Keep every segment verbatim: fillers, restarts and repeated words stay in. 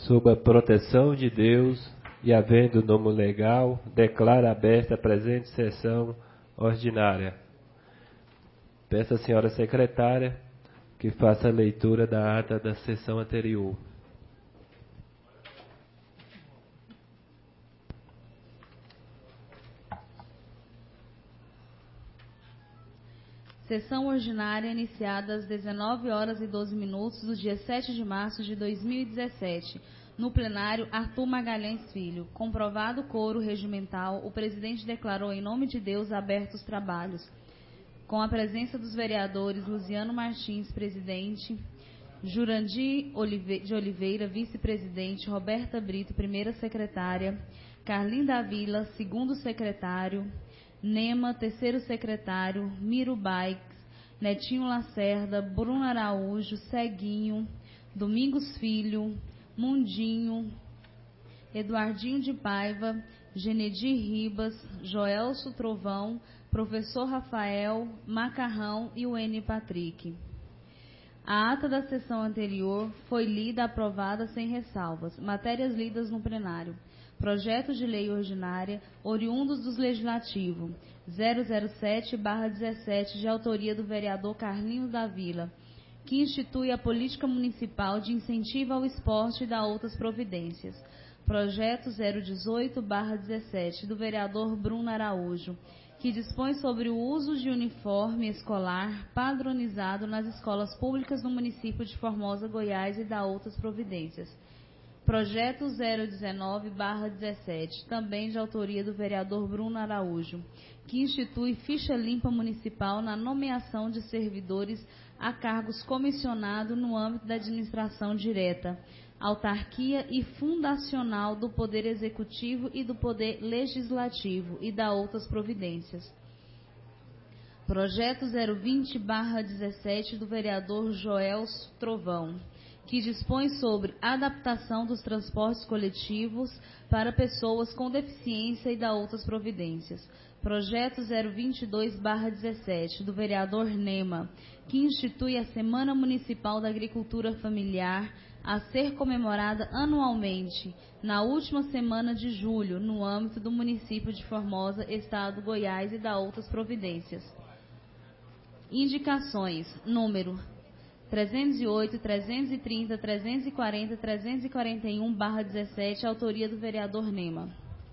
sob a proteção de Deus e havendo nome legal, declara aberta a presente sessão ordinária. Peço à senhora secretária que faça a leitura da ata da sessão anterior. Sessão ordinária iniciada às dezenove horas e doze minutos do dia sete de março de dois mil e dezessete. No plenário, Arthur Magalhães Filho. Comprovado o coro regimental, o presidente declarou em nome de Deus abertos os trabalhos. Com a presença dos vereadores Luziano Martins, presidente, Jurandir de Oliveira, vice-presidente, Roberta Brito, primeira secretária, Carlinda Vila, segundo secretário, Nema, terceiro secretário, Miro Baix, Netinho Lacerda, Bruno Araújo, Ceguinho, Domingos Filho, Mundinho, Eduardinho de Paiva, Genedir Ribas, Joelso Trovão, Professor Rafael, Macarrão e o N. Patrick. A ata da sessão anterior foi lida e aprovada sem ressalvas. Matérias lidas no plenário. Projeto de lei ordinária, oriundos dos legislativo, zero zero sete barra dezessete, de autoria do vereador Carlinhos da Vila, que institui a política municipal de incentivo ao esporte e dá outras providências. Projeto zero dezoito barra dezessete, do vereador Bruno Araújo, que dispõe sobre o uso de uniforme escolar padronizado nas escolas públicas do município de Formosa, Goiás, e dá outras providências. Projeto zero dezenove barra dezessete, também de autoria do vereador Bruno Araújo, que institui ficha limpa municipal na nomeação de servidores a cargos comissionados no âmbito da administração direta, autarquia e fundacional do Poder Executivo e do Poder Legislativo, e dá outras providências. Projeto zero vinte barra dezessete, do vereador Joelso Trovão, que dispõe sobre adaptação dos transportes coletivos para pessoas com deficiência e dá outras providências. Projeto zero vinte e dois barra dezessete, do vereador Nema, que institui a Semana Municipal da Agricultura Familiar a ser comemorada anualmente, na última semana de julho, no âmbito do município de Formosa, estado do Goiás, e dá outras providências. Indicações. Número trezentos e oito, trezentos e trinta, trezentos e quarenta, trezentos e quarenta e um barra dezessete, autoria do vereador Nema.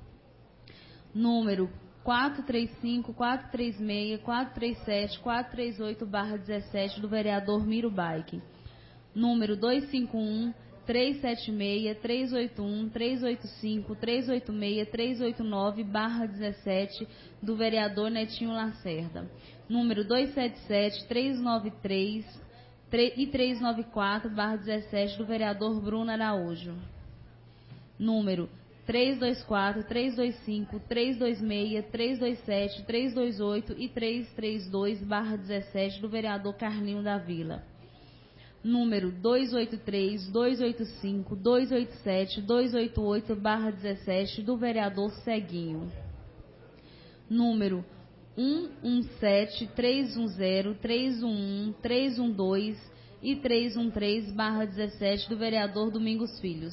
Número quatrocentos e trinta e cinco, quatrocentos e trinta e seis, quatrocentos e trinta e sete, quatrocentos e trinta e oito barra dezessete, do vereador Miro Baix. Número duzentos e cinquenta e um, trezentos e setenta e seis, trezentos e oitenta e um, trezentos e oitenta e cinco, trezentos e oitenta e seis, trezentos e oitenta e nove barra dezessete, do vereador Netinho Lacerda. Número duzentos e setenta e sete, trezentos e noventa e três e trezentos e noventa e quatro barra dezessete, do vereador Bruno Araújo. Número trezentos e vinte e quatro, trezentos e vinte e cinco, trezentos e vinte e seis, trezentos e vinte e sete, trezentos e vinte e oito e trezentos e trinta e dois barra dezessete, do vereador Carlinho da Vila. Número duzentos e oitenta e três, duzentos e oitenta e cinco, duzentos e oitenta e sete, duzentos e oitenta e oito barra dezessete, do vereador Ceguinho. Número cento e dezessete, trezentos e dez, trezentos e onze, trezentos e doze e trezentos e treze barra dezessete, do vereador Domingos Filhos.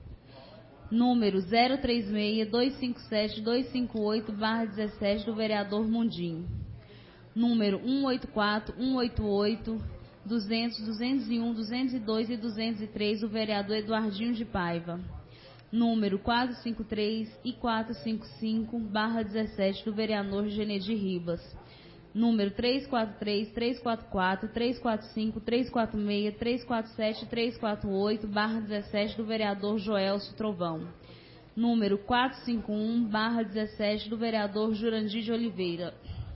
Número zero trinta e seis, duzentos e cinquenta e sete, duzentos e cinquenta e oito barra dezessete, do vereador Mundinho. Número cento e oitenta e quatro, cento e oitenta e oito, duzentos, duzentos e um, duzentos e dois e duzentos e três, do vereador Eduardinho de Paiva. Número quatrocentos e cinquenta e três e quatrocentos e cinquenta e cinco barra dezessete, do vereador Genedir Ribas. Número trezentos e quarenta e três, trezentos e quarenta e quatro, trezentos e quarenta e cinco, trezentos e quarenta e seis, trezentos e quarenta e sete, trezentos e quarenta e oito barra dezessete, do vereador Joelso Trovão. Número quatrocentos e cinquenta e um barra dezessete, do vereador Jurandir de Oliveira.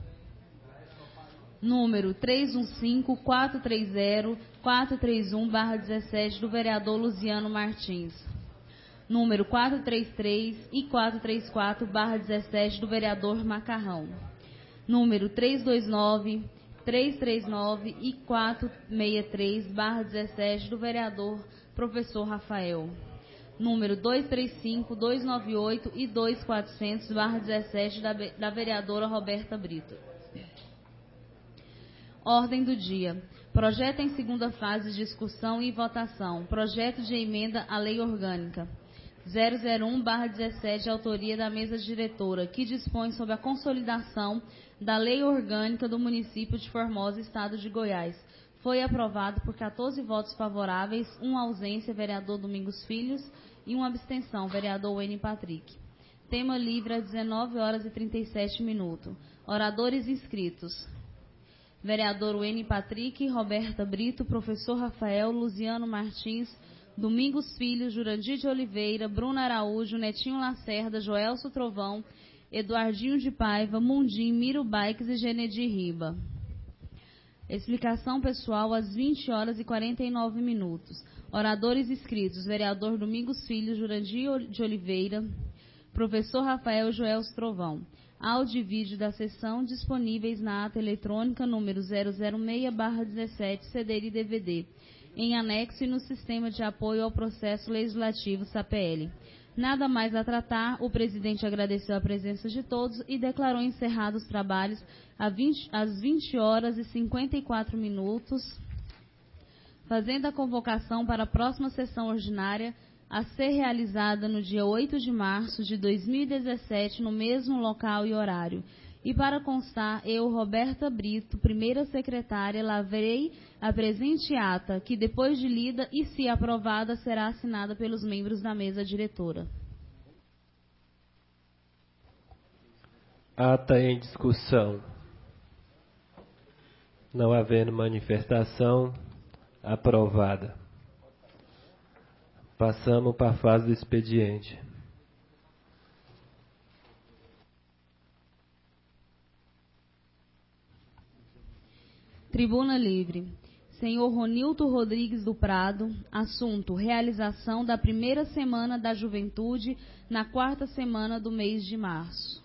Número trezentos e quinze, quatrocentos e trinta, quatrocentos e trinta e um barra dezessete, do vereador Luziano Martins. Número quatrocentos e trinta e três e quatrocentos e trinta e quatro barra dezessete, do vereador Macarrão. Número trezentos e vinte e nove, trezentos e trinta e nove e quatrocentos e sessenta e três barra dezessete, do vereador Professor Rafael. Número duzentos e trinta e cinco, duzentos e noventa e oito e dois mil e quatrocentos barra dezessete, da, da vereadora Roberta Brito. Ordem do dia. Projeto em segunda fase de discussão e votação. Projeto de emenda à Lei Orgânica zero zero um barra dezessete, autoria da mesa diretora, que dispõe sobre a consolidação da Lei Orgânica do município de Formosa, Estado de Goiás. Foi aprovado por quatorze votos favoráveis, uma ausência, vereador Domingos Filhos, e uma abstenção, vereador Wayne Patrick. Tema livre às dezenove horas e trinta e sete minutos. Oradores inscritos: vereador Wayne Patrick, Roberta Brito, professor Rafael, Luziano Martins, Domingos Filho, Jurandir de Oliveira, Bruno Araújo, Netinho Lacerda, Joelso Trovão, Eduardinho de Paiva, Mundim, Miro Baix e Genedi Riba. Explicação pessoal às vinte horas e quarenta e nove minutos. Oradores inscritos: vereador Domingos Filho, Jurandir de Oliveira, professor Rafael Joelso Trovão. Áudio e vídeo da sessão disponíveis na ata eletrônica número zero zero seis barra dezessete, C D e D V D, em anexo e no sistema de apoio ao processo legislativo S A P L. Nada mais a tratar, o presidente agradeceu a presença de todos e declarou encerrados os trabalhos às vinte horas e cinquenta e quatro minutos, fazendo a convocação para a próxima sessão ordinária a ser realizada no dia oito de março de dois mil e dezessete, no mesmo local e horário. E para constar, eu, Roberta Brito, primeira secretária, lavrei a presente ata, que depois de lida e se aprovada, será assinada pelos membros da mesa diretora. Ata em discussão. Não havendo manifestação, aprovada. Passamos para a fase do expediente. Tribuna Livre. Senhor Ronilton Rodrigues do Prado. Assunto: realização da primeira semana da juventude na quarta semana do mês de março.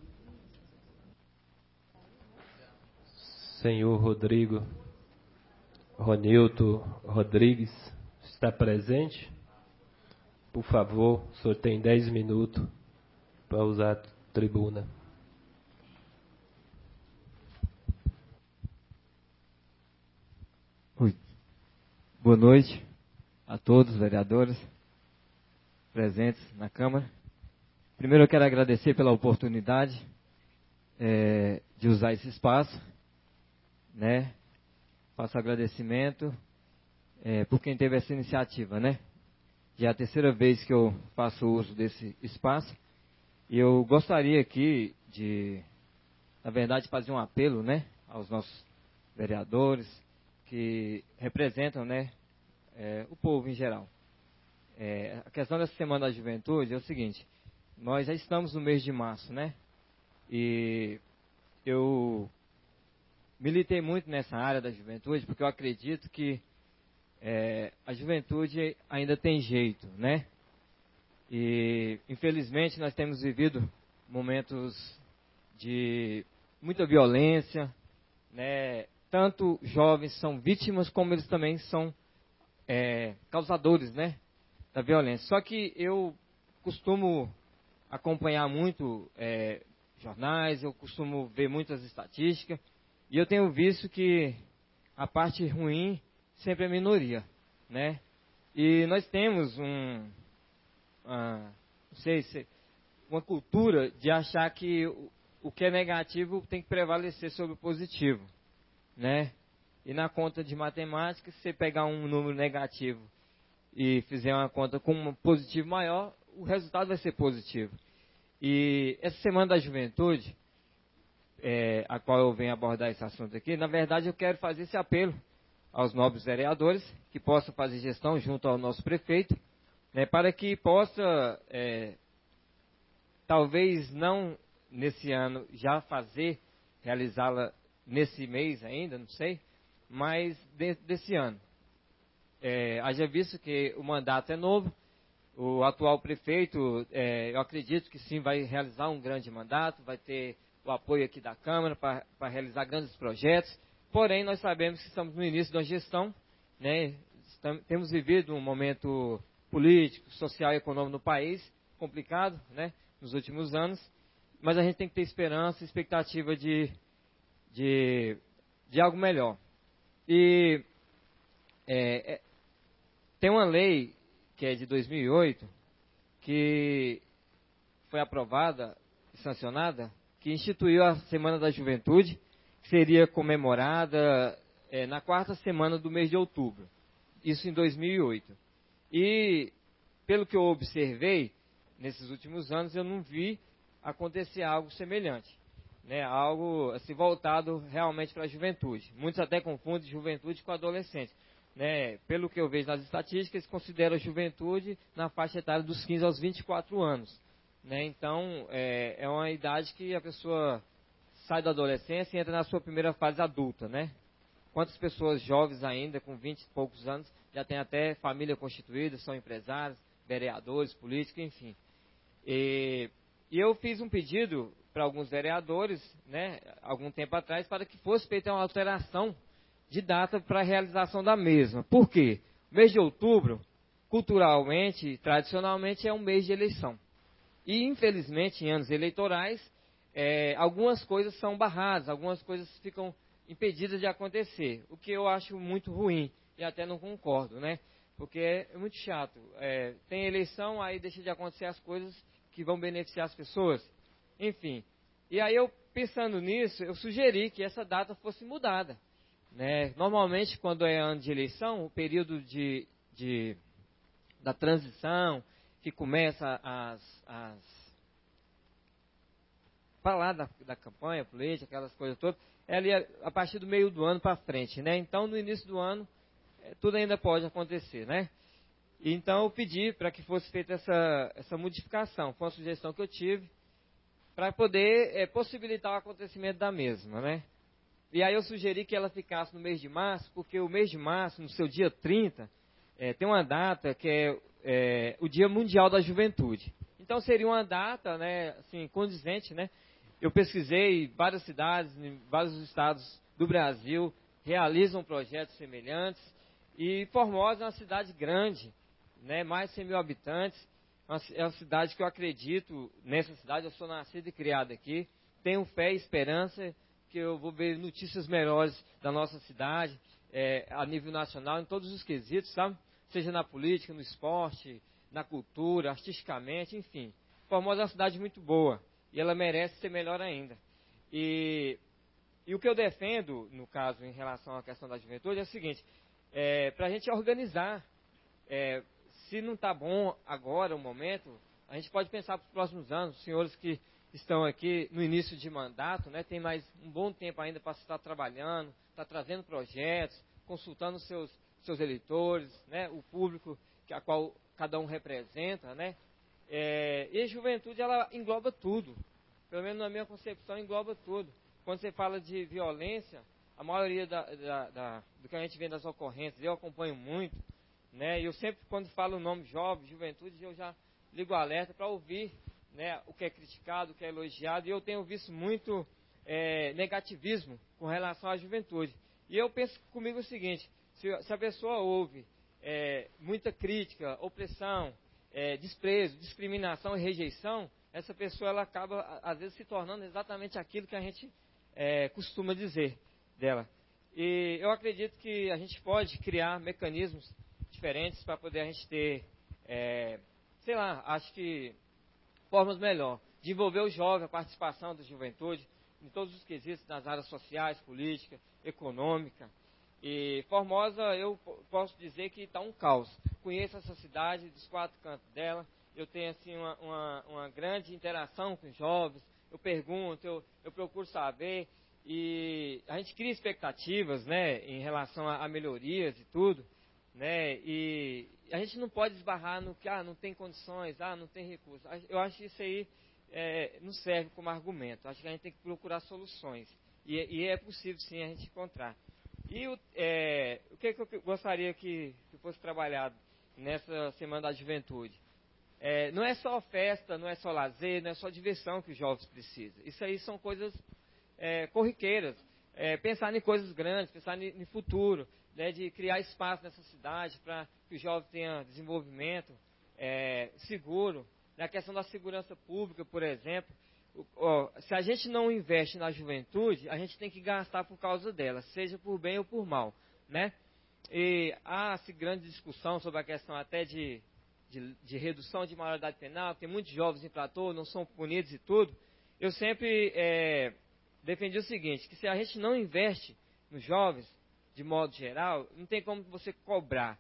Senhor Rodrigo, Ronilton Rodrigues, está presente? Por favor, o senhor tem dez minutos para usar a tribuna. Oi. Boa noite a todos os vereadores presentes na Câmara. Primeiro eu quero agradecer pela oportunidade é, de usar esse espaço, né? Faço agradecimento é, por quem teve essa iniciativa, né? Já é a terceira vez que eu faço uso desse espaço. E eu gostaria aqui de, na verdade, fazer um apelo, né, aos nossos vereadores que representam, né, é, o povo em geral. É, a questão dessa Semana da Juventude é o seguinte: nós já estamos no mês de março, né? E eu militei muito nessa área da juventude porque eu acredito que É, a juventude ainda tem jeito, né? E infelizmente nós temos vivido momentos de muita violência, né? Tanto jovens são vítimas como eles também são é, causadores, né, da violência. Só que eu costumo acompanhar muito é, jornais, eu costumo ver muitas estatísticas e eu tenho visto que a parte ruim sempre é minoria, né? E nós temos um, uh, não sei se, uma cultura de achar que o, o que é negativo tem que prevalecer sobre o positivo, né? E na conta de matemática, se você pegar um número negativo e fizer uma conta com um positivo maior, o resultado vai ser positivo. E essa Semana da Juventude, é, a qual eu venho abordar esse assunto aqui, na verdade eu quero fazer esse apelo aos nobres vereadores, que possam fazer gestão junto ao nosso prefeito, né, para que possa, é, talvez não nesse ano já fazer, realizá-la nesse mês ainda, não sei, mas dentro desse ano. É, haja visto que o mandato é novo, o atual prefeito, é, eu acredito que sim, vai realizar um grande mandato, vai ter o apoio aqui da Câmara para realizar grandes projetos. Porém, nós sabemos que estamos no início da gestão, né? Estamos, temos vivido um momento político, social e econômico no país, complicado, né, nos últimos anos, mas a gente tem que ter esperança, expectativa de, de, de algo melhor. E é, é, tem uma lei que é de dois mil e oito, que foi aprovada e sancionada, que instituiu a Semana da Juventude, que seria comemorada é, na quarta semana do mês de outubro. Isso em dois mil e oito. E, pelo que eu observei, nesses últimos anos, eu não vi acontecer algo semelhante. Né? Algo assim, voltado realmente para a juventude. Muitos até confundem juventude com adolescente. Né? Pelo que eu vejo nas estatísticas, consideram a juventude na faixa etária dos quinze aos vinte e quatro anos. Né? Então, é, é uma idade que a pessoa sai da adolescência e entra na sua primeira fase adulta. Né? Quantas pessoas jovens ainda, com vinte e poucos anos, já têm até família constituída, são empresários, vereadores, políticos, enfim. E, e eu fiz um pedido para alguns vereadores, né, algum tempo atrás, para que fosse feita uma alteração de data para a realização da mesma. Por quê? O mês de outubro, culturalmente, tradicionalmente, é um mês de eleição. E, infelizmente, em anos eleitorais, é, algumas coisas são barradas, algumas coisas ficam impedidas de acontecer, o que eu acho muito ruim e até não concordo, né? Porque é muito chato. É, tem eleição, aí deixa de acontecer as coisas que vão beneficiar as pessoas. Enfim. E aí eu, pensando nisso, eu sugeri que essa data fosse mudada. Né? Normalmente, quando é ano de eleição, o período de, de, da transição, que começa as... as falar da, da campanha política, aquelas coisas todas, é ali a partir do meio do ano para frente, né? Então, no início do ano, é, tudo ainda pode acontecer, né? Então, eu pedi para que fosse feita essa, essa modificação, foi uma sugestão que eu tive, para poder é, possibilitar o acontecimento da mesma, né? E aí eu sugeri que ela ficasse no mês de março, porque o mês de março, no seu dia trinta, é, tem uma data que é, é o Dia Mundial da Juventude. Então, seria uma data, né, assim, condizente, né? Eu pesquisei, várias cidades, em vários estados do Brasil realizam projetos semelhantes. E Formosa é uma cidade grande, né, mais de cem mil habitantes. É uma cidade que eu acredito, nessa cidade, eu sou nascido e criado aqui. Tenho fé e esperança que eu vou ver notícias melhores da nossa cidade, é, a nível nacional, em todos os quesitos, sabe? Seja na política, no esporte, na cultura, artisticamente, enfim. Formosa é uma cidade muito boa. E ela merece ser melhor ainda. E, e o que eu defendo, no caso, em relação à questão da juventude, é o seguinte, é, para a gente organizar, é, se não está bom agora, o momento, a gente pode pensar para os próximos anos, os senhores que estão aqui no início de mandato, né, tem mais um bom tempo ainda para estar trabalhando, estar trazendo projetos, consultando seus, seus eleitores, né, o público que, a qual cada um representa, né? É, e a juventude, ela engloba tudo. Pelo menos na minha concepção, engloba tudo. Quando você fala de violência, a maioria da, da, da, do que a gente vê das ocorrências, eu acompanho muito, né? E eu sempre, quando falo o nome jovem, juventude, eu já ligo o alerta para ouvir, né, o que é criticado, o que é elogiado. E eu tenho visto muito é, negativismo com relação à juventude. E eu penso comigo o seguinte, se, se a pessoa ouve é, muita crítica, opressão, É, desprezo, discriminação e rejeição, essa pessoa ela acaba, às vezes, se tornando exatamente aquilo que a gente é, costuma dizer dela. E eu acredito que a gente pode criar mecanismos diferentes para poder a gente ter, é, sei lá, acho que formas melhor de envolver o jovem, a participação da juventude, em todos os quesitos, nas áreas sociais, política, econômica. E Formosa, eu posso dizer que está um caos. Conheço essa cidade dos quatro cantos dela, eu tenho assim uma, uma, uma grande interação com os jovens, eu pergunto, eu, eu procuro saber, e a gente cria expectativas, né, em relação a, a melhorias e tudo, né, e a gente não pode esbarrar no que, ah, não tem condições, ah, não tem recursos. Eu acho que isso aí é, não serve como argumento, acho que a gente tem que procurar soluções, e, e é possível sim a gente encontrar. E o, é, o que, que eu gostaria que, que fosse trabalhado nessa Semana da Juventude? É, não é só festa, não é só lazer, não é só diversão que os jovens precisam. Isso aí são coisas é, corriqueiras. É, pensar em coisas grandes, pensar no futuro, né, de criar espaço nessa cidade para que o jovem tenha desenvolvimento é, seguro. Na questão da segurança pública, por exemplo, Ó, se a gente não investe na juventude, a gente tem que gastar por causa dela, seja por bem ou por mal. né? E há-se grande discussão sobre a questão até de, de, de redução de maioridade penal, tem muitos jovens infratores, não são punidos e tudo. Eu sempre é, defendi o seguinte, que se a gente não investe nos jovens, de modo geral, não tem como você cobrar.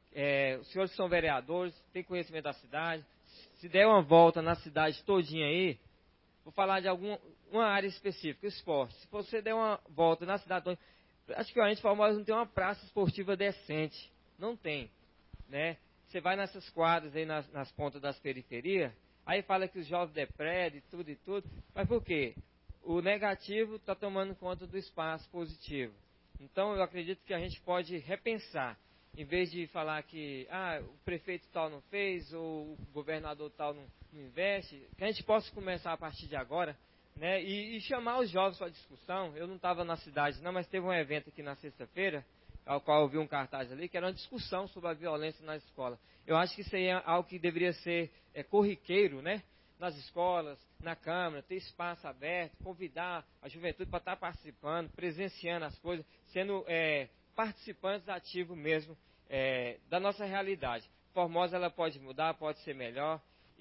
É, os senhores são vereadores, têm conhecimento da cidade, se der uma volta na cidade todinha aí, vou falar de alguma uma área específica, esporte. Se você der uma volta na cidade todinha, praticamente Formosa não tem uma praça esportiva decente, não tem, né? Você vai nessas quadras aí nas, nas pontas das periferias, aí fala que os jovens depredam e tudo e tudo, mas por quê? O negativo está tomando conta do espaço positivo. Então, eu acredito que a gente pode repensar, em vez de falar que ah, o prefeito tal não fez, ou o governador tal não, não investe, que a gente possa começar a partir de agora, né, e, e chamar os jovens para a discussão. Eu não estava na cidade não, mas teve um evento aqui na sexta-feira, ao qual eu vi um cartaz ali, que era uma discussão sobre a violência na escola. Eu acho que isso aí é algo que deveria ser é, corriqueiro, né? Nas escolas, na Câmara, ter espaço aberto, convidar a juventude para estar participando, presenciando as coisas, sendo é, participantes ativos mesmo é, da nossa realidade. Formosa ela pode mudar, pode ser melhor.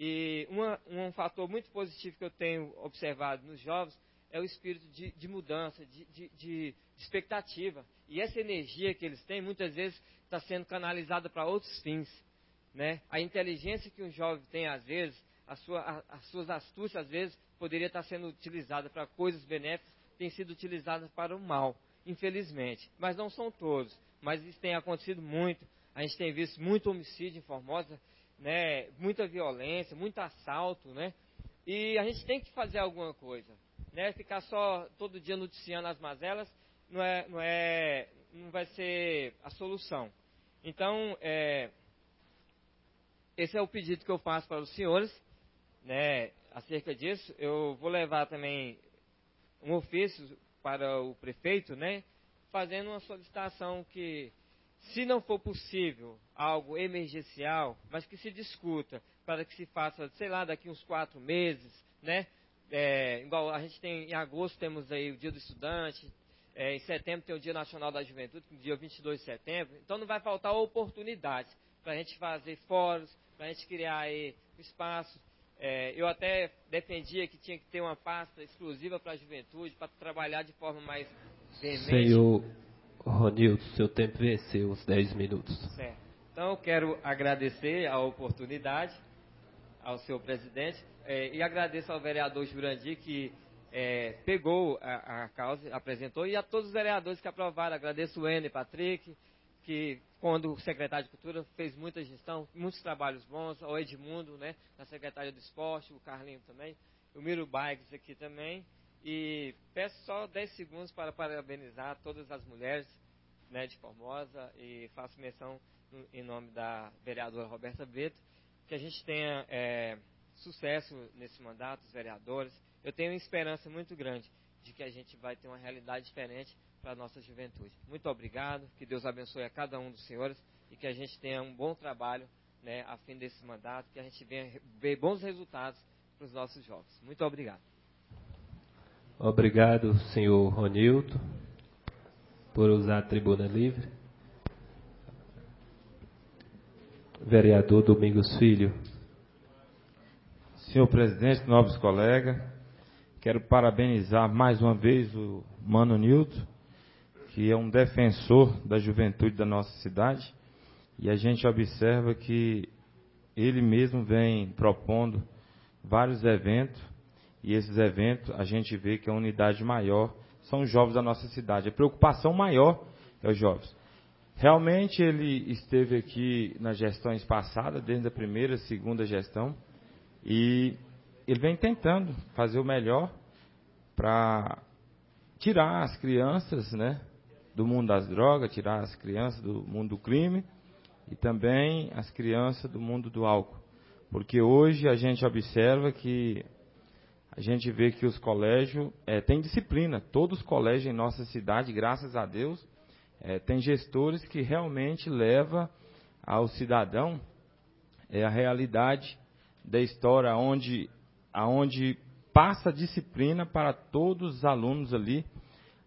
E uma, um fator muito positivo que eu tenho observado nos jovens é o espírito de, de mudança, de, de, de expectativa. E essa energia que eles têm, muitas vezes, está sendo canalizada para outros fins, né? A inteligência que um jovem tem, às vezes, a sua, a, as suas astúcias, às vezes, poderia estar sendo utilizada para coisas benéficas, tem sido utilizada para o mal, infelizmente. Mas não são todos. Mas isso tem acontecido muito. A gente tem visto muito homicídio em Formosa, né? Muita violência, muito assalto, né? E a gente tem que fazer alguma coisa, né? Ficar só todo dia noticiando as mazelas não é, não é, não vai ser a solução. Então, é, esse é o pedido que eu faço para os senhores, né? Acerca disso, eu vou levar também um ofício para o prefeito, né? Fazendo uma solicitação que, se não for possível algo emergencial, mas que se discuta para que se faça, sei lá, daqui uns quatro meses, né? É, igual a gente tem, em agosto temos aí o Dia do Estudante, é, em setembro tem o Dia Nacional da Juventude, dia vinte e dois de setembro, então não vai faltar oportunidades para a gente fazer fóruns, para a gente criar aí espaço. É, eu até defendia que tinha que ter uma pasta exclusiva para a juventude, para trabalhar de forma mais veemente. Senhor Ronildo, seu tempo venceu, os dez minutos. Certo. Então eu quero agradecer a oportunidade ao senhor presidente é, e agradeço ao vereador Jurandir que é, pegou a, a causa, apresentou, e a todos os vereadores que aprovaram. Agradeço o Ene Patrick, que quando secretário de Cultura fez muita gestão, muitos trabalhos bons, ao Edmundo, né, na Secretaria do Esporte, o Carlinho também, o Miro Bikes aqui também, e peço só dez segundos para parabenizar todas as mulheres, né, de Formosa, e faço menção no, em nome da vereadora Roberta Brito, que a gente tenha é, sucesso nesse mandato, os vereadores. Eu tenho uma esperança muito grande de que a gente vai ter uma realidade diferente para a nossa juventude. Muito obrigado, que Deus abençoe a cada um dos senhores e que a gente tenha um bom trabalho, né, a fim desse mandato, que a gente venha ver bons resultados para os nossos jovens. Muito obrigado. Obrigado, senhor Ronildo, por usar a tribuna livre. Vereador Domingos Filho. Senhor presidente, nobres colegas, quero parabenizar mais uma vez o Mano Nilton, que é um defensor da juventude da nossa cidade, e a gente observa que ele mesmo vem propondo vários eventos, e esses eventos a gente vê que a unidade maior são os jovens da nossa cidade. A preocupação maior é os jovens. Realmente ele esteve aqui nas gestões passadas, desde a primeira, segunda gestão, e ele vem tentando fazer o melhor para tirar as crianças, né, do mundo das drogas, tirar as crianças do mundo do crime e também as crianças do mundo do álcool. Porque hoje a gente observa que a gente vê que os colégios é, têm disciplina. Todos os colégios em nossa cidade, graças a Deus, é, tem gestores que realmente levam ao cidadão é, a realidade da história, onde, onde passa disciplina para todos os alunos ali,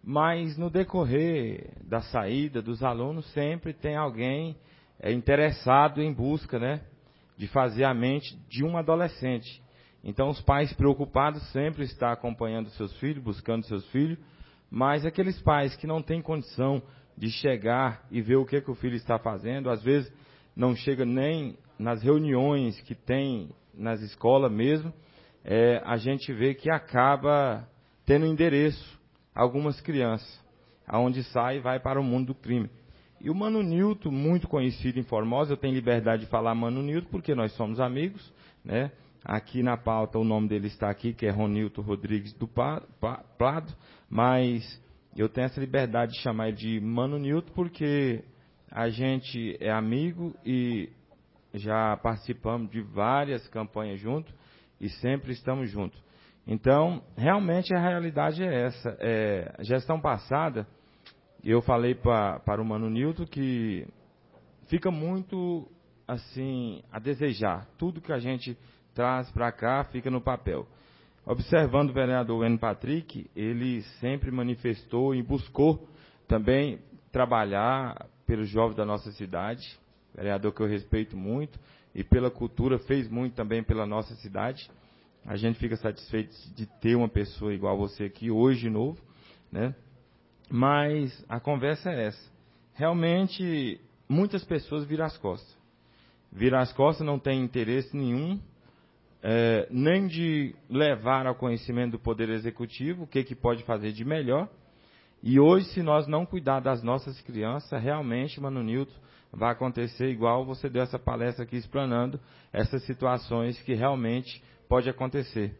mas no decorrer da saída dos alunos sempre tem alguém é, interessado em busca, né, de fazer a mente de um adolescente. Então os pais preocupados sempre estão acompanhando seus filhos, buscando seus filhos, mas aqueles pais que não têm condição de chegar e ver o que, que o filho está fazendo, às vezes não chega nem nas reuniões que tem nas escolas mesmo, é, a gente vê que acaba tendo endereço algumas crianças, aonde sai e vai para o mundo do crime. E o Mano Nilton, muito conhecido em Formosa, eu tenho liberdade de falar Mano Nilton porque nós somos amigos, né? Aqui na pauta o nome dele está aqui, que é Ronilton Rodrigues do Prado, mas eu tenho essa liberdade de chamar ele de Mano Nilton porque a gente é amigo e já participamos de várias campanhas juntos e sempre estamos juntos. Então, realmente a realidade é essa. É, gestão passada, eu falei pra, para o Mano Nilton que fica muito assim a desejar. Tudo que a gente traz para cá fica no papel. Observando o vereador N. Patrick, ele sempre manifestou e buscou também trabalhar pelos jovens da nossa cidade, vereador que eu respeito muito, e pela cultura fez muito também pela nossa cidade. A gente fica satisfeito de ter uma pessoa igual você aqui hoje de novo, né? Mas a conversa é essa. Realmente, muitas pessoas viram as costas. Viram as costas, não tem interesse nenhum, é, nem de levar ao conhecimento do Poder Executivo o que, que pode fazer de melhor. E hoje, se nós não cuidar das nossas crianças, realmente, Mano Nilton, vai acontecer igual você deu essa palestra aqui explanando essas situações que realmente pode acontecer.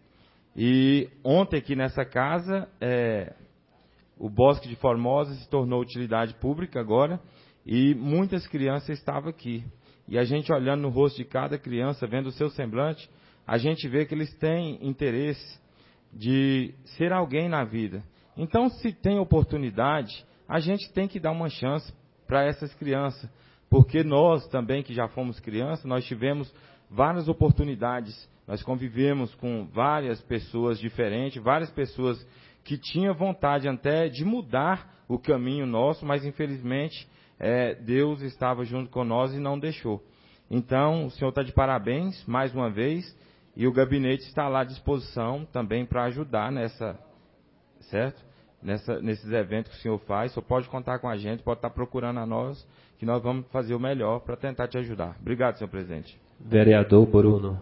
E ontem aqui nessa casa, é, o Bosque de Formosa se tornou utilidade pública agora e muitas crianças estavam aqui. E a gente olhando no rosto de cada criança, vendo o seu semblante, a gente vê que eles têm interesse de ser alguém na vida. Então, se tem oportunidade, a gente tem que dar uma chance para essas crianças. Porque nós também, que já fomos crianças, nós tivemos várias oportunidades. Nós convivemos com várias pessoas diferentes, várias pessoas que tinham vontade até de mudar o caminho nosso, mas infelizmente é, Deus estava junto com nós e não deixou. Então, o senhor está de parabéns, mais uma vez, e o gabinete está lá à disposição também para ajudar nessa, certo? Nessa, nesses eventos que o senhor faz. O senhor pode contar com a gente, pode estar procurando a nós, que nós vamos fazer o melhor para tentar te ajudar. Obrigado, senhor presidente. Vereador Bruno.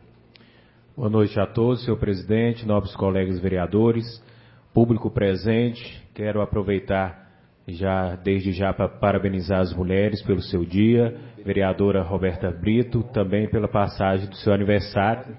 Boa noite a todos, senhor presidente, nobres colegas vereadores, público presente. Quero aproveitar já, desde já, para parabenizar as mulheres pelo seu dia, vereadora Roberta Brito, também pela passagem do seu aniversário,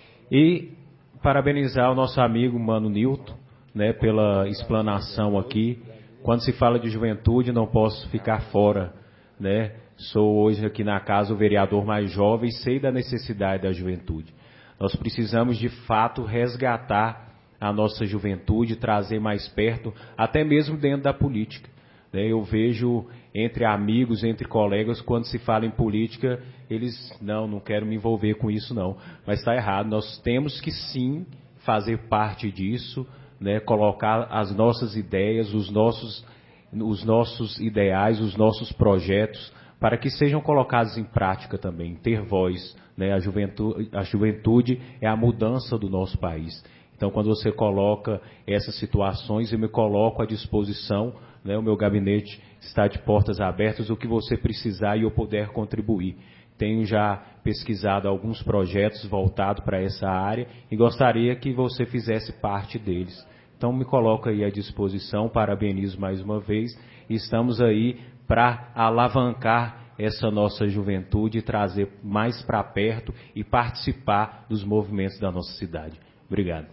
e parabenizar o nosso amigo Mano Nilton, né, pela explanação aqui. Quando se fala de juventude, não posso ficar fora, né? Sou hoje aqui na casa o vereador mais jovem e sei da necessidade da juventude. Nós precisamos, de fato, resgatar a nossa juventude, trazer mais perto, até mesmo dentro da política. Eu vejo entre amigos, entre colegas, quando se fala em política, eles, não, não quero me envolver com isso não. Mas está errado, nós temos que sim fazer parte disso, né, colocar as nossas ideias, os nossos, os nossos ideais, os nossos projetos, para que sejam colocados em prática também, ter voz. Né, a juventude, a juventude é a mudança do nosso país. Então, quando você coloca essas situações, eu me coloco à disposição, né, o meu gabinete está de portas abertas, o que você precisar e eu puder contribuir. Tenho já pesquisado alguns projetos voltados para essa área e gostaria que você fizesse parte deles. Então, me coloco aí à disposição, parabenizo mais uma vez, e estamos aí para alavancar essa nossa juventude e trazer mais para perto e participar dos movimentos da nossa cidade. Obrigado.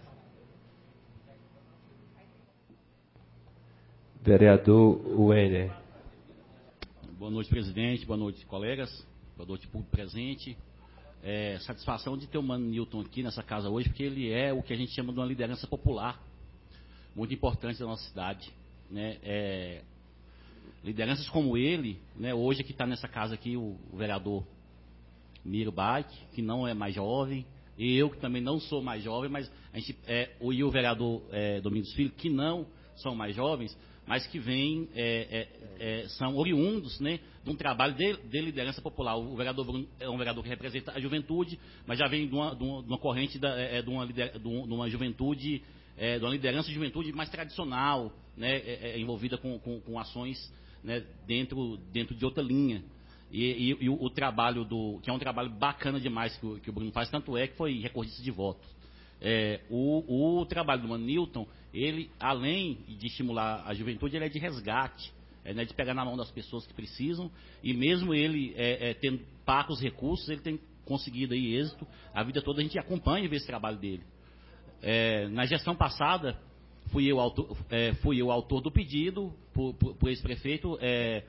Vereador Wenner. Boa noite, presidente. Boa noite, colegas. Boa noite, público presente. É, satisfação de ter o Mano Nilton aqui nessa casa hoje, porque ele é o que a gente chama de uma liderança popular, muito importante da nossa cidade. Né? É, lideranças como ele, né, hoje que está nessa casa aqui, o, o vereador Miro Bach, que não é mais jovem, e eu que também não sou mais jovem, mas a gente, é, o, e o vereador é, Domingos Filho, que não são mais jovens, mas que vêm, é, é, é, são oriundos, né, de um trabalho de, de liderança popular. O vereador Bruno é um vereador que representa a juventude, mas já vem de uma, de uma, de uma corrente, da, é, de, uma lider, de uma juventude, é, de uma liderança de juventude mais tradicional, né, é, é, envolvida com, com, com ações, né, dentro, dentro de outra linha. E, e, e o, o trabalho do, que é um trabalho bacana demais que o, que o Bruno faz, tanto é que foi recordista de votos. É, o, o trabalho do Mano Newton, ele, além de estimular a juventude, ele é de resgate, é, né, de pegar na mão das pessoas que precisam, e mesmo ele é, é, tendo poucos recursos, ele tem conseguido aí êxito. A vida toda a gente acompanha e vê esse trabalho dele. É, na gestão passada, fui eu autor, é, fui eu autor do pedido por, por, por ex-prefeito, é,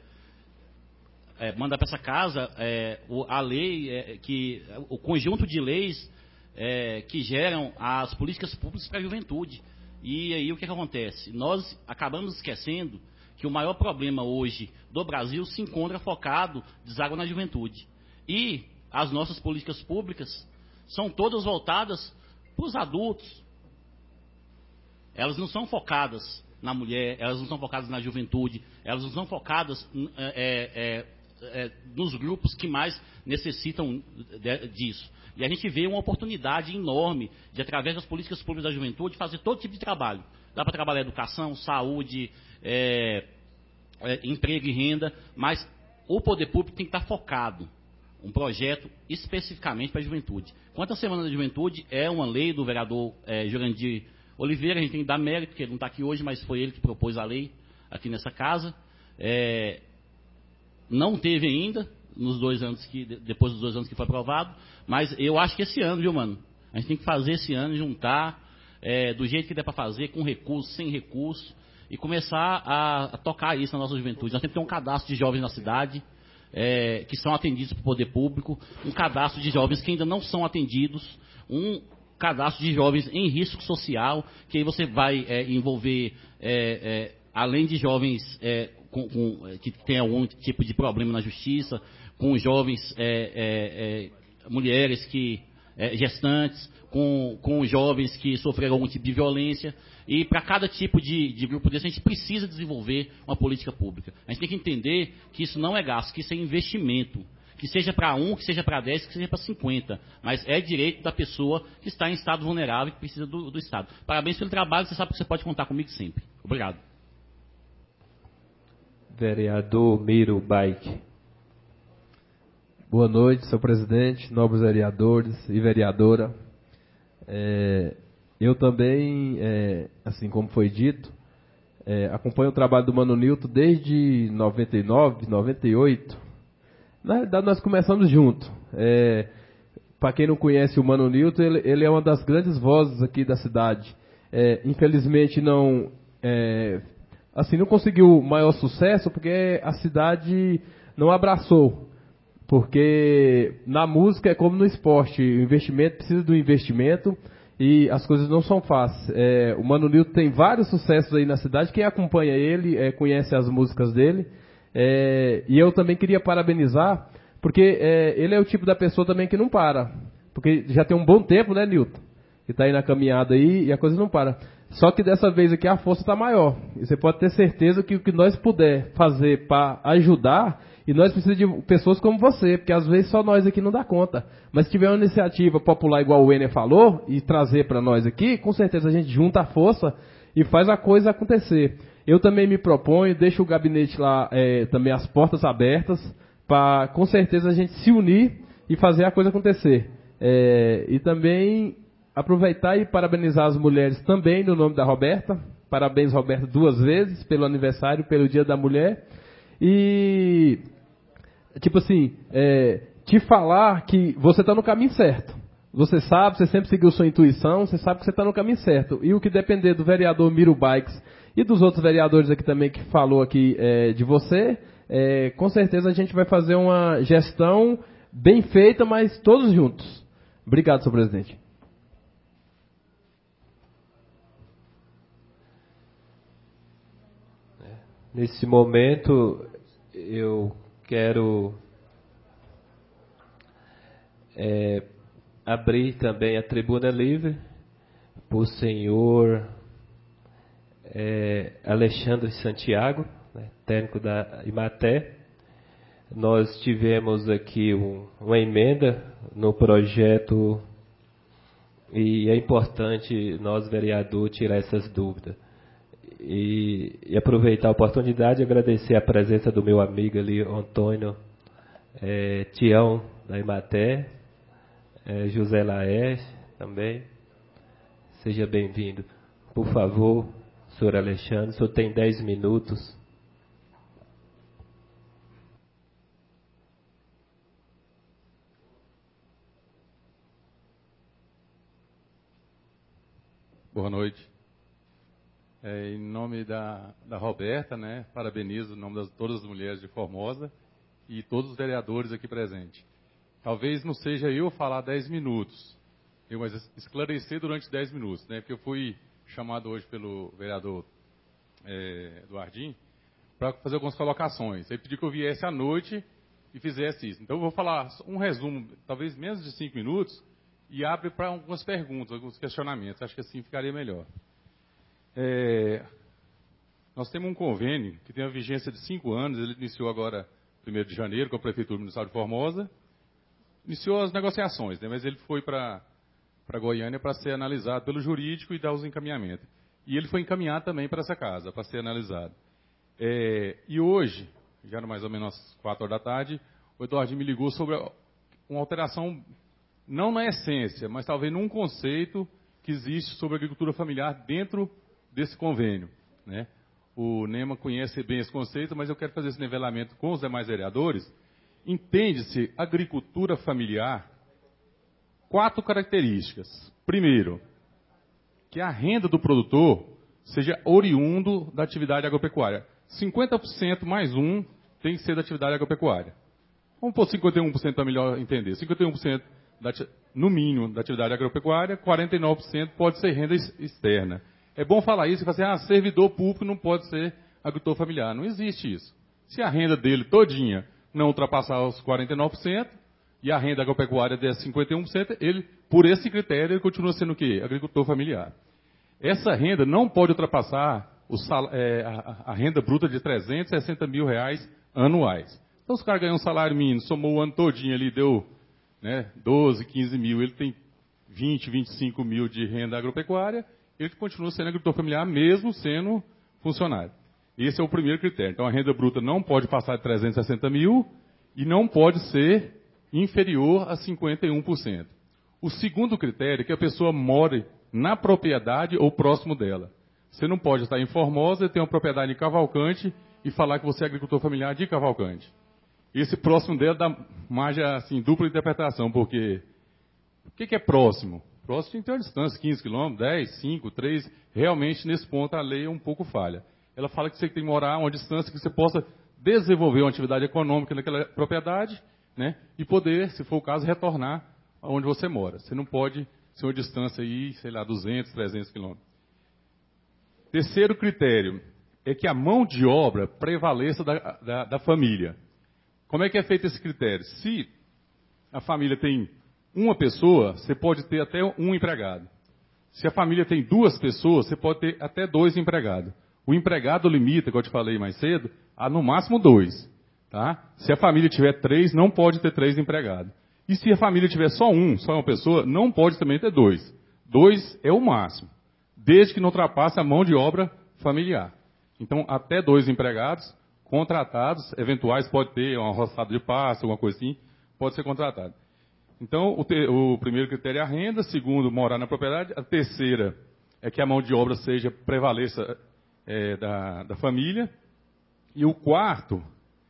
é, manda para essa casa é, o, a lei, é, que, o conjunto de leis É, que geram as políticas públicas para a juventude. E aí o que, que acontece? Nós acabamos esquecendo que o maior problema hoje do Brasil se encontra focado, deságua na juventude. E as nossas políticas públicas são todas voltadas para os adultos. Elas não são focadas na mulher, elas não são focadas na juventude, elas não são focadas é, é, é, nos grupos que mais necessitam de, disso. E a gente vê uma oportunidade enorme de, através das políticas públicas da juventude, fazer todo tipo de trabalho. Dá para trabalhar educação, saúde, é, é, emprego e renda, mas o poder público tem que estar focado. Um projeto especificamente para a juventude. Quanto à Semana da Juventude, é uma lei do vereador é, Jurandir Oliveira, a gente tem que dar mérito, porque ele não está aqui hoje, mas foi ele que propôs a lei aqui nessa casa. É, não teve ainda, nos dois anos que, depois dos dois anos que foi aprovado, mas eu acho que esse ano, viu, mano? A gente tem que fazer esse ano, juntar é, do jeito que der para fazer, com recurso, sem recurso, e começar a, a tocar isso na nossa juventude. Nós temos que ter um cadastro de jovens na cidade, é, que são atendidos pelo poder público, um cadastro de jovens que ainda não são atendidos, um cadastro de jovens em risco social, que aí você vai é, envolver, é, é, além de jovens é, com, com, que têm algum tipo de problema na justiça, com jovens, é, é, é, mulheres que, é, gestantes, com, com jovens que sofreram algum tipo de violência. E para cada tipo de, de grupo desse, a gente precisa desenvolver uma política pública. A gente tem que entender que isso não é gasto, que isso é investimento. Que seja para um, que seja para dez, que seja para cinquenta. Mas é direito da pessoa que está em estado vulnerável e que precisa do, do Estado. Parabéns pelo trabalho, você sabe que você pode contar comigo sempre. Obrigado. Vereador Miro Baik. Boa noite, senhor presidente, nobres vereadores e vereadora. É, eu também, é, assim como foi dito, é, acompanho o trabalho do Mano Newton desde noventa e nove, noventa e oito. Na realidade, nós começamos junto. É, Para quem não conhece o Mano Newton, ele, ele é uma das grandes vozes aqui da cidade. É, infelizmente, não, é, assim, não conseguiu maior sucesso porque a cidade não abraçou. Porque na música é como no esporte, o investimento precisa do investimento e as coisas não são fáceis. É, o Mano Newton tem vários sucessos aí na cidade, quem acompanha ele é, conhece as músicas dele. É, e eu também queria parabenizar, porque é, ele é o tipo da pessoa também que não para. Porque já tem um bom tempo, né, Newton? Que está aí na caminhada aí e a coisa não para. Só que dessa vez aqui a força está maior. E você pode ter certeza que o que nós puder fazer para ajudar, e nós precisamos de pessoas como você, porque às vezes só nós aqui não dá conta. Mas se tiver uma iniciativa popular igual o Ener falou, e trazer para nós aqui, com certeza a gente junta a força e faz a coisa acontecer. Eu também me proponho, deixo o gabinete lá, é, também as portas abertas, para com certeza a gente se unir e fazer a coisa acontecer. É, e também aproveitar e parabenizar as mulheres também no nome da Roberta. Parabéns, Roberta, duas vezes, pelo aniversário, pelo Dia da Mulher. E, tipo assim, é, te falar que você está no caminho certo. Você sabe, você sempre seguiu sua intuição, você sabe que você está no caminho certo. E o que depender do vereador Miro Bikes e dos outros vereadores aqui também que falou aqui é, de você, é, com certeza a gente vai fazer uma gestão bem feita, mas todos juntos. Obrigado, senhor presidente. Nesse momento, eu quero é, abrir também a tribuna livre para o senhor é, Alexandre Santiago, né, técnico da Imaté. Nós tivemos aqui um, uma emenda no projeto e é importante nós, vereadores, tirar essas dúvidas. E, e aproveitar a oportunidade e agradecer a presença do meu amigo ali, Antônio é, Tião, da Imaté, é, José Laércio também. Seja bem-vindo. Por favor, senhor Alexandre, o senhor tem dez minutos. Boa noite. É, em nome da, da Roberta, né, parabenizo em nome de todas as mulheres de Formosa e todos os vereadores aqui presentes. Talvez não seja eu falar dez minutos, eu mas esclarecer durante dez minutos, né, porque eu fui chamado hoje pelo vereador é, Eduardinho para fazer algumas colocações. Ele pediu que eu viesse à noite e fizesse isso. Então eu vou falar um resumo, talvez menos de cinco minutos, e abre para algumas perguntas, alguns questionamentos. Acho que assim ficaria melhor. É, nós temos um convênio que tem uma vigência de cinco anos, ele iniciou agora primeiro de janeiro com a Prefeitura Municipal de Formosa. Iniciou as negociações, né, mas ele foi para para Goiânia para ser analisado pelo jurídico e dar os encaminhamentos. E ele foi encaminhado também para essa casa, para ser analisado. É, e hoje, já no mais ou menos às quatro horas da tarde, o Eduardinho me ligou sobre uma alteração, não na essência, mas talvez num conceito que existe sobre a agricultura familiar dentro desse convênio, né? O NEMA conhece bem esse conceito, mas eu quero fazer esse nivelamento com os demais vereadores. Entende-se agricultura familiar quatro características. Primeiro, que a renda do produtor seja oriundo da atividade agropecuária. cinquenta por cento mais um tem que ser da atividade agropecuária. Vamos pôr cinquenta e um por cento para melhor entender. cinquenta e um por cento da, no mínimo da atividade agropecuária, quarenta e nove por cento pode ser renda externa. É bom falar isso e falar assim, ah, servidor público não pode ser agricultor familiar. Não existe isso. Se a renda dele todinha não ultrapassar os quarenta e nove por cento e a renda agropecuária der cinquenta e um por cento, ele, por esse critério, ele continua sendo o quê? Agricultor familiar. Essa renda não pode ultrapassar o sal, é, a, a renda bruta de trezentos e sessenta mil reais anuais. Então, os caras ganham um salário mínimo, somou o ano todinho ali, deu, né, doze, quinze mil, ele tem vinte, vinte e cinco mil de renda agropecuária, ele continua sendo agricultor familiar, mesmo sendo funcionário. Esse é o primeiro critério. Então, a renda bruta não pode passar de trezentos e sessenta mil e não pode ser inferior a cinquenta e um por cento. O segundo critério é que a pessoa more na propriedade ou próximo dela. Você não pode estar em Formosa, ter uma propriedade em Cavalcante e falar que você é agricultor familiar de Cavalcante. Esse próximo dela dá margem assim, dupla interpretação, porque o que, que é próximo? Próximo tem que ter uma distância, quinze quilômetros, dez, cinco, três. Realmente, nesse ponto, a lei é um pouco falha. Ela fala que você tem que morar a uma distância que você possa desenvolver uma atividade econômica naquela propriedade, né, e poder, se for o caso, retornar aonde você mora. Você não pode ser uma distância aí, sei lá, duzentos, trezentos quilômetros. Terceiro critério é que a mão de obra prevaleça da, da, da família. Como é que é feito esse critério? Se a família tem uma pessoa, você pode ter até um empregado. Se a família tem duas pessoas, você pode ter até dois empregados. O empregado limita, como eu te falei mais cedo, a no máximo dois. Tá? Se a família tiver três, não pode ter três empregados. E se a família tiver só um, só uma pessoa, não pode também ter dois. Dois é o máximo, desde que não ultrapasse a mão de obra familiar. Então, até dois empregados contratados, eventuais, pode ter uma roçada de pasto, alguma coisa assim, pode ser contratado. Então, o, te, o primeiro critério é a renda, segundo, morar na propriedade, a terceira é que a mão de obra seja prevaleça é, da, da família, e o quarto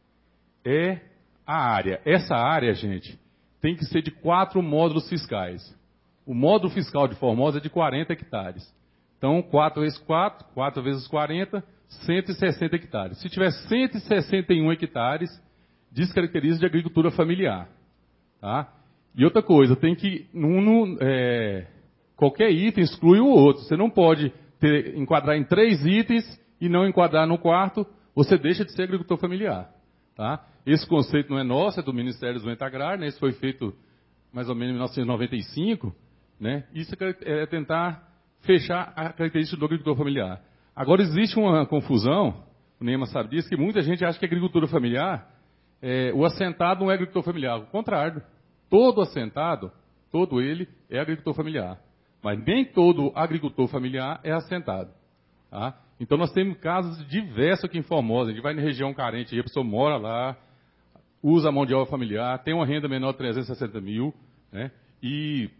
é a área. Essa área, gente, tem que ser de quatro módulos fiscais. O módulo fiscal de Formosa é de quarenta hectares. Então, quatro vezes quatro, quatro vezes quarenta, cento e sessenta hectares. Se tiver cento e sessenta e um hectares, descaracteriza de agricultura familiar. Tá? E outra coisa, tem que, um, é, qualquer item exclui o outro. Você não pode ter, enquadrar em três itens e não enquadrar no quarto, você deixa de ser agricultor familiar. Tá? Esse conceito não é nosso, é do Ministério do Desenvolvimento Agrário, né? Isso foi feito mais ou menos em mil novecentos e noventa e cinco. Né? Isso é tentar fechar a característica do agricultor familiar. Agora, existe uma confusão, o Nema sabe disso, que muita gente acha que a agricultura familiar, é, o assentado não é agricultor familiar. Ao contrário, todo assentado, todo ele é agricultor familiar. Mas nem todo agricultor familiar é assentado. Tá? Então, nós temos casos diversos aqui em Formosa. A gente vai na região carente, a pessoa mora lá, usa a mão de obra familiar, tem uma renda menor de trezentos e sessenta mil, né? E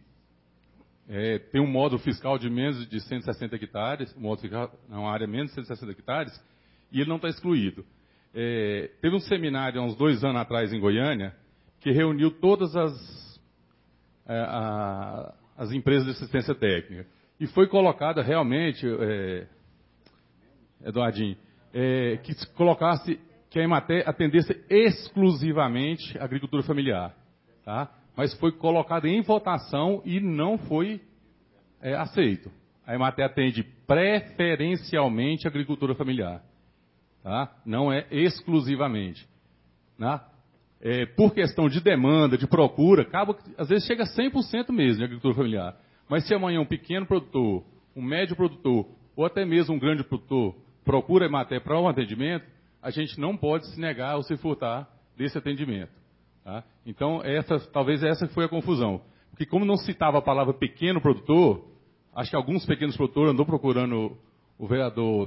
é, tem um módulo fiscal de menos de cento e sessenta hectares, um módulo fiscal, uma área menos de cento e sessenta hectares, e ele não está excluído. É, teve um seminário há uns dois anos atrás em Goiânia, que reuniu todas as, é, a, as empresas de assistência técnica. E foi colocada realmente, é, Eduardinho, é, que se colocasse que a Emater atendesse exclusivamente a agricultura familiar. Tá? Mas foi colocado em votação e não foi é, aceito. A Emater atende preferencialmente a agricultura familiar. Tá? Não é exclusivamente. Né? É, por questão de demanda, de procura, acaba, às vezes chega a cem por cento mesmo de agricultura familiar. Mas se amanhã um pequeno produtor, um médio produtor, ou até mesmo um grande produtor, procura a Emater para um atendimento, a gente não pode se negar ou se furtar desse atendimento. Tá? Então, essa, talvez essa foi a confusão. Porque como não citava a palavra pequeno produtor, acho que alguns pequenos produtores andou procurando o vereador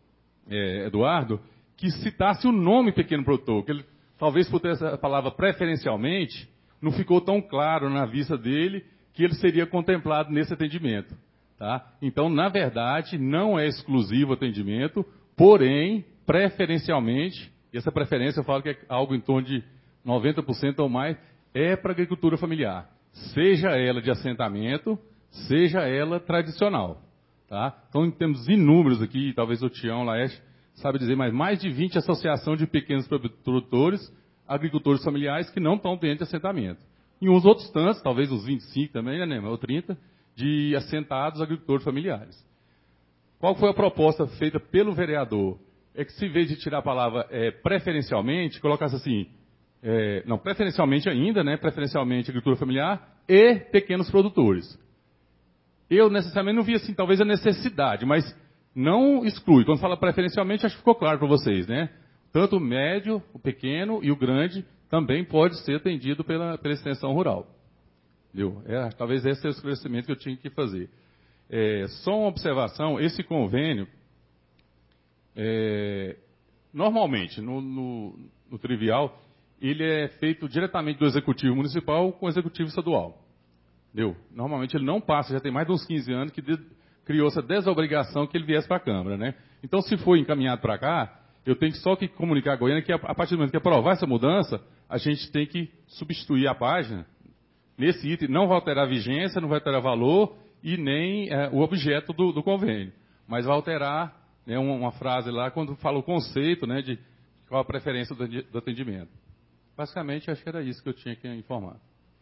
é, Eduardo, que citasse o nome pequeno produtor, que ele, talvez por ter essa palavra preferencialmente, não ficou tão claro na vista dele que ele seria contemplado nesse atendimento. Tá? Então, na verdade, não é exclusivo o atendimento, porém, preferencialmente, e essa preferência eu falo que é algo em torno de noventa por cento ou mais, é para a agricultura familiar. Seja ela de assentamento, seja ela tradicional. Tá? Então, temos inúmeros aqui, talvez o Tião Laeste sabe dizer, mas mais de vinte associações de pequenos produtores, agricultores familiares, que não estão dentro de assentamento. E uns outros tantos, talvez uns vinte e cinco também, né, ou trinta, de assentados agricultores familiares. Qual foi a proposta feita pelo vereador? É que se, em vez de tirar a palavra é, preferencialmente, colocasse assim, é, não, preferencialmente ainda, né, preferencialmente agricultura familiar e pequenos produtores. Eu, necessariamente, não vi, assim, talvez a necessidade, mas não exclui. Quando fala preferencialmente, acho que ficou claro para vocês, né? Tanto o médio, o pequeno e o grande também pode ser atendido pela, pela extensão rural. Entendeu? É, talvez esse seja o esclarecimento que eu tinha que fazer. É, só uma observação, esse convênio, é, normalmente, no, no, no trivial, ele é feito diretamente do Executivo Municipal com o Executivo Estadual. Entendeu? Normalmente ele não passa, já tem mais de uns quinze anos que de, criou essa desobrigação que ele viesse para a Câmara. Né? Então, se for encaminhado para cá, eu tenho só que comunicar a Goiânia que a, a partir do momento que aprovar essa mudança, a gente tem que substituir a página. Nesse item não vai alterar a vigência, não vai alterar valor e nem é, o objeto do, do convênio. Mas vai alterar, né, uma, uma frase lá quando fala o conceito, né, de qual a preferência do, do atendimento. Basicamente, acho que era isso que eu tinha que informar.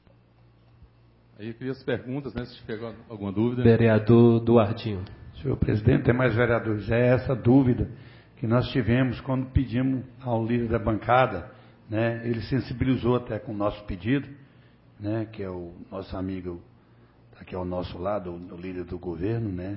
Aí eu queria as perguntas, né, se tiver alguma dúvida. Vereador Duartinho. Senhor presidente, tem mais vereadores. É essa dúvida que nós tivemos quando pedimos ao líder da bancada, né, ele sensibilizou até com o nosso pedido, né, que é o nosso amigo, aqui ao nosso lado, o líder do governo, né,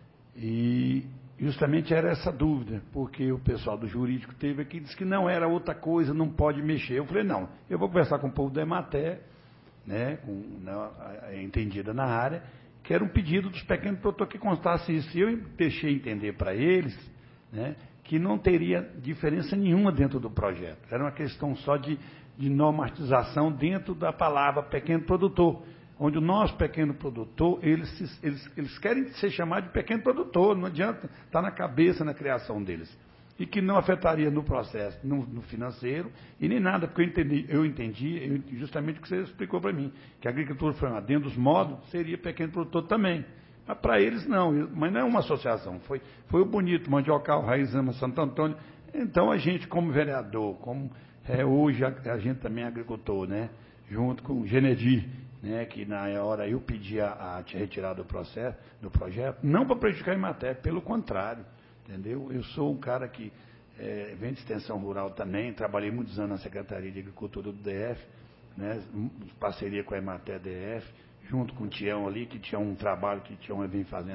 e justamente era essa dúvida, porque o pessoal do jurídico teve aqui, disse que não era outra coisa, não pode mexer. Eu falei, não, eu vou conversar com o povo da Emater, né, com, né, entendida na área, que era um pedido dos pequenos produtores que constasse isso. E eu deixei entender para eles, né, que não teria diferença nenhuma dentro do projeto. Era uma questão só de, de normatização dentro da palavra pequeno produtor, onde o nosso pequeno produtor, eles, eles, eles querem ser chamados de pequeno produtor, não adianta, está na cabeça, na criação deles. E que não afetaria no processo, no, no financeiro, e nem nada, porque eu entendi, eu entendi eu, justamente o que você explicou para mim, que a agricultura familiar, dentro dos módulos, seria pequeno produtor também. Mas para eles não, mas não é uma associação, foi, foi o Bonito, Mandiocal, Raizama, Santo Antônio. Então a gente, como vereador, como é, hoje a, a gente também é agricultor, né, junto com o Genedi, né, que na hora eu pedi a, a te retirar do processo, do projeto, não para prejudicar a Emater, pelo contrário, entendeu? Eu sou um cara que é, vem de extensão rural também, trabalhei muitos anos na Secretaria de Agricultura do D F, né, parceria com a Emater D F, junto com o Tião ali, que tinha um trabalho que o Tião vem fazendo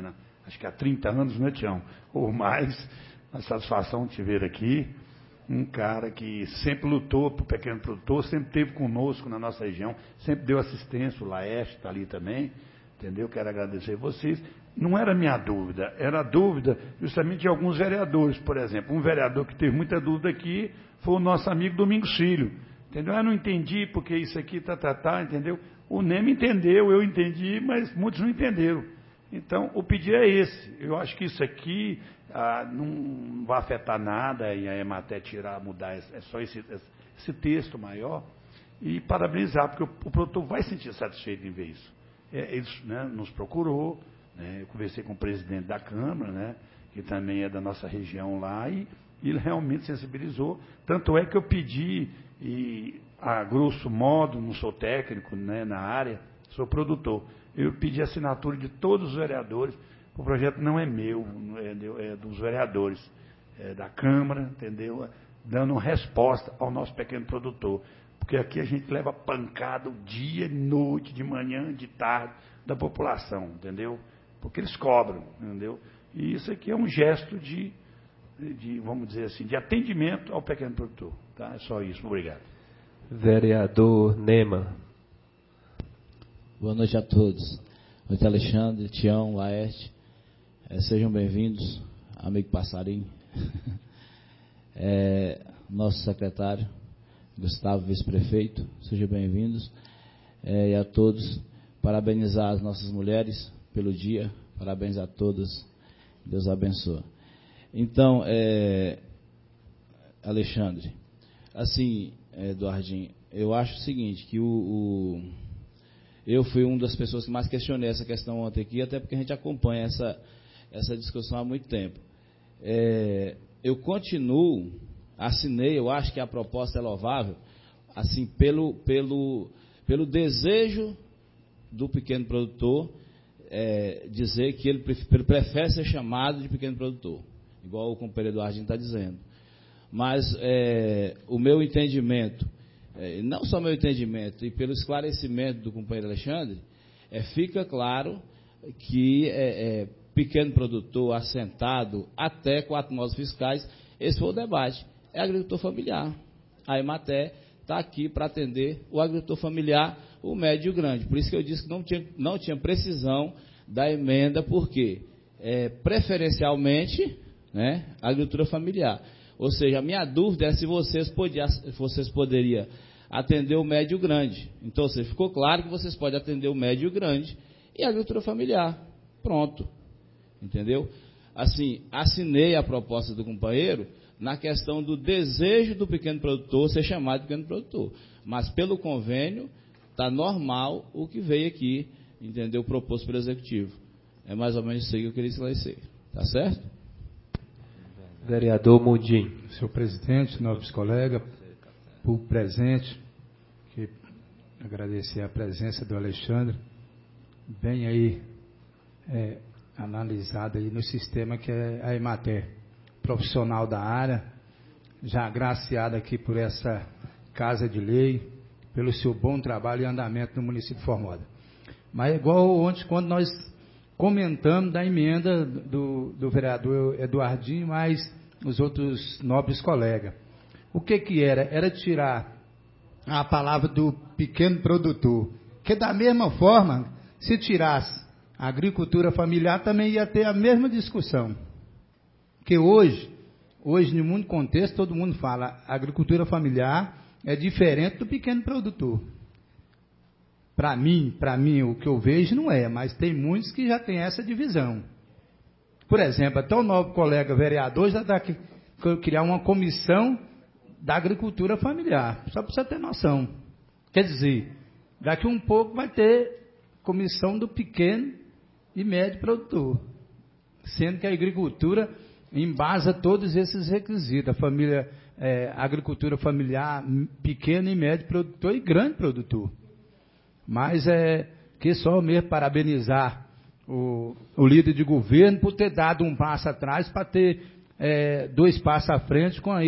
acho que há trinta anos, né, Tião? Ou mais, a satisfação de te ver aqui. Um cara que sempre lutou para o pequeno produtor, sempre esteve conosco na nossa região, sempre deu assistência, o Laeste está ali também, entendeu? Quero agradecer a vocês. Não era minha dúvida, era a dúvida justamente de alguns vereadores, por exemplo. Um vereador que teve muita dúvida aqui foi o nosso amigo Domingos Filho, entendeu? Eu não entendi porque isso aqui, tá, tá, tá, entendeu? O Neme entendeu, eu entendi, mas muitos não entenderam. Então, o pedido é esse. Eu acho que isso aqui ah, não vai afetar nada e a Emater tirar, mudar, é só esse, esse texto maior. E parabenizar, porque o, o produtor vai se sentir satisfeito em ver isso. É, ele, né, nos procurou, né, eu conversei com o presidente da Câmara, né, que também é da nossa região lá, e, e ele realmente sensibilizou. Tanto é que eu pedi, e a grosso modo, não sou técnico, né, na área, sou produtor. Eu pedi a assinatura de todos os vereadores. O projeto não é meu, é, é dos vereadores, é da Câmara, entendeu? Dando resposta ao nosso pequeno produtor. Porque aqui a gente leva pancada dia, noite, de manhã, de tarde, da população, entendeu? Porque eles cobram, entendeu? E isso aqui é um gesto de, de vamos dizer assim, de atendimento ao pequeno produtor. Tá? É só isso. Obrigado. Vereador Nema. Boa noite a todos. Boa noite, Alexandre, Tião, Laerte. É, sejam bem-vindos, amigo Passarinho. É, nosso secretário, Gustavo, vice-prefeito, sejam bem-vindos. É, e a todos, parabenizar as nossas mulheres pelo dia, parabéns a todas, Deus abençoe. Então, é, Alexandre, assim, Eduardinho, eu acho o seguinte, que o... o Eu fui uma das pessoas que mais questionei essa questão ontem aqui, até porque a gente acompanha essa, essa discussão há muito tempo. É, eu continuo, assinei, eu acho que a proposta é louvável, assim, pelo, pelo, pelo desejo do pequeno produtor é, dizer que ele prefere ser chamado de pequeno produtor, igual o companheiro Eduardinho está dizendo. Mas é, o meu entendimento, É, não só meu entendimento, e pelo esclarecimento do companheiro Alexandre, é, fica claro que é, é, pequeno produtor assentado até quatro notas fiscais, esse foi o debate, é agricultor familiar. A Emater está aqui para atender o agricultor familiar, o médio e o grande. Por isso que eu disse que não tinha, não tinha precisão da emenda, porque é, preferencialmente, né, agricultura familiar. Ou seja, a minha dúvida é se vocês, podia, vocês poderiam atender o médio e o grande. Então, seja, ficou claro que vocês podem atender o médio e o grande e a agricultura familiar. Pronto. Entendeu? Assim, assinei a proposta do companheiro na questão do desejo do pequeno produtor ser chamado de pequeno produtor. Mas, pelo convênio, está normal o que veio aqui, entendeu? Proposto pelo Executivo. É mais ou menos isso aí que eu queria esclarecer. Tá certo? Vereador Mundim. Senhor presidente, nobres colegas, público presente, que agradecer a presença do Alexandre, bem aí é, analisado aí no sistema que é a Emater, profissional da área, já agraciado aqui por essa Casa de Lei, pelo seu bom trabalho e andamento no município de Formosa. Mas é igual ontem, quando nós comentamos da emenda do, do vereador Eduardinho, mais os outros nobres colegas. O que que era? Era tirar a palavra do pequeno produtor, que da mesma forma, se tirasse a agricultura familiar, também ia ter a mesma discussão. Porque hoje, hoje no mundo contexto, todo mundo fala, a agricultura familiar é diferente do pequeno produtor. Para mim, para mim, o que eu vejo não é, mas tem muitos que já têm essa divisão. Por exemplo, até o novo colega vereador já está aqui, criar uma comissão da agricultura familiar, só para você ter noção. Quer dizer, daqui um pouco vai ter comissão do pequeno e médio produtor, sendo que a agricultura embasa todos esses requisitos, a família, é, agricultura familiar, pequeno e médio produtor e grande produtor. Mas é que só mesmo parabenizar o, o líder de governo por ter dado um passo atrás para ter é, dois passos à frente com aí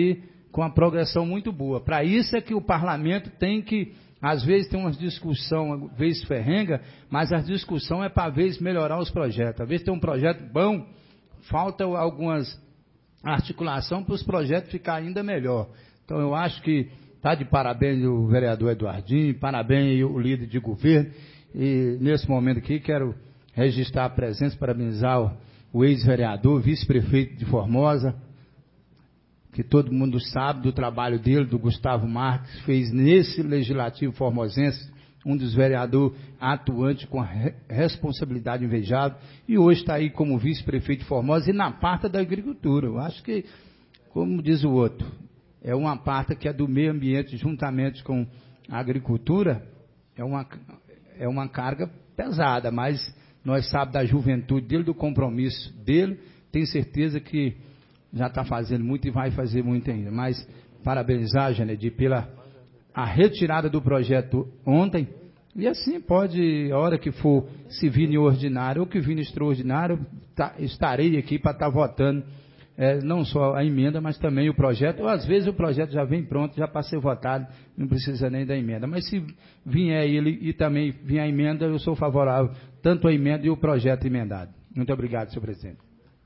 com uma progressão muito boa. Para isso é que o parlamento tem que, às vezes tem umas discussões, às vezes ferrenga, mas a discussão é para, às vezes, melhorar os projetos. Às vezes tem um projeto bom, falta algumas articulação para os projetos ficarem ainda melhor. Então eu acho que está de parabéns o vereador Eduardinho, parabéns o líder de governo, e nesse momento aqui quero registrar a presença, parabenizar o, o ex-vereador, vice-prefeito de Formosa, que todo mundo sabe do trabalho dele, do Gustavo Marques, fez nesse legislativo formosense um dos vereadores atuantes com a re responsabilidade invejável, e hoje está aí como vice-prefeito de Formosa e na parte da agricultura. Eu acho que, como diz o outro, é uma parte que é do meio ambiente, juntamente com a agricultura, é uma, é uma carga pesada, mas nós sabemos da juventude dele, do compromisso dele, tenho certeza que já está fazendo muito e vai fazer muito ainda. Mas parabenizar, Janedir, pela a retirada do projeto ontem, e assim pode, a hora que for, se vir em ordinário ou que vir em extraordinário, tá, estarei aqui para estar tá votando, é, não só a emenda, mas também o projeto, ou às vezes o projeto já vem pronto, já para ser votado, não precisa nem da emenda, mas se vier ele e também vier a emenda, eu sou favorável, tanto a emenda e o projeto emendado. Muito obrigado, senhor presidente.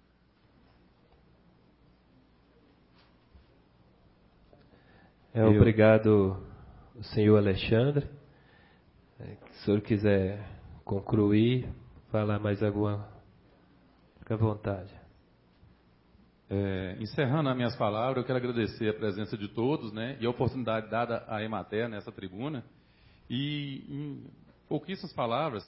É, obrigado, senhor Alexandre. Se o senhor quiser concluir, falar mais alguma, fica à vontade. É, encerrando as minhas palavras, eu quero agradecer a presença de todos, né, e a oportunidade dada à Emater nessa tribuna. E, em pouquíssimas palavras,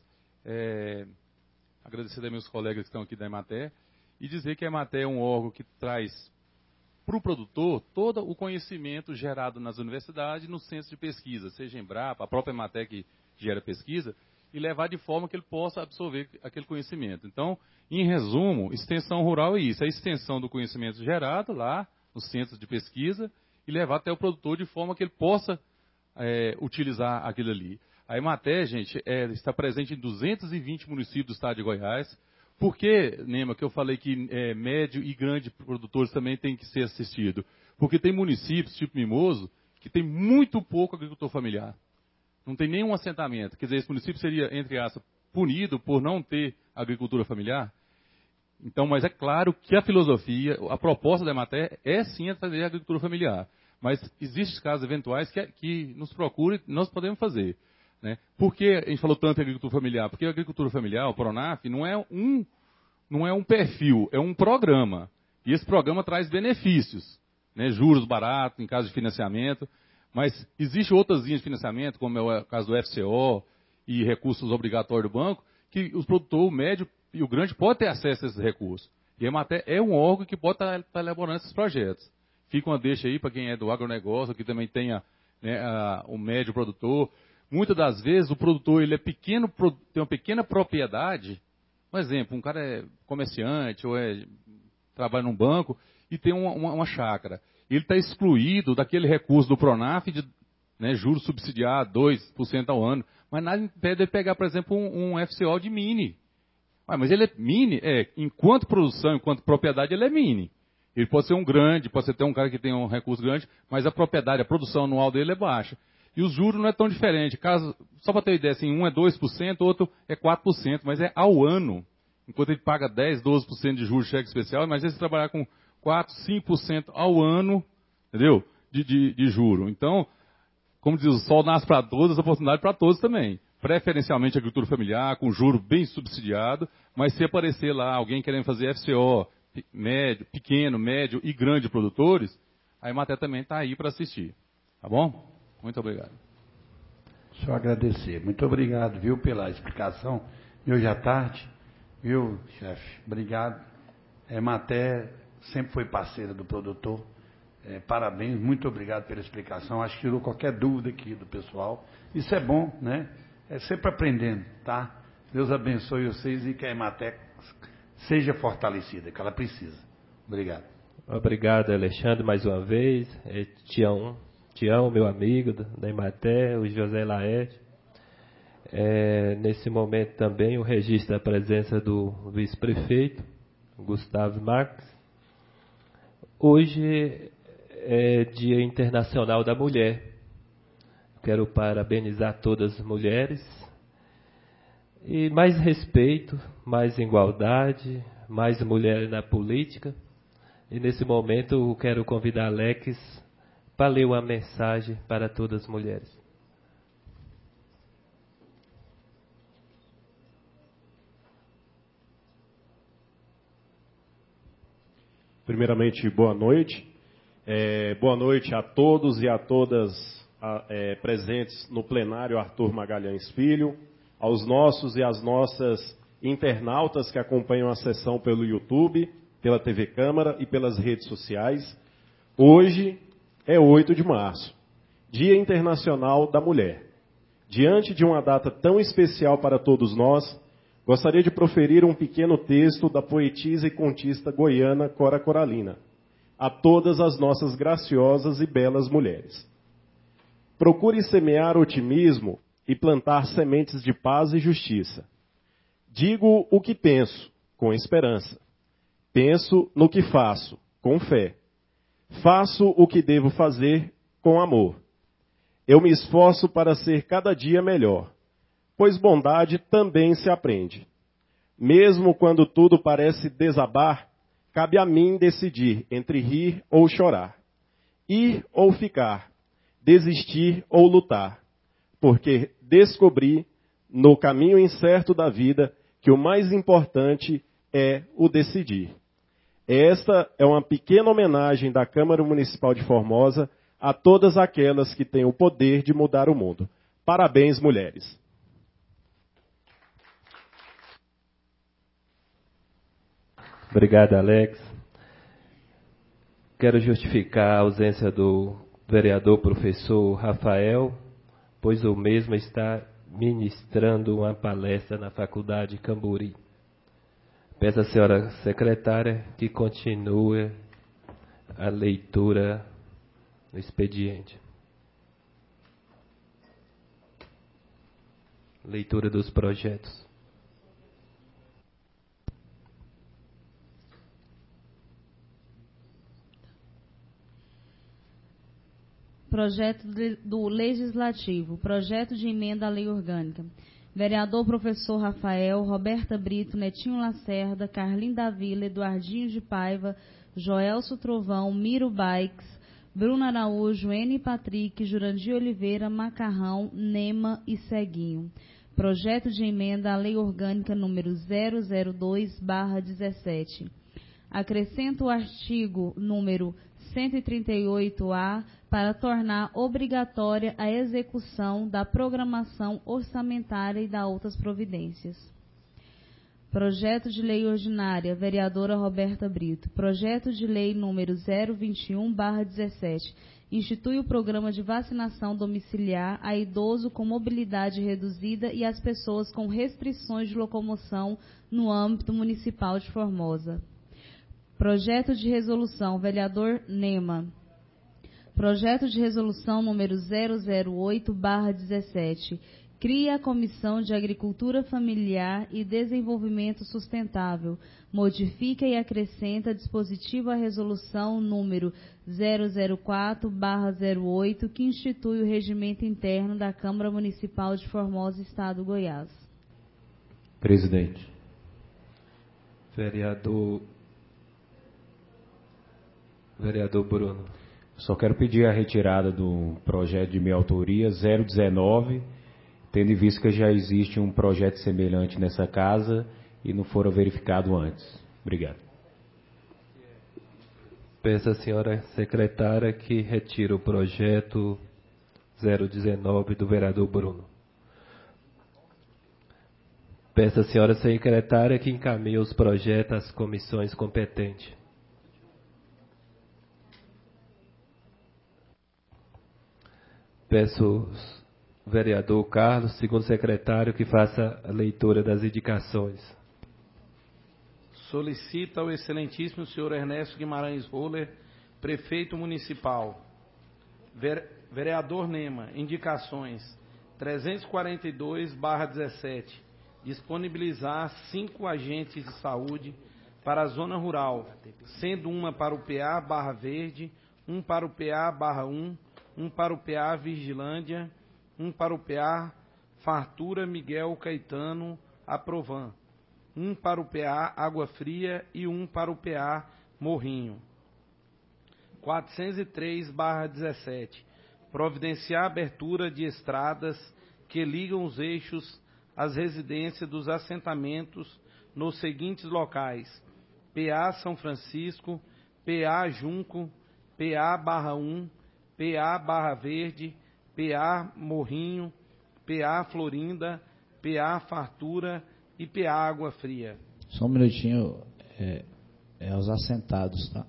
é, agradecer a meus colegas que estão aqui da Emater e dizer que a Emater é um órgão que traz para o produtor todo o conhecimento gerado nas universidades e nos centros de pesquisa, seja Embrapa, a própria Emater que gera pesquisa, e levar de forma que ele possa absorver aquele conhecimento. Então, em resumo, extensão rural é isso, é a extensão do conhecimento gerado lá nos centros de pesquisa e levar até o produtor de forma que ele possa é, utilizar aquilo ali. A Emater, gente, é, está presente em duzentos e vinte municípios do estado de Goiás. Por que, Nema, que eu falei que é, médio e grande produtores também têm que ser assistidos? Porque tem municípios, tipo Mimoso, que tem muito pouco agricultor familiar. Não tem nenhum assentamento. Quer dizer, esse município seria, entre aspas, punido por não ter agricultura familiar. Então, mas é claro que a filosofia, a proposta da Emater é sim fazer agricultura familiar. Mas existem casos eventuais que, que nos procurem, nós podemos fazer. Né? Por que a gente falou tanto em agricultura familiar? Porque a agricultura familiar, o Pronaf, não é um, não é um perfil, é um programa. E esse programa traz benefícios, né? Juros baratos em caso de financiamento. Mas existem outras linhas de financiamento, como é o caso do F C O e recursos obrigatórios do banco, que os produtores, o médio e o grande, podem ter acesso a esses recursos. E a Emater é um órgão que pode estar, estar elaborando esses projetos. Fica uma deixa aí para quem é do agronegócio, que também tenha, né, a, o médio produtor. Muitas das vezes o produtor ele é pequeno, tem uma pequena propriedade. Um exemplo, um cara é comerciante ou é, trabalha num banco e tem uma, uma, uma chácara. Ele está excluído daquele recurso do Pronaf de, né, juros subsidiados, dois por cento ao ano. Mas nada impede ele pegar, por exemplo, um, um F C O de mini. Ah, mas ele é mini? É, enquanto produção, enquanto propriedade, ele é mini. Ele pode ser um grande, pode ser até um cara que tem um recurso grande, mas a propriedade, a produção anual dele é baixa. E os juros não é tão diferente. Caso, só para ter ideia, assim, um é dois por cento, outro é quatro por cento, mas é ao ano. Enquanto ele paga dez, doze por cento de juros de cheque especial, imagina se trabalhar com quatro, cinco por cento ao ano, entendeu? De, de, de juro. Então, como diz, o sol nasce para todos, a oportunidade para todos também. Preferencialmente agricultura familiar, com juro bem subsidiado, mas se aparecer lá alguém querendo fazer F C O, médio, pequeno, médio e grande produtores, a Emater também está aí para assistir. Tá bom? Muito obrigado. Só agradecer. Muito obrigado, viu, pela explicação de hoje à tarde. Viu, chefe? Obrigado. A Emater sempre foi parceira do produtor. É, parabéns, muito obrigado pela explicação. Acho que tirou qualquer dúvida aqui do pessoal. Isso é bom, né? É sempre aprendendo, tá? Deus abençoe vocês e que a Emater seja fortalecida, que ela precisa. Obrigado. Obrigado, Alexandre, mais uma vez. É, Tião, Tião, meu amigo da Emater, o José Laerte. É, nesse momento também o registro da presença do vice-prefeito, Gustavo Marques. Hoje é Dia Internacional da Mulher. Quero parabenizar todas as mulheres. E mais respeito, mais igualdade, mais mulheres na política. E nesse momento eu quero convidar Alex para ler uma mensagem para todas as mulheres. Primeiramente, boa noite. É, boa noite a todos e a todas a, é, presentes no plenário Arthur Magalhães Filho, aos nossos e às nossas internautas que acompanham a sessão pelo YouTube, pela T V Câmara e pelas redes sociais. Hoje é oito de março, Dia Internacional da Mulher. Diante de uma data tão especial para todos nós, gostaria de proferir um pequeno texto da poetisa e contista goiana Cora Coralina, a todas as nossas graciosas e belas mulheres. Procure semear otimismo e plantar sementes de paz e justiça. Digo o que penso, com esperança. Penso no que faço, com fé. Faço o que devo fazer, com amor. Eu me esforço para ser cada dia melhor, pois bondade também se aprende. Mesmo quando tudo parece desabar, cabe a mim decidir entre rir ou chorar, ir ou ficar, desistir ou lutar, porque descobri, no caminho incerto da vida, que o mais importante é o decidir. Esta é uma pequena homenagem da Câmara Municipal de Formosa a todas aquelas que têm o poder de mudar o mundo. Parabéns, mulheres! Obrigado, Alex. Quero justificar a ausência do vereador professor Rafael, pois o mesmo está ministrando uma palestra na Faculdade Camburi. Peço à senhora secretária que continue a leitura do expediente. Leitura dos projetos. Projeto do Legislativo. Projeto de emenda à Lei Orgânica. Vereador professor Rafael, Roberta Brito, Netinho Lacerda, Carlinda Davila, Eduardinho de Paiva, Joelso Trovão, Miro Baix, Bruno Araújo, N. Patrick, Jurandir Oliveira, Macarrão, Nema e Ceguinho. Projeto de emenda à Lei Orgânica número zero zero dois barra dezessete. Acrescenta o artigo número cento e trinta e oito A para tornar obrigatória a execução da programação orçamentária e da outras providências. Projeto de lei ordinária, vereadora Roberta Brito. Projeto de lei número zero vinte e um barra dezessete. Institui o programa de vacinação domiciliar a idoso com mobilidade reduzida e às pessoas com restrições de locomoção no âmbito municipal de Formosa. Projeto de resolução, vereador Nema. Projeto de resolução número zero zero oito barra dezessete. Cria a Comissão de Agricultura Familiar e Desenvolvimento Sustentável. Modifica e acrescenta dispositivo à resolução número zero zero quatro barra zero oito, que institui o regimento interno da Câmara Municipal de Formosa, Estado do Goiás. Presidente. Vereador Vereador Bruno. Só quero pedir a retirada do projeto de minha autoria zero dezenove, tendo em vista que já existe um projeto semelhante nessa casa e não fora verificado antes. Obrigado. Peço à senhora secretária que retire o projeto zero dezenove do vereador Bruno. Peço à senhora secretária que encaminhe os projetos às comissões competentes. Peço ao vereador Carlos, segundo secretário, que faça a leitura das indicações. Solicita ao excelentíssimo senhor Ernesto Guimarães Roller, prefeito municipal. Vereador Nema, indicações trezentos e quarenta e dois barra dezessete. Disponibilizar cinco agentes de saúde para a zona rural, sendo uma para o P A Barra Verde, um para o P A barra um, um para o P A Vigilândia, um para o P A Fartura Miguel Caetano Aprovan, um para o P A Água Fria e um para o P A Morrinho. quatrocentos e três barra dezessete. Providenciar a abertura de estradas que ligam os eixos às residências dos assentamentos nos seguintes locais: P A São Francisco, P A Junco, P A Barra um, P A Barra Verde, P A Morrinho, P A Florinda, P A Fartura e P A Água Fria. Só um minutinho, é, é os assentados, tá?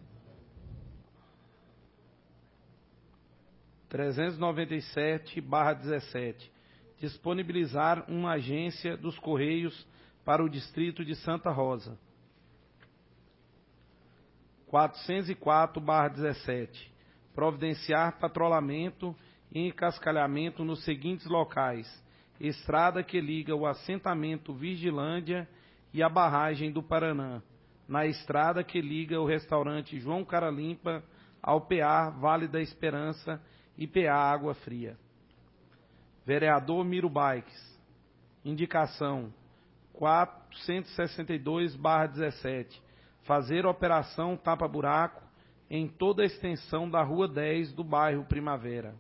trezentos e noventa e sete barra dezessete. Disponibilizar uma agência dos Correios para o distrito de Santa Rosa. quatrocentos e quatro barra dezessete. Providenciar patrulhamento e encascalhamento nos seguintes locais: estrada que liga o assentamento Vigilândia e a barragem do Paranã, na estrada que liga o restaurante João Cara Limpa ao P A Vale da Esperança e P A Água Fria. Vereador Miro Bikes. Indicação quatrocentos e sessenta e dois barra dezessete. Fazer operação tapa-buraco em toda a extensão da Rua dez do bairro Primavera.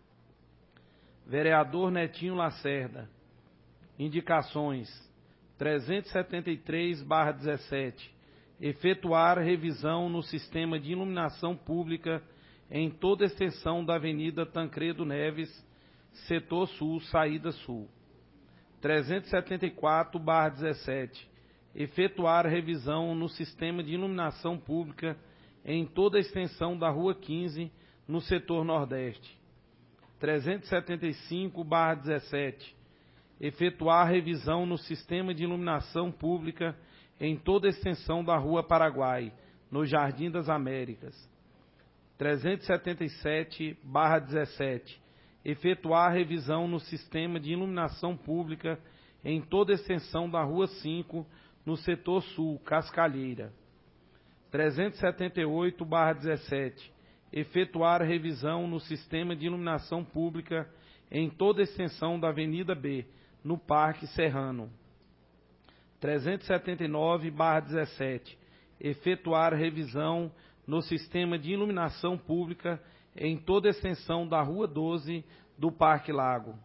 Vereador Netinho Lacerda. Indicações trezentos e setenta e três barra dezessete. Efetuar revisão no sistema de iluminação pública em toda a extensão da Avenida Tancredo Neves, Setor Sul, Saída Sul. trezentos e setenta e quatro barra dezessete. Efetuar revisão no sistema de iluminação pública em toda a extensão da Rua quinze, no setor Nordeste. trezentos e setenta e cinco barra dezessete. Efetuar revisão no sistema de iluminação pública em toda a extensão da Rua Paraguai, no Jardim das Américas. trezentos e setenta e sete barra dezessete. Efetuar revisão no sistema de iluminação pública em toda a extensão da Rua cinco, no setor sul, Cascalheira. trezentos e setenta e oito barra dezessete. Efetuar revisão no sistema de iluminação pública em toda a extensão da Avenida B, no Parque Serrano. trezentos e setenta e nove barra dezessete. Efetuar revisão no sistema de iluminação pública em toda a extensão da Rua doze do Parque Lago.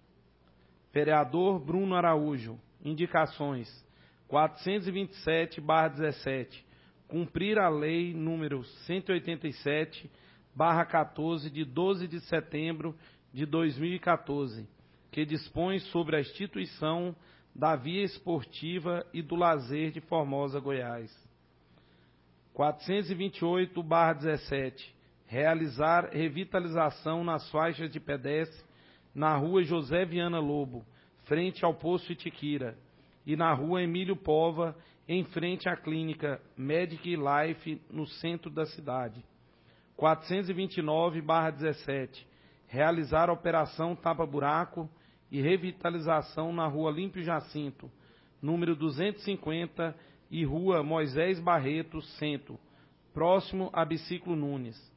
Vereador Bruno Araújo. Indicações quatrocentos e vinte e sete barra dezessete. Cumprir a lei número cento e oitenta e sete barra quatorze de doze de setembro de dois mil e quatorze, que dispõe sobre a instituição da via esportiva e do lazer de Formosa, Goiás. quatrocentos e vinte e oito barra dezessete. Realizar revitalização nas faixas de pedestre na Rua José Viana Lobo, frente ao Poço Itiquira, e na Rua Emílio Pova, em frente à clínica Medic Life, no centro da cidade. quatrocentos e vinte e nove barra dezessete. Realizar operação tapa-buraco e revitalização na Rua Límpio Jacinto, número duzentos e cinquenta, e Rua Moisés Barreto, centro, próximo a Biciclo Nunes.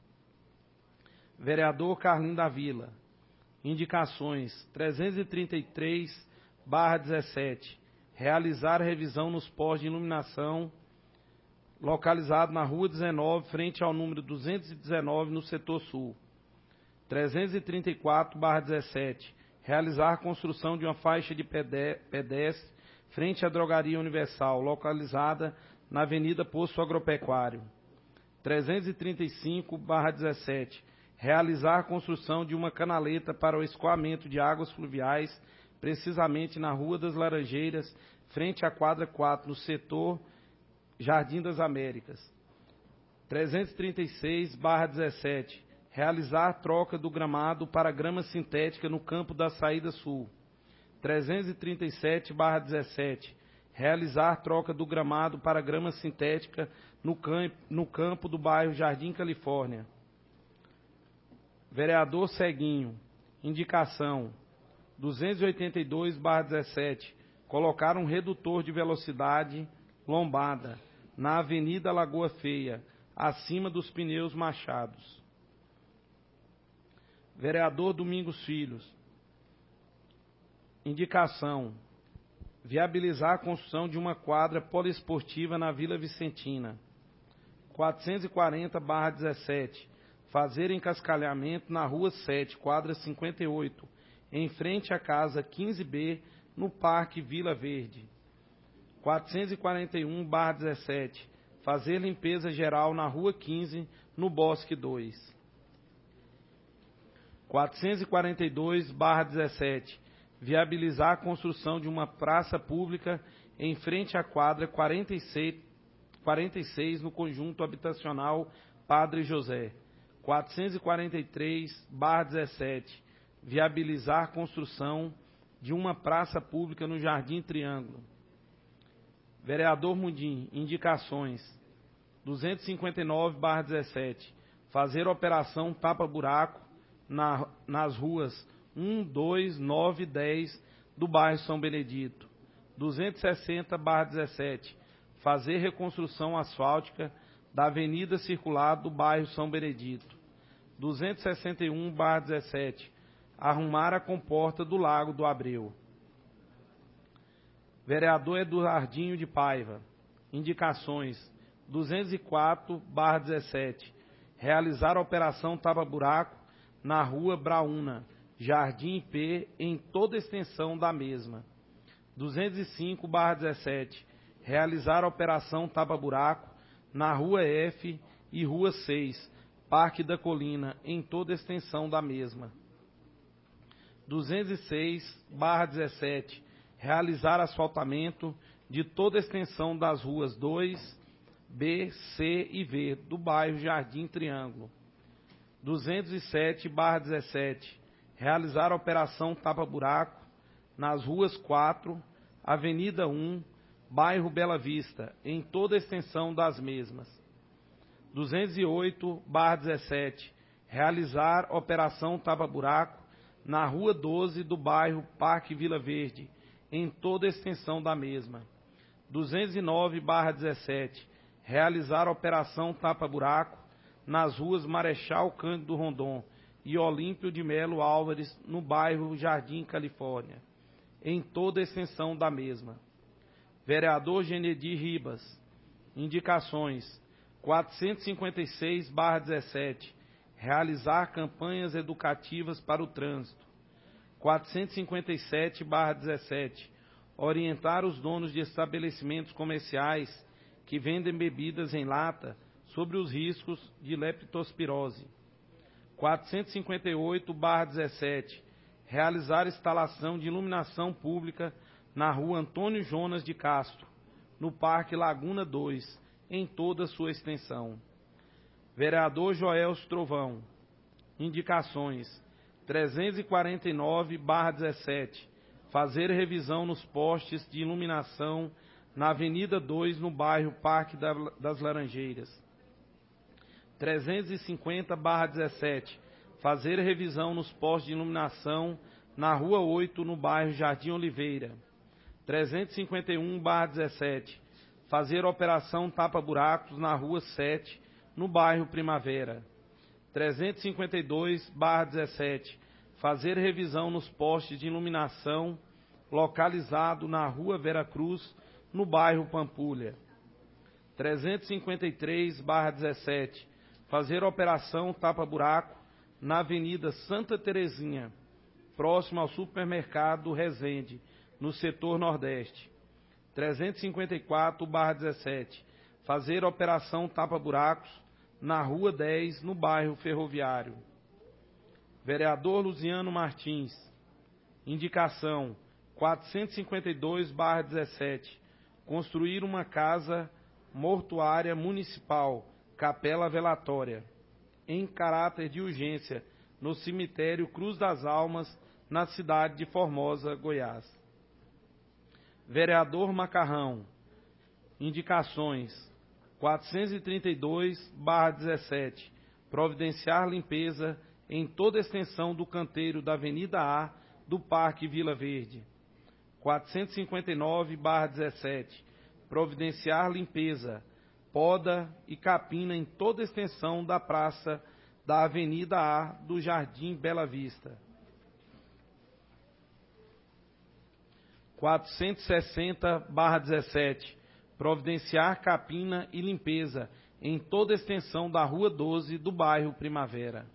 Vereador Carlinho da Vila. Indicações trezentos e trinta e três barra dezessete. Realizar revisão nos postos de iluminação localizado na Rua dezenove, frente ao número duzentos e dezenove, no setor sul. trezentos e trinta e quatro barra dezessete. Realizar construção de uma faixa de pedestre frente à Drogaria Universal, localizada na Avenida Poço Agropecuário. trezentos e trinta e cinco barra dezessete. Realizar construção de uma canaleta para o escoamento de águas fluviais, precisamente na Rua das Laranjeiras, frente à quadra quatro, no setor Jardim das Américas. trezentos e trinta e seis barra dezessete. Realizar troca do gramado para grama sintética no campo da Saída Sul. trezentos e trinta e sete barra dezessete. Realizar troca do gramado para grama sintética no campo, no campo do bairro Jardim Califórnia. Vereador Ceguinho. Indicação duzentos e oitenta e dois barra dezessete. Colocar um redutor de velocidade lombada na Avenida Lagoa Feia, acima dos pneus Machados. Vereador Domingos Filhos. Indicação: viabilizar a construção de uma quadra poliesportiva na Vila Vicentina. quatrocentos e quarenta barra dezessete. Fazer encascalhamento na Rua sete, quadra cinquenta e oito, em frente à Casa quinze B, no Parque Vila Verde. quatrocentos e quarenta e um barra dezessete. Fazer limpeza geral na Rua quinze, no Bosque dois. quatrocentos e quarenta e dois barra dezessete. Viabilizar a construção de uma praça pública em frente à quadra quarenta e seis, quarenta e seis no conjunto habitacional Padre José. quatrocentos e quarenta e três barra dezessete. Viabilizar a construção de uma praça pública no Jardim Triângulo. Vereador Mundim, indicações: duzentos e cinquenta e nove barra dezessete. Fazer operação tapa-buraco na, nas ruas um, dois, nove e dez do bairro São Benedito. duzentos e sessenta barra dezessete. Fazer reconstrução asfáltica da Avenida Circular do bairro São Benedito. duzentos e sessenta e um barra dezessete. Arrumar a comporta do Lago do Abreu. Vereador Eduardinho de Paiva. Indicações: duzentos e quatro barra dezessete. Realizar a operação tapa-buraco na Rua Braúna, Jardim I P, em toda a extensão da mesma. duzentos e cinco barra dezessete. Realizar a operação tapa-buraco na Rua F e Rua seis, Parque da Colina, em toda a extensão da mesma. duzentos e seis barra dezessete. Realizar asfaltamento de toda a extensão das ruas dois, B, C e V do bairro Jardim Triângulo. duzentos e sete barra dezessete. Realizar a operação tapa-buraco nas ruas quatro, Avenida um, bairro Bela Vista, em toda a extensão das mesmas. duzentos e oito barra dezessete. Realizar operação tapa-buraco na Rua doze do bairro Parque Vila Verde, em toda a extensão da mesma. duzentos e nove barra dezessete. Realizar operação tapa-buraco nas ruas Marechal Cândido Rondon e Olímpio de Melo Álvares, no bairro Jardim Califórnia, em toda a extensão da mesma. Vereador Genedi Ribas. Indicações: quatrocentos e cinquenta e seis barra dezessete. Realizar campanhas educativas para o trânsito. quatrocentos e cinquenta e sete barra dezessete. Orientar os donos de estabelecimentos comerciais que vendem bebidas em lata sobre os riscos de leptospirose. quatrocentos e cinquenta e oito barra dezessete. Realizar instalação de iluminação pública na Rua Antônio Jonas de Castro, no Parque Laguna dois, em toda a sua extensão. Vereador Joel Trovão. Indicações: trezentos e quarenta e nove barra dezessete. Fazer revisão nos postes de iluminação na Avenida dois, no bairro Parque das Laranjeiras. trezentos e cinquenta barra dezessete. Fazer revisão nos postes de iluminação na Rua oito, no bairro Jardim Oliveira. trezentos e cinquenta e um barra dezessete. Fazer operação tapa-buracos na Rua sete, no bairro Primavera. trezentos e cinquenta e dois barra dezessete. Fazer revisão nos postes de iluminação localizado na Rua Veracruz, no bairro Pampulha. trezentos e cinquenta e três barra dezessete. Fazer operação tapa-buraco na Avenida Santa Terezinha, próximo ao supermercado Resende, no setor Nordeste. trezentos e cinquenta e quatro barra dezessete. Fazer operação tapa-buracos na Rua dez, no bairro Ferroviário. Vereador Luziano Martins. Indicação: quatrocentos e cinquenta e dois barra dezessete. Construir uma casa mortuária municipal, capela velatória, em caráter de urgência, no cemitério Cruz das Almas, na cidade de Formosa, Goiás. Vereador Macarrão. Indicações: quatrocentos e trinta e dois barra dezessete. Providenciar limpeza em toda a extensão do canteiro da Avenida A do Parque Vila Verde. quatrocentos e cinquenta e nove barra dezessete. Providenciar limpeza, poda e capina em toda a extensão da Praça da Avenida A do Jardim Bela Vista. quatrocentos e sessenta barra dezessete, providenciar capina e limpeza em toda a extensão da Rua doze do bairro Primavera.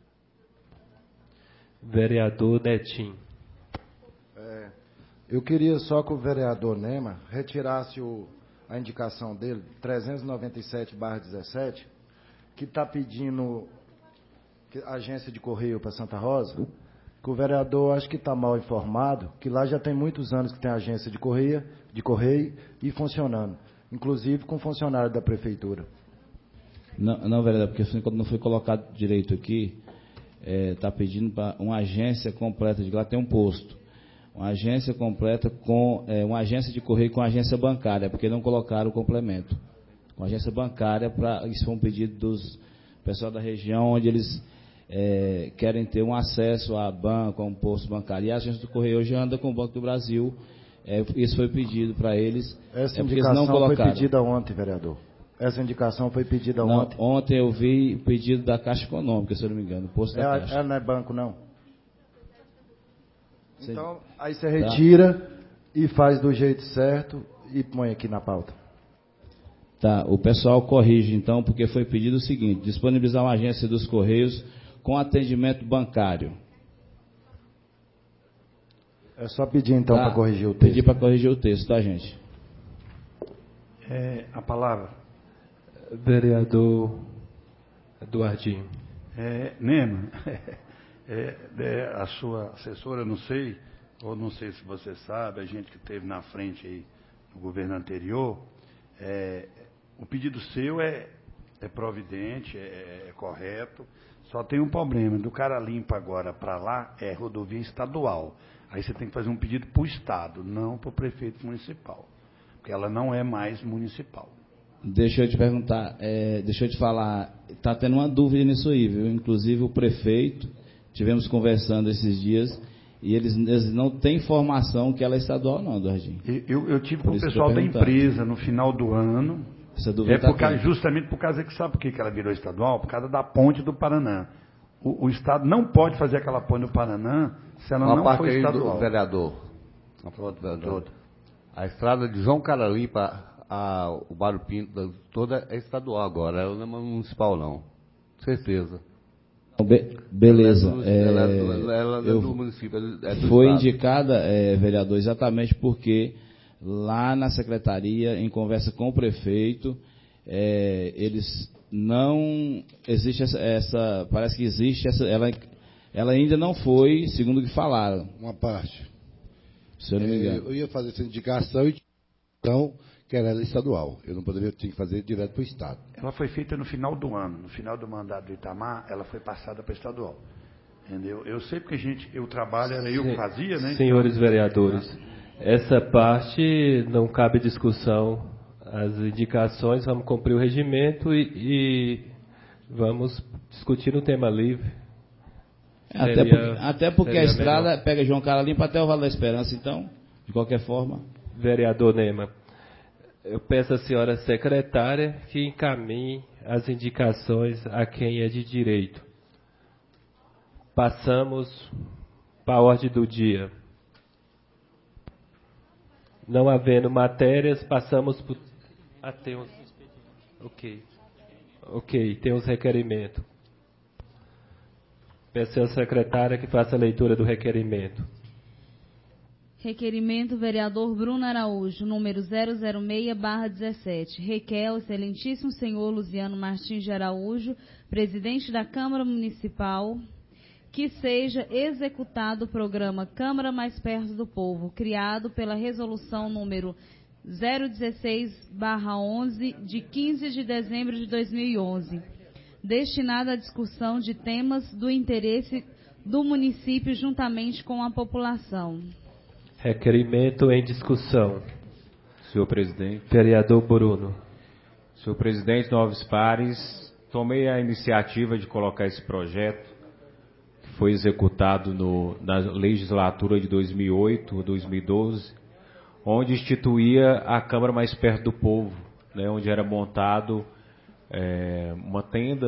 Vereador Netinho. É, eu queria só que o vereador Nema retirasse o, a indicação dele, trezentos e noventa e sete barra dezessete, que está pedindo que, agência de correio para Santa Rosa, que o vereador acho que está mal informado, que lá já tem muitos anos que tem agência de correio, de correio e funcionando, inclusive com funcionário da prefeitura. Não, não vereador, porque quando não foi colocado direito aqui, está é, pedindo para uma agência completa, de lá tem um posto, uma agência completa com, é, uma agência de correio com agência bancária, porque não colocaram o complemento. Com agência bancária, pra, isso foi um pedido dos pessoal da região, onde eles é, querem ter um acesso a banco, a um posto bancário. E a agência do correio hoje anda com o Banco do Brasil, é, isso foi pedido para eles. Essa é, indicação não colocaram. foi pedida ontem, vereador. Essa indicação foi pedida não, ontem. Ontem eu vi o pedido da Caixa Econômica, se eu não me engano, o posto é, da Caixa. Ela não é banco, não? Sim. Então, aí você retira tá. E faz do jeito certo e põe aqui na pauta. Tá, o pessoal corrige então, porque foi pedido o seguinte: disponibilizar uma agência dos Correios com atendimento bancário. É só pedir então tá? para corrigir o texto. Pedir para corrigir o texto, tá, gente? É, a palavra. Vereador Eduardinho. É, Nema, é, é, a sua assessora, não sei, ou não sei se você sabe, a gente que esteve na frente aí no governo anterior, é, o pedido seu é, é providente, é, é correto, só tem um problema, do cara limpa agora para lá é rodovia estadual. Aí você tem que fazer um pedido para o Estado, não para o prefeito municipal, porque ela não é mais municipal. Deixa eu te perguntar, é, deixa eu te falar, está tendo uma dúvida nisso aí, viu? Inclusive o prefeito, tivemos conversando esses dias, e eles, eles não têm informação que ela é estadual não, Eduardinho. Eu, eu tive com o pessoal da empresa no final do ano, essa dúvida é por tá causa, justamente por causa que sabe por que ela virou estadual? Por causa da ponte do Paraná. O, o Estado não pode fazer aquela ponte do Paraná se ela uma não for estadual. Do vereador. Pronto, vereador. A estrada de João Carali para A, o Barro Pinto, toda é estadual agora, ela não é municipal não, certeza. Be beleza. Ela é do, ela é do, ela é do município, é do foi estado. indicada, é, vereador, exatamente porque lá na secretaria, em conversa com o prefeito, é, eles não existe essa, essa, parece que existe essa, ela, ela ainda não foi, segundo o que falaram. Uma parte. Se eu não me engano. É, eu ia fazer essa indicação e então que era estadual. Eu não poderia, tinha que fazer direto para o Estado. Ela foi feita no final do ano. No final do mandato do Itamar, ela foi passada para estadual. Entendeu? Eu sei porque a gente, eu trabalho, era eu que fazia, né? Senhores vereadores, essa parte não cabe discussão. As indicações, vamos cumprir o regimento e, e vamos discutir no tema livre. Até Seria, porque, até porque a estrada melhor. pega João Caralimpa até o Vale da Esperança, então, de qualquer forma. Vereador Nema, eu peço à senhora secretária que encaminhe as indicações a quem é de direito. Passamos para a ordem do dia. Não havendo matérias, passamos por... Ah, tem uns... Ok. Ok, tem os requerimentos. Peço à secretária que faça a leitura do requerimento. Requerimento vereador Bruno Araújo, número zero zero seis barra dezessete. Requer o excelentíssimo senhor Luciano Martins de Araújo, presidente da Câmara Municipal, que seja executado o programa Câmara Mais Perto do Povo, criado pela resolução número zero dezesseis barra onze, de quinze de dezembro de dois mil e onze, destinada à discussão de temas do interesse do município juntamente com a população. Requerimento em discussão. Senhor presidente. Vereador Bruno. Senhor presidente, nobres pares, tomei a iniciativa de colocar esse projeto, que foi executado no, na legislatura de dois mil e oito, dois mil e doze, onde instituía a Câmara Mais Perto do Povo, né, onde era montado é, uma tenda,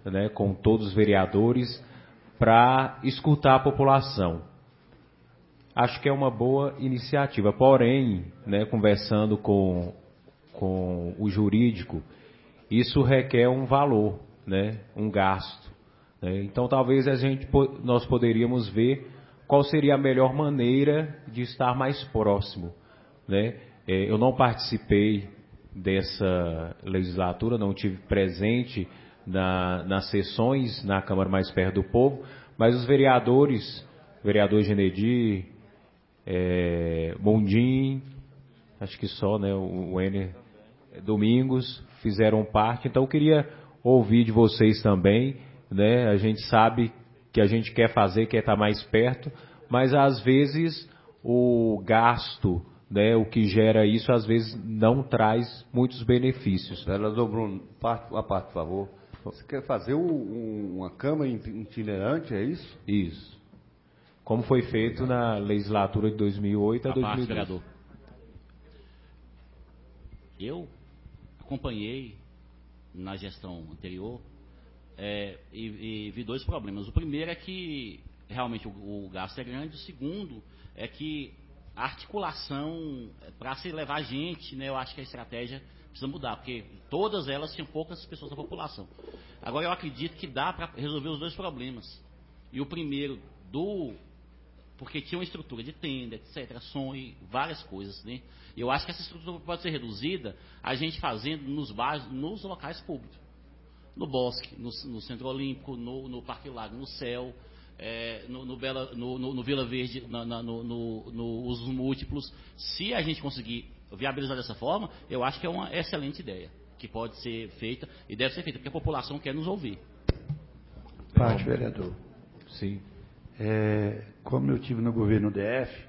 né, com todos os vereadores, para escutar a população. Acho que é uma boa iniciativa, porém, né, conversando com, com o jurídico, isso requer um valor, né, um gasto. Né? Então, talvez a gente, nós poderíamos ver qual seria a melhor maneira de estar mais próximo. Né? É, eu não participei dessa legislatura, não tive presente na, nas sessões na Câmara Mais Perto do Povo, mas os vereadores, vereador Genedi, é, Mundim, acho que só, né, o, o Ener Domingos, fizeram parte. Então eu queria ouvir de vocês também, né? A gente sabe que a gente quer fazer, quer estar mais perto, mas às vezes o gasto, né, o que gera isso, às vezes não traz muitos benefícios. Vereador Bruno, parte, uma parte, por favor. Você quer fazer um, uma Câmara itinerante, é isso? Isso. Como foi feito na legislatura de dois mil e oito a, a dois mil e doze. Vereador. Eu acompanhei na gestão anterior é, e, e vi dois problemas. O primeiro é que realmente o, o gasto é grande. O segundo é que a articulação, para se levar a gente, né, eu acho que a estratégia precisa mudar, porque todas elas tinham poucas pessoas da população. Agora eu acredito que dá para resolver os dois problemas. E o primeiro, do porque tinha uma estrutura de tenda, etcétera, som e várias coisas, né? Eu acho que essa estrutura pode ser reduzida a gente fazendo nos bairros, nos locais públicos. No Bosque, no, no Centro Olímpico, no, no Parque Lago, no Céu, é, no, no, Bela, no, no, no Vila Verde, na, na, no, no, no usos múltiplos. Se a gente conseguir viabilizar dessa forma, eu acho que é uma excelente ideia, que pode ser feita e deve ser feita, porque a população quer nos ouvir. Parte, vereador. Sim. É, como eu tive no governo D F,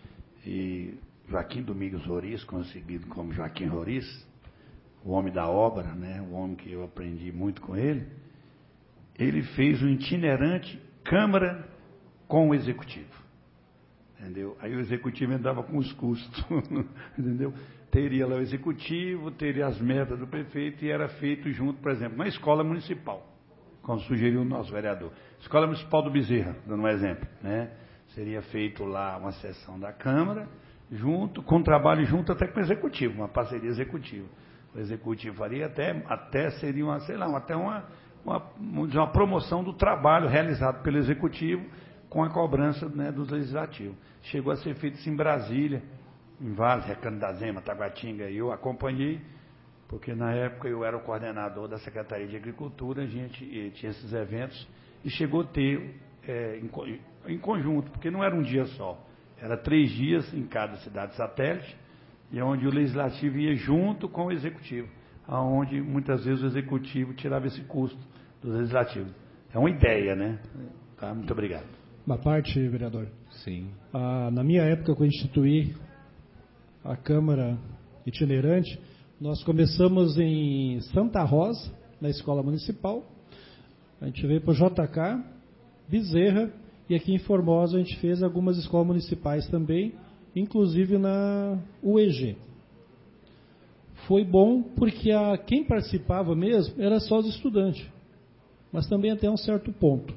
e Joaquim Domingos Roriz, conhecido como Joaquim Roriz, o homem da obra, né, o homem que eu aprendi muito com ele, ele fez um itinerante Câmara com o Executivo. Entendeu? Aí o Executivo andava com os custos, entendeu? Teria lá o Executivo, teria as metas do prefeito e era feito junto, por exemplo, na escola municipal, como sugeriu o nosso vereador. Escola Municipal do Bezerra, dando um exemplo, né? Seria feito lá uma sessão da Câmara, junto, com trabalho junto até com o Executivo, uma parceria executiva. O Executivo faria até, até seria uma, sei lá, até uma, uma, uma promoção do trabalho realizado pelo Executivo com a cobrança, né, dos legislativos. Chegou a ser feito isso em Brasília, em vários, Recanto da Zema, Taguatinga, e eu acompanhei, porque na época eu era o coordenador da Secretaria de Agricultura, a gente tinha esses eventos, e chegou a ter é, em, em conjunto, porque não era um dia só, era três dias em cada cidade satélite, e onde o Legislativo ia junto com o Executivo, onde muitas vezes o Executivo tirava esse custo do Legislativo. É uma ideia, né? Tá? Muito obrigado. Uma parte, vereador. Sim. Ah, na minha época, quando eu instituí a Câmara itinerante, nós começamos em Santa Rosa, na Escola Municipal. A gente veio para o J K, Bezerra, e aqui em Formosa a gente fez algumas escolas municipais também, inclusive na U E G. Foi bom porque a, quem participava mesmo era só os estudantes, mas também até um certo ponto.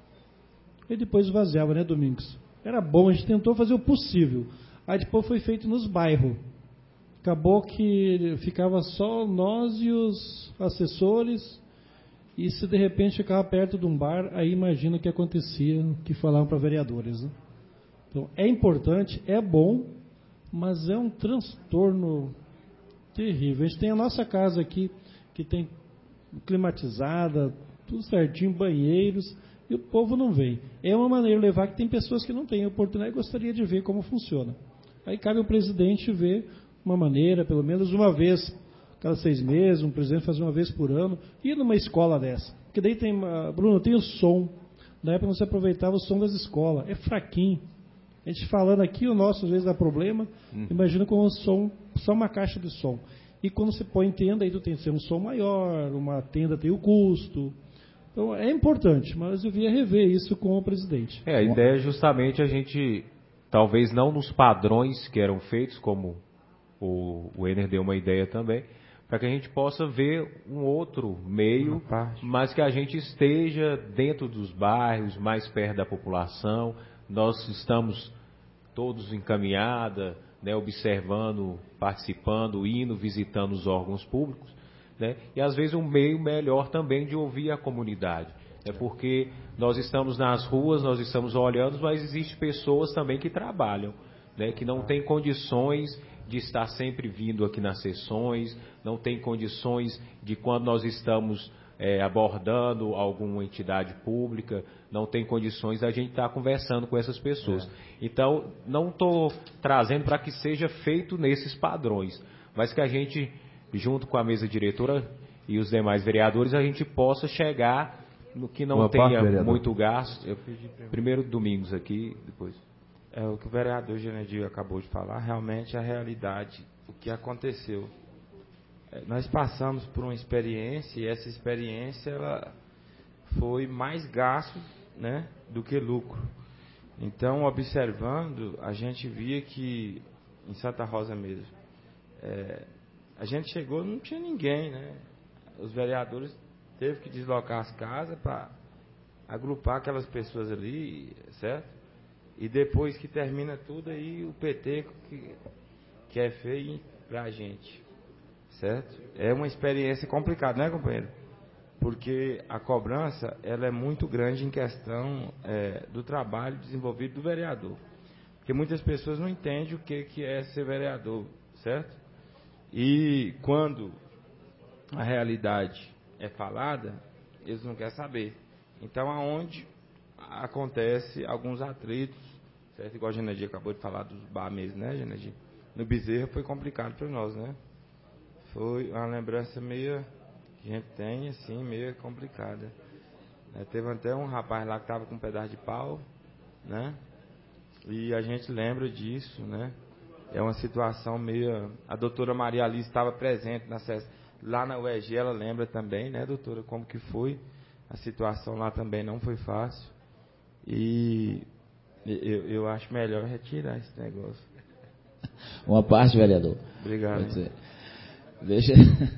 E depois esvaziava, né, Domingos? Era bom, a gente tentou fazer o possível. Aí depois foi feito nos bairros. Acabou que ficava só nós e os assessores, e se de repente ficava perto de um bar, aí imagina o que acontecia, o que falavam para vereadores, né? Então, é importante, é bom, mas é um transtorno terrível. A gente tem a nossa casa aqui, que tem climatizada, tudo certinho, banheiros, e o povo não vem. É uma maneira de levar que tem pessoas que não têm oportunidade e gostaria de ver como funciona. Aí cabe ao presidente ver uma maneira, pelo menos uma vez, cada seis meses, um presidente fazer uma vez por ano, ir numa escola dessa. Porque daí tem, Bruno, tem o som. Na época não se aproveitava o som das escolas. É fraquinho. A gente falando aqui, o nosso às vezes dá problema. Hum. Imagina com o som, só uma caixa de som. E quando você põe tenda, aí tu tem que ser um som maior, uma tenda tem o custo. Então é importante, mas eu devia rever isso com o presidente. É, a ideia é justamente a gente, talvez não nos padrões que eram feitos, como o, o Ener deu uma ideia também, para que a gente possa ver um outro meio, mas que a gente esteja dentro dos bairros, mais perto da população. Nós estamos todos encaminhada, né, observando, participando, indo, visitando os órgãos públicos, né, e às vezes um meio melhor também de ouvir a comunidade. É porque nós estamos nas ruas, nós estamos olhando, mas existem pessoas também que trabalham, né, que não têm condições de estar sempre vindo aqui nas sessões, não tem condições de, quando nós estamos é, abordando alguma entidade pública, não tem condições da gente estar conversando com essas pessoas. É. Então, não estou trazendo para que seja feito nesses padrões, mas que a gente, junto com a mesa diretora e os demais vereadores, a gente possa chegar no que não Uma tenha parte, muito gasto. Eu pedi primeiro domingos aqui, depois... É o que o vereador Genedio acabou de falar, realmente é a realidade, o que aconteceu. É, nós passamos por uma experiência e essa experiência ela foi mais gasto, né, do que lucro. Então, observando, a gente via que em Santa Rosa mesmo, é, a gente chegou, não tinha ninguém, né? Os vereadores teve que deslocar as casas para agrupar aquelas pessoas ali, certo? E depois que termina tudo aí, o P T que, que é feio pra gente, certo? É uma experiência complicada, né, companheiro? Porque a cobrança, ela é muito grande em questão é, do trabalho desenvolvido do vereador. Porque muitas pessoas não entendem o que, que é ser vereador, certo? E quando a realidade é falada, eles não querem saber. Então, aonde acontece alguns atritos, certo? Igual a Genedia acabou de falar dos bar mesmo, né, Genedia? No Bezerra foi complicado para nós, né? Foi uma lembrança meio que a gente tem, assim, meio complicada. É, teve até um rapaz lá que estava com um pedaço de pau, né? E a gente lembra disso, né? É uma situação meio... A doutora Maria Alice estava presente na sessão. Lá na U E G ela lembra também, né, doutora, como que foi. A situação lá também não foi fácil. E eu, eu acho melhor retirar esse negócio. Uma parte, vereador. Obrigado. Deixa...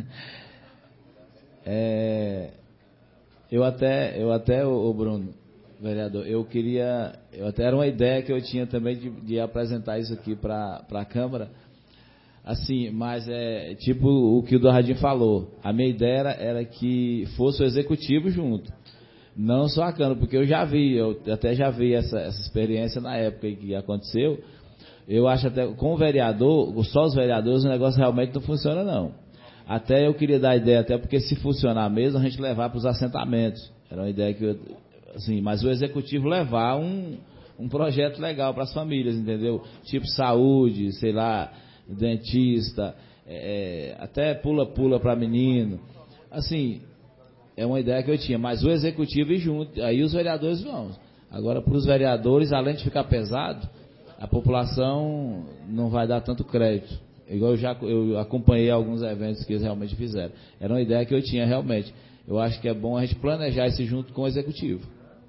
É, eu até, eu até, o Bruno, vereador, eu queria, eu até era uma ideia que eu tinha também de, de apresentar isso aqui para a Câmara, assim, mas é tipo o que o Dorradinho falou. A minha ideia era, era que fosse o executivo junto, não só a Câmara, porque eu já vi, eu até já vi essa, essa experiência na época que aconteceu. Eu acho até com o vereador, só os vereadores, o negócio realmente não funciona não. Até eu queria dar a ideia, até porque se funcionar mesmo, a gente levar para os assentamentos. Era uma ideia que eu, assim, mas o executivo levar um, um projeto legal para as famílias, entendeu? Tipo saúde, sei lá, dentista, é, até pula-pula para menino. Assim, é uma ideia que eu tinha, mas o executivo e junto, aí os vereadores vão. Agora, para os vereadores, além de ficar pesado, a população não vai dar tanto crédito. Igual eu já eu acompanhei alguns eventos que eles realmente fizeram. Era uma ideia que eu tinha realmente. Eu acho que é bom a gente planejar isso junto com o executivo.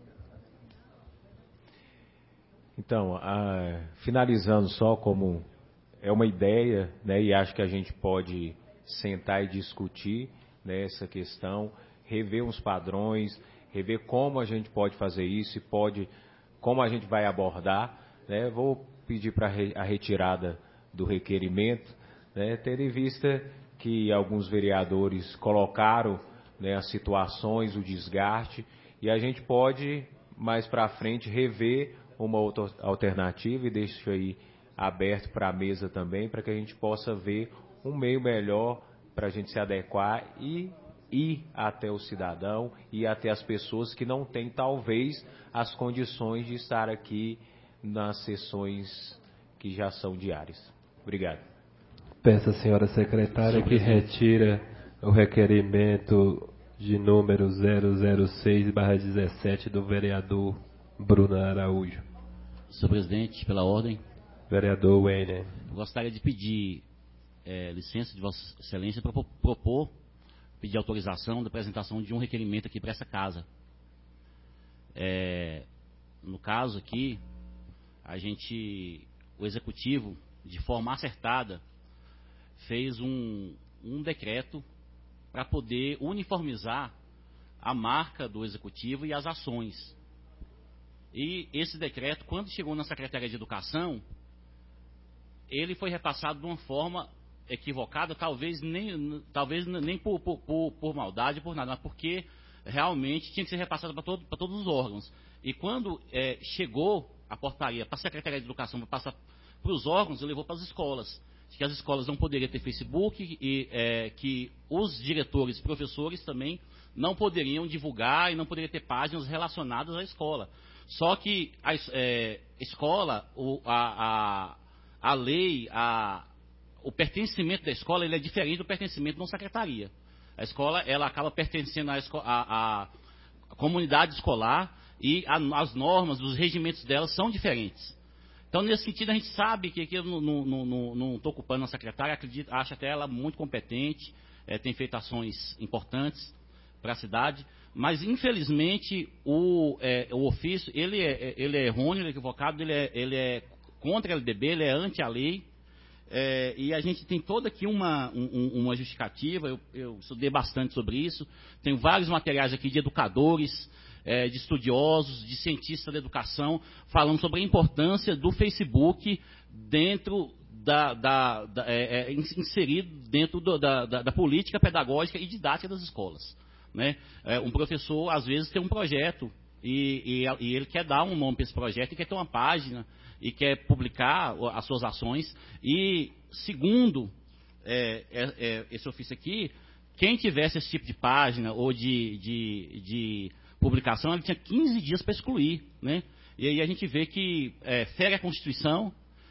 Então, a, finalizando só como é uma ideia, né, e acho que a gente pode sentar e discutir, né, essa questão, rever uns padrões, rever como a gente pode fazer isso e pode, como a gente vai abordar, né. Vou pedir para a retirada do requerimento, né, tendo em vista que alguns vereadores colocaram, né, as situações, o desgaste, e a gente pode, mais para frente, rever uma outra alternativa e deixo aí aberto para a mesa também, para que a gente possa ver um meio melhor para a gente se adequar e ir até o cidadão e até as pessoas que não têm, talvez, as condições de estar aqui nas sessões que já são diárias. Obrigado. Peço à senhora secretária que retira o requerimento de número zero zero seis barra dezessete do vereador Bruno Araújo. Senhor presidente, pela ordem. Vereador Wayne. Gostaria de pedir é, licença de Vossa Excelência para propor, pedir autorização da apresentação de um requerimento aqui para essa casa. É, no caso aqui, a gente, o executivo, de forma acertada, fez um, um decreto para poder uniformizar a marca do Executivo e as ações. E esse decreto, quando chegou na Secretaria de Educação, ele foi repassado de uma forma equivocada, talvez nem, talvez nem por, por, por, por maldade, por nada, mas porque realmente tinha que ser repassado para todo, para todos os órgãos. E quando é, chegou a portaria para a Secretaria de Educação, para passar para os órgãos, ele levou para as escolas. Que as escolas não poderiam ter Facebook e é, que os diretores, professores também não poderiam divulgar e não poderiam ter páginas relacionadas à escola. Só que a é, escola, o, a, a, a lei, a, o pertencimento da escola, ele é diferente do pertencimento de uma secretaria. A escola, ela acaba pertencendo à, à, à comunidade escolar e a, as normas, os regimentos dela são diferentes. Então, nesse sentido, a gente sabe que aqui eu não estou ocupando a secretária, acredito, acho até ela muito competente, é, tem feito ações importantes para a cidade, mas, infelizmente, o, é, o ofício, ele é, ele é errôneo, ele é equivocado, ele é, ele é contra a L D B, ele é anti a lei, é, e a gente tem toda aqui uma, um, uma justificativa, eu, eu estudei bastante sobre isso, tenho vários materiais aqui de educadores, É, de estudiosos, de cientistas da educação, falando sobre a importância do Facebook dentro da, da, da é, é, inserido dentro do, da, da, da política pedagógica e didática das escolas. Né? É, um professor, às vezes, tem um projeto e, e, e ele quer dar um nome para esse projeto, e quer ter uma página, e quer publicar as suas ações, e segundo é, é, é, esse ofício aqui, quem tivesse esse tipo de página ou de, de, de publicação, ele tinha quinze dias para excluir, né? E aí a gente vê que é, fere a Constituição,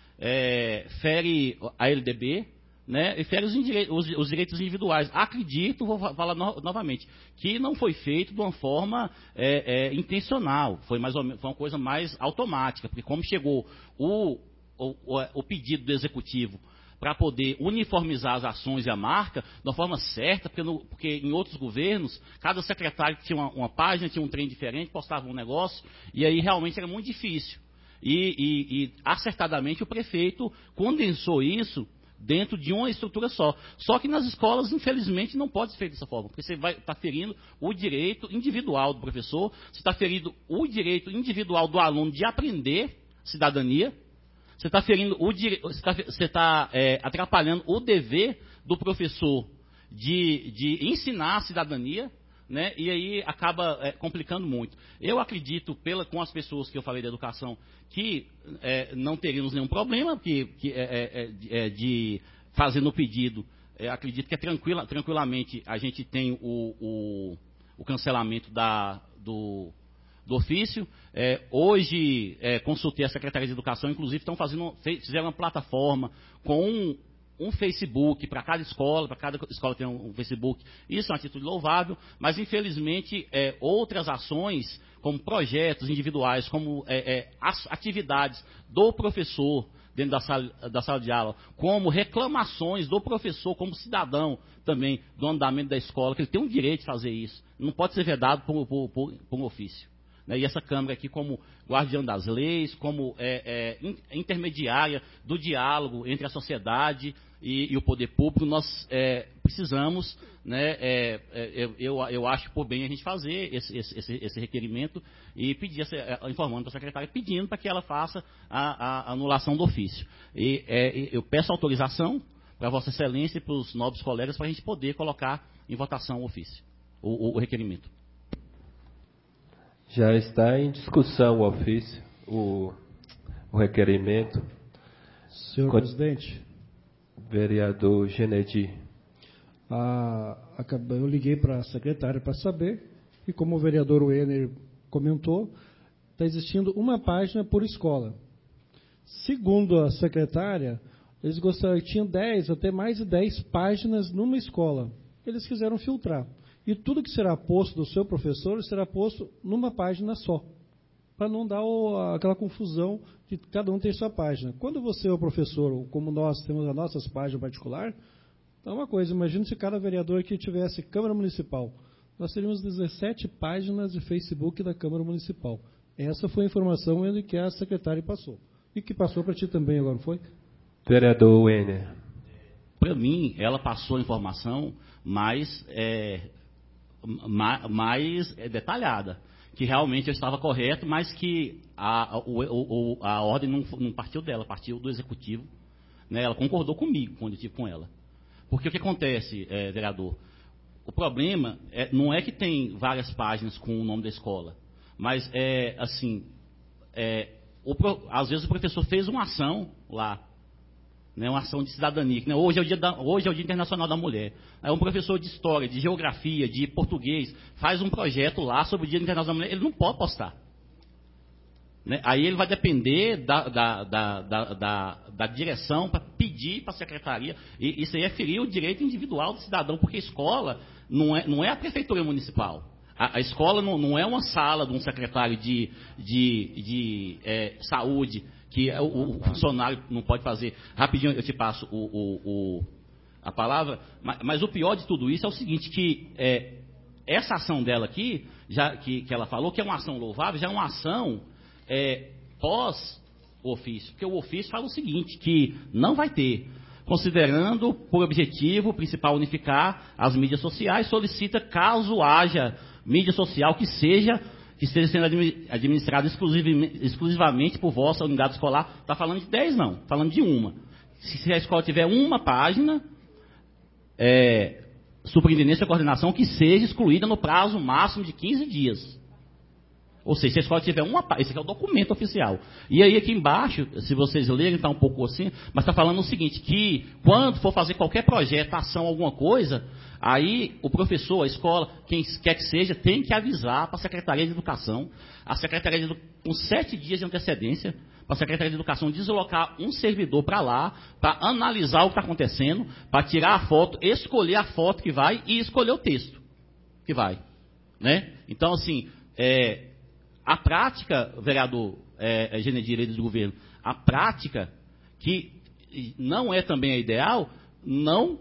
é, fere a L D B, né? E fere os, os, os direitos individuais. Acredito, vou falar no, novamente, que não foi feito de uma forma é, é, intencional, foi, mais ou menos, foi uma coisa mais automática, porque como chegou o, o, o pedido do Executivo para poder uniformizar as ações e a marca de uma forma certa, porque, no, porque em outros governos, cada secretário tinha uma, uma página, tinha um trem diferente, postava um negócio, e aí realmente era muito difícil. E, e, e acertadamente o prefeito condensou isso dentro de uma estrutura só. Só que nas escolas, infelizmente, não pode ser feito dessa forma, porque você vai estar tá ferindo o direito individual do professor, você está ferindo o direito individual do aluno de aprender cidadania, você está ferindo o dire... você está, você está é, atrapalhando o dever do professor de, de ensinar a cidadania, né? E aí acaba é, complicando muito. Eu acredito, pela, com as pessoas que eu falei da educação, que é, não teríamos nenhum problema que, que, é, é, é, de fazer no pedido. É, acredito que é tranquila, tranquilamente a gente tem o, o, o cancelamento da, do... do ofício. É, hoje, é, consultei a Secretaria de Educação, inclusive estão fazendo, fizeram uma plataforma com um, um Facebook para cada escola, para cada escola tem um, um Facebook. Isso é uma atitude louvável, mas infelizmente é, outras ações, como projetos individuais, como é, é, as atividades do professor dentro da sala, da sala de aula, como reclamações do professor como cidadão também do andamento da escola, que ele tem um direito de fazer isso. Não pode ser vedado por, por, por, por um ofício. Né, e essa Câmara aqui, como guardiã das leis, como é, é, intermediária do diálogo entre a sociedade e, e o poder público, nós é, precisamos, né, é, é, eu, eu acho por bem a gente fazer esse, esse, esse requerimento e pedir, informando para a secretária, pedindo para que ela faça a, a anulação do ofício. E é, eu peço autorização para Vossa Excelência e para os nobres colegas para a gente poder colocar em votação o ofício, o, o, o requerimento. Já está em discussão o ofício, o, o requerimento. Senhor Con... presidente. Vereador Genedi. Ah, eu liguei para a secretária para saber, e como o vereador Wenner comentou, está existindo uma página por escola. Segundo a secretária, eles gostariam, tinham dez, até mais de dez páginas numa escola. Eles quiseram filtrar. E tudo que será posto do seu professor será posto numa página só, para não dar o, aquela confusão que cada um tem sua página. Quando você é o professor, ou como nós temos as nossas páginas particular, é uma coisa, imagina se cada vereador que tivesse Câmara Municipal. Nós teríamos dezessete páginas de Facebook da Câmara Municipal. Essa foi a informação que a secretária passou. E que passou para ti também agora, não foi? Vereador Wenner. para mim, ela passou a informação mais, é, mais, mais detalhada, que realmente eu estava correto, mas que a, o, o, a ordem não, não partiu dela, partiu do executivo. Né? Ela concordou comigo quando eu estive com ela. Porque o que acontece, é, vereador? O problema é, não é que tem várias páginas com o nome da escola, mas é assim, é, o, às vezes o professor fez uma ação lá, né, uma ação de cidadania, né, hoje, é o dia da, hoje é o Dia Internacional da Mulher. Aí um professor de história, de geografia, de português, faz um projeto lá sobre o Dia Internacional da Mulher, ele não pode postar. Né? Aí ele vai depender da, da, da, da, da, da direção para pedir para a secretaria, e isso aí é ferir o direito individual do cidadão, porque a escola não é, não é a prefeitura municipal. A, a escola não, não é uma sala de um secretário de, de, de é, saúde, que é o, o funcionário não pode fazer. Rapidinho eu te passo o, o, o, a palavra, mas, mas o pior de tudo isso é o seguinte, que é, essa ação dela aqui, já, que, que ela falou, que é uma ação louvável, já é uma ação é, pós-ofício, porque o ofício fala o seguinte, que não vai ter, considerando por objetivo principal unificar as mídias sociais, solicita, caso haja mídia social que seja que esteja sendo administrada exclusivamente, exclusivamente por vossa unidade escolar, está falando de dez não, falando de uma. Se a escola tiver uma página, é, superintendência e coordenação que seja excluída no prazo máximo de quinze dias. Ou seja, se a escola tiver uma página, esse aqui é o documento oficial. E aí aqui embaixo, se vocês lerem, está um pouco assim, mas está falando o seguinte, que quando for fazer qualquer projeto, ação, alguma coisa, aí o professor, a escola, quem quer que seja, tem que avisar para a Secretaria de Educação, a Secretaria de Educação, com sete dias de antecedência, para a Secretaria de Educação deslocar um servidor para lá, para analisar o que está acontecendo, para tirar a foto, escolher a foto que vai e escolher o texto que vai. Né? Então, assim, é... a prática, vereador é, Genedir, líder do governo, a prática, que não é também a ideal, não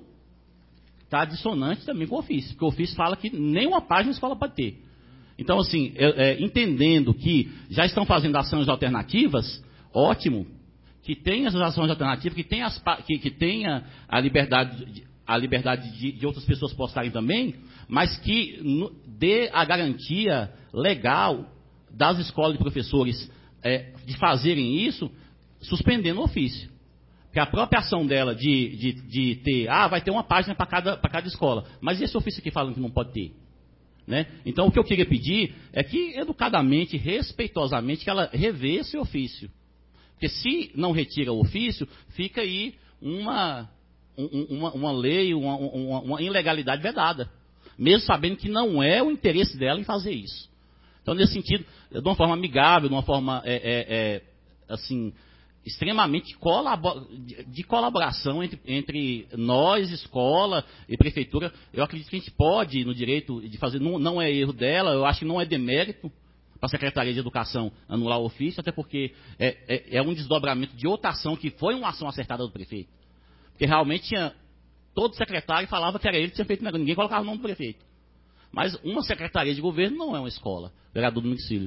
está dissonante também com o ofício, porque o ofício fala que nem uma página a escola pode ter. Então, assim, é, é, entendendo que já estão fazendo ações alternativas, ótimo, que tenha as ações alternativas, que tenha, as, que, que tenha a liberdade, a liberdade de, de outras pessoas postarem também, mas que no, dê a garantia legal das escolas de professores é, de fazerem isso, suspendendo o ofício. Porque a própria ação dela de, de, de ter, ah, vai ter uma página para cada, para cada escola, mas esse ofício aqui falando que não pode ter? Né? Então, o que eu queria pedir é que, educadamente, respeitosamente, que ela revê esse ofício. Porque se não retira o ofício, fica aí uma, uma, uma lei, uma, uma, uma ilegalidade vedada. Mesmo sabendo que não é o interesse dela em fazer isso. Então, nesse sentido, de uma forma amigável, de uma forma é, é, é, assim, extremamente colabor, de, de colaboração entre, entre nós, escola e prefeitura, eu acredito que a gente pode, no direito de fazer, não, não é erro dela, eu acho que não é demérito para a Secretaria de Educação anular o ofício, até porque é, é, é um desdobramento de outra ação que foi uma ação acertada do prefeito. Porque realmente tinha, todo secretário falava que era ele que tinha feito, ninguém colocava o nome do prefeito. Mas uma secretaria de governo não é uma escola, vereador do Domicílio.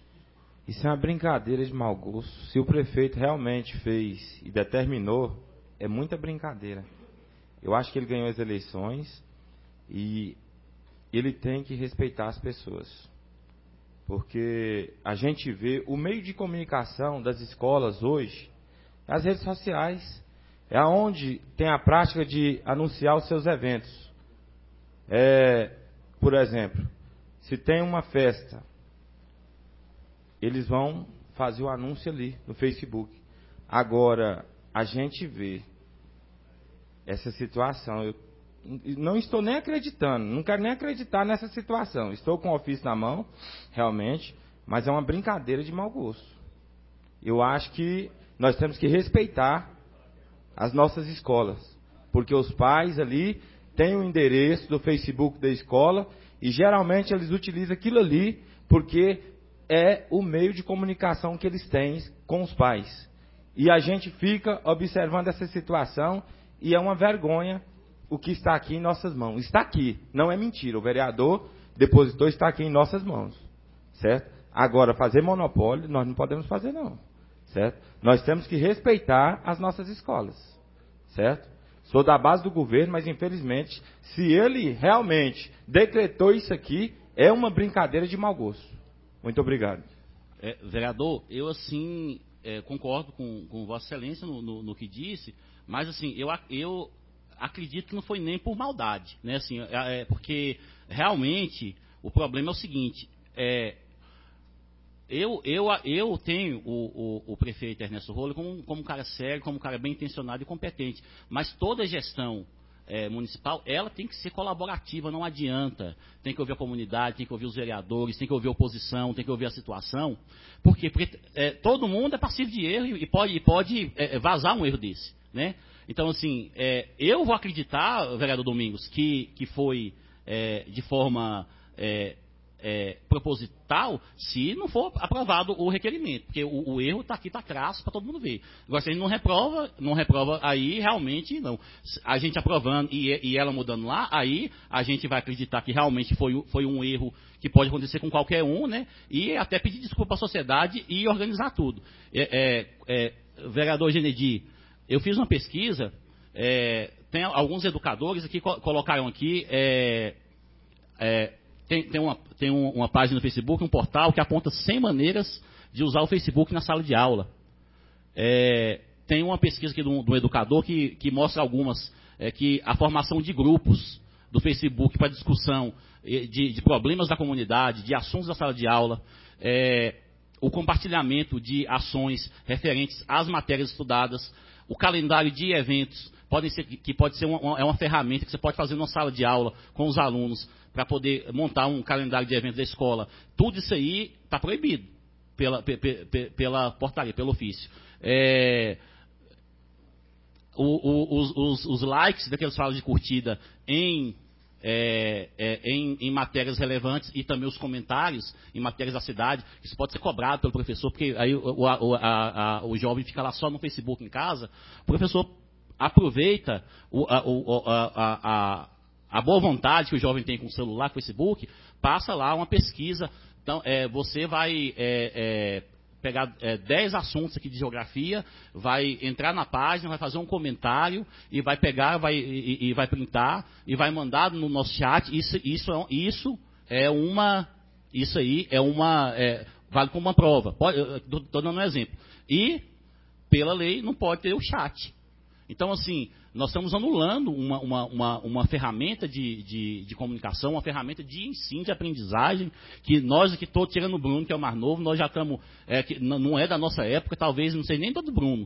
Isso é uma brincadeira de mau gosto. Se o prefeito realmente fez e determinou, é muita brincadeira. Eu acho que ele ganhou as eleições e ele tem que respeitar as pessoas. Porque a gente vê o meio de comunicação das escolas hoje, as redes sociais, é onde tem a prática de anunciar os seus eventos. É... Por exemplo, se tem uma festa, eles vão fazer o anúncio ali no Facebook. Agora, a gente vê essa situação. Eu não estou nem acreditando, não quero nem acreditar nessa situação. Estou com o ofício na mão, realmente, mas é uma brincadeira de mau gosto. Eu acho que nós temos que respeitar as nossas escolas, porque os pais ali tem o endereço do Facebook da escola e geralmente eles utilizam aquilo ali porque é o meio de comunicação que eles têm com os pais. E a gente fica observando essa situação e é uma vergonha o que está aqui em nossas mãos. Está aqui, não é mentira. O vereador depositou, está aqui em nossas mãos. Certo? Agora, fazer monopólio, nós não podemos fazer não. Certo? Nós temos que respeitar as nossas escolas. Certo? Sou da base do governo, mas infelizmente, se ele realmente decretou isso aqui, é uma brincadeira de mau gosto. Muito obrigado. É, vereador, eu assim é, concordo com, com Vossa Excelência no, no, no que disse, mas assim, eu, eu acredito que não foi nem por maldade, né? Assim, é, porque realmente o problema é o seguinte, é, eu, eu, eu tenho o, o, o prefeito Ernesto Roller como, como um cara sério, como um cara bem intencionado e competente, mas toda gestão É, municipal, ela tem que ser colaborativa, não adianta. Tem que ouvir a comunidade, tem que ouvir os vereadores, tem que ouvir a oposição, tem que ouvir a situação. Por quê? Porque é, todo mundo é passivo de erro e pode, e pode é, vazar um erro desse, né? Então, assim, é, eu vou acreditar, vereador Domingos, que, que foi é, de forma é, é, proposital, se não for aprovado o requerimento, porque o, o erro está aqui, está crasso para todo mundo ver. Agora, se a gente não reprova, não reprova, aí realmente não. A gente aprovando e, e ela mudando lá, aí a gente vai acreditar que realmente foi, foi um erro que pode acontecer com qualquer um, né? E até pedir desculpa à sociedade e organizar tudo. É, é, é, vereador Genedi, eu fiz uma pesquisa, é, tem alguns educadores aqui colocaram aqui, é, é, Tem, tem, uma, tem um, uma página no Facebook, um portal, que aponta cem maneiras de usar o Facebook na sala de aula. É, tem uma pesquisa aqui de um, de um educador que, que mostra algumas, é, que a formação de grupos do Facebook para discussão de, de problemas da comunidade, de assuntos da sala de aula, é, o compartilhamento de ações referentes às matérias estudadas, o calendário de eventos, podem ser, que pode ser uma, uma, é uma ferramenta que você pode fazer numa sala de aula com os alunos, para poder montar um calendário de eventos da escola. Tudo isso aí está proibido pela, pe, pe, pela portaria, pelo ofício. É, o, o, os, os, os likes daqueles falas de curtida em, é, é, em, em matérias relevantes e também os comentários em matérias da cidade, isso pode ser cobrado pelo professor, porque aí o, o, a, a, o jovem fica lá só no Facebook em casa, o professor aproveita o, a, o, a, a, a A boa vontade que o jovem tem com o celular, com o Facebook, passa lá uma pesquisa. Então, é, você vai é, é, pegar é, dez assuntos aqui de geografia, vai entrar na página, vai fazer um comentário, e vai pegar vai, e, e vai printar, e vai mandar no nosso chat. Isso, isso, é, isso é uma... Isso aí é uma... É, vale como uma prova. Estou dando um exemplo. E, pela lei, não pode ter o chat. Então, assim, nós estamos anulando uma, uma, uma, uma ferramenta de, de, de comunicação, uma ferramenta de ensino, de aprendizagem, que nós aqui, estou tirando o Bruno, que é o mais novo, nós já estamos, é, que não é da nossa época, talvez, não sei nem do Bruno,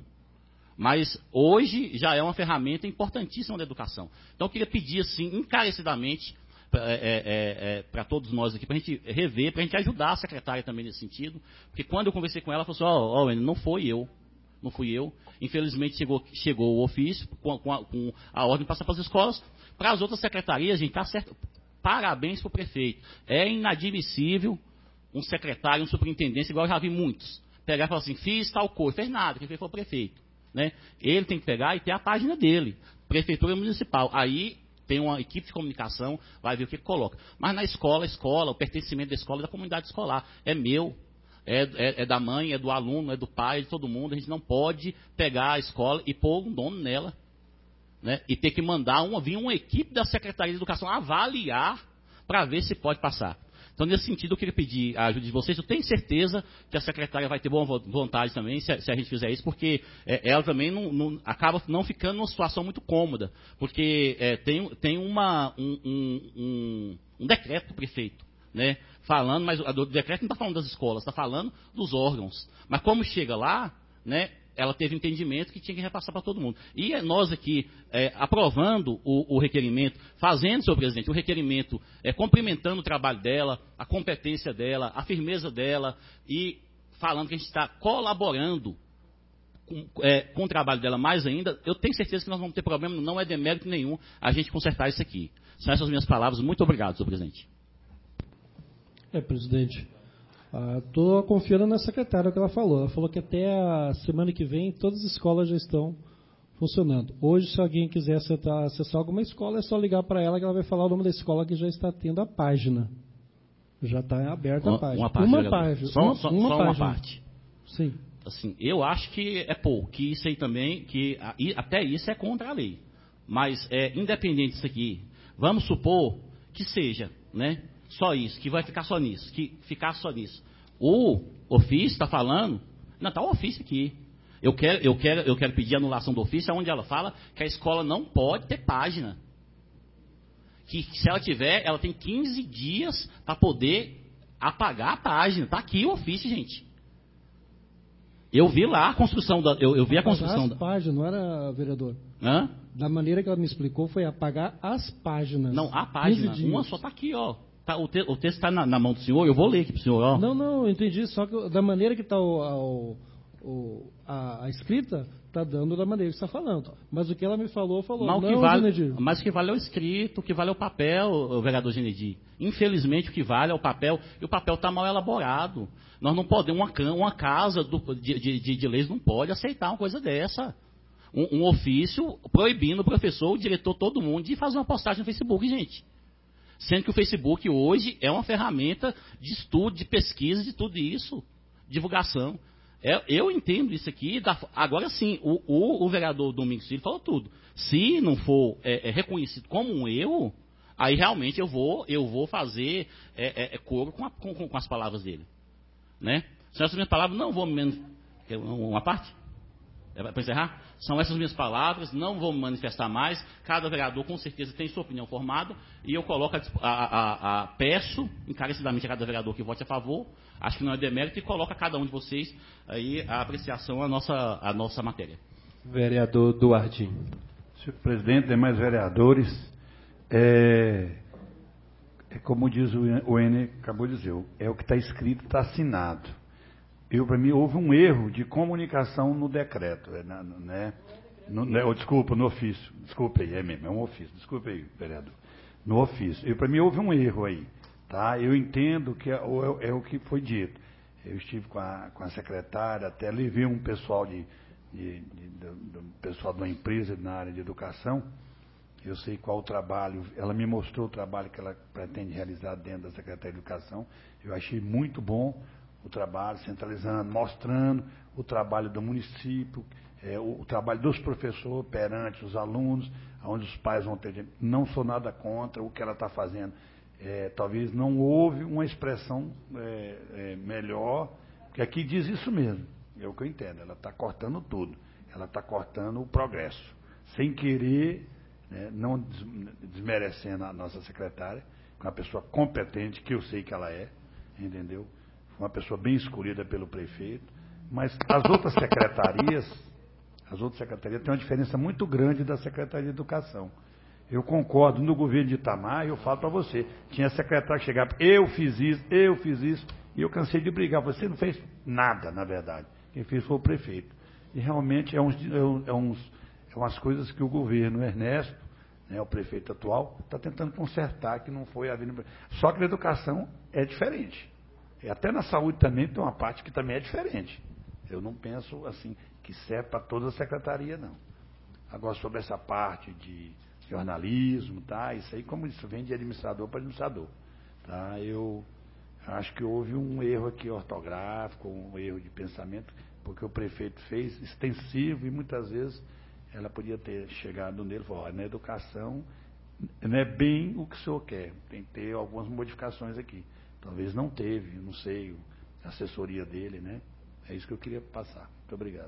mas hoje já é uma ferramenta importantíssima da educação. Então, eu queria pedir, assim, encarecidamente, para é, é, é, todos nós aqui, para a gente rever, para a gente ajudar a secretária também nesse sentido, porque quando eu conversei com ela, ela falou assim, ó, oh, oh, não foi eu. Não fui eu. Infelizmente chegou, chegou o ofício com, com, a, com a ordem de passar para as escolas. Para as outras secretarias, gente, está certo. Parabéns para o prefeito. É inadmissível um secretário, um superintendente, igual eu já vi muitos, pegar e falar assim, fiz tal coisa, fez nada, quem fez foi o prefeito. Né? Ele tem que pegar e ter a página dele, Prefeitura Municipal. Aí tem uma equipe de comunicação, vai ver o que coloca. Mas na escola, a escola, o pertencimento da escola é da comunidade escolar. É meu. É, é, é da mãe, é do aluno, é do pai, é de todo mundo. A gente não pode pegar a escola e pôr um dono nela, né? E ter que mandar uma, vir uma equipe da Secretaria de Educação avaliar para ver se pode passar. Então, nesse sentido, eu queria pedir a ajuda de vocês. Eu tenho certeza que a secretária vai ter boa vontade também, se a, se a gente fizer isso, porque é, ela também não, não, acaba não ficando numa situação muito cômoda, porque é, tem, tem uma, um, um, um, um decreto do prefeito, né? Falando, mas o decreto não está falando das escolas, está falando dos órgãos. Mas como chega lá, né, ela teve entendimento que tinha que repassar para todo mundo. E nós aqui, é, aprovando o, o requerimento, fazendo, senhor presidente, o requerimento, é, cumprimentando o trabalho dela, a competência dela, a firmeza dela, e falando que a gente está colaborando com, é, com o trabalho dela mais ainda, eu tenho certeza que nós vamos ter problema, não é demérito nenhum a gente consertar isso aqui. São essas minhas palavras. Muito obrigado, senhor presidente. É, presidente, estou ah, confiando na secretária o que ela falou. Ela falou que até a semana que vem todas as escolas já estão funcionando. Hoje, se alguém quiser acessar, acessar alguma escola, é só ligar para ela que ela vai falar o nome da escola que já está tendo a página. Já está aberta uma, a página. Uma, parte, uma página. Só uma, só, uma, só página. uma parte. Sim. Assim, eu acho que é pouco, que isso aí também, que até isso é contra a lei. Mas, é, independente disso aqui, vamos supor que seja, né, só isso, que vai ficar só nisso, que ficar só nisso. O ofício está falando, não, está o ofício aqui. Eu quero, eu, quero, eu quero pedir anulação do ofício, onde ela fala que a escola não pode ter página. Que se ela tiver, ela tem quinze dias para poder apagar a página. Está aqui o ofício, gente. Eu vi lá a construção da. Eu, eu vi a construção da. Páginas, não era, vereador? Hã? Da maneira que ela me explicou, foi apagar as páginas. Não, a página. Uma só está aqui, ó. Tá, o, te, o texto está na, na mão do senhor, eu vou ler aqui para o senhor, ó. Não, não, eu entendi. Só que da maneira que está o, o, a, a escrita, está dando da maneira que você está falando. Mas o que ela me falou, falou. Mas o que não, vale, mas o que vale é o escrito, o que vale é o papel, o vereador Genedi. Infelizmente, o que vale é o papel, e o papel está mal elaborado. Nós não podemos, uma, uma casa do, de, de, de leis não pode aceitar uma coisa dessa. Um, um ofício proibindo o professor, o diretor, todo mundo, de fazer uma postagem no Facebook, gente. Sendo que o Facebook hoje é uma ferramenta de estudo, de pesquisa, de tudo isso, divulgação. É, eu entendo isso aqui. Da, agora sim, o, o, o vereador Domingos Filho falou tudo. Se não for é, é, reconhecido como um erro, aí realmente eu vou, eu vou fazer é, é, é, coro com, a, com, com as palavras dele. Né? São essas minhas palavras, não vou me... Uma parte? É para encerrar? São essas minhas palavras, não vou me manifestar mais. Cada vereador com certeza tem sua opinião formada e eu coloco a, a, a, a peço encarecidamente a cada vereador que vote a favor, acho que não é demérito, e coloca a cada um de vocês aí a apreciação à nossa, à nossa matéria. Vereador Duardim. Senhor presidente, demais vereadores, é, é como diz o N, acabou de dizer, é o que está escrito, está assinado. Eu, para mim, houve um erro de comunicação no decreto, né? No, né? Oh, desculpa, no ofício. Desculpa aí, é mesmo, é um ofício. Desculpa aí, vereador. No ofício. Eu, para mim, houve um erro aí, tá? Eu entendo que é, é, é o que foi dito. Eu estive com a, com a secretária, até levei um pessoal de, de, de, de, de pessoal de uma empresa na área de educação. Eu sei qual o trabalho, ela me mostrou o trabalho que ela pretende realizar dentro da Secretaria de Educação. Eu achei muito bom o trabalho, centralizando, mostrando o trabalho do município, é, o, o trabalho dos professores perante os alunos, onde os pais vão ter... Não sou nada contra o que ela está fazendo. É, talvez não houve uma expressão é, é, melhor, porque aqui diz isso mesmo, é o que eu entendo. Ela está cortando tudo, ela está cortando o progresso, sem querer, né, não desmerecendo a nossa secretária, que é uma pessoa competente, que eu sei que ela é, entendeu? Uma pessoa bem escolhida pelo prefeito, mas as outras secretarias, as outras secretarias têm uma diferença muito grande da Secretaria de Educação. Eu concordo, no governo de Itamar, eu falo para você, tinha secretário que chegava, eu fiz isso, eu fiz isso, e eu cansei de brigar, você não fez nada, na verdade, quem fez foi o prefeito. E realmente é, uns, é, uns, é umas coisas que o governo Ernesto, né, o prefeito atual, está tentando consertar, que não foi a vida. Só que na educação é diferente. E até na saúde também tem uma parte que também é diferente. Eu não penso assim, que serve para toda a secretaria, não. Agora, sobre essa parte de jornalismo, tá? Isso aí, como isso vem de administrador para administrador. Tá? Eu acho que houve um erro aqui ortográfico, um erro de pensamento, porque o prefeito fez extensivo e muitas vezes ela podia ter chegado nele e falado, olha, na educação não é bem o que o senhor quer, tem que ter algumas modificações aqui. Talvez não teve, não sei, a assessoria dele, né? É isso que eu queria passar. Muito obrigado.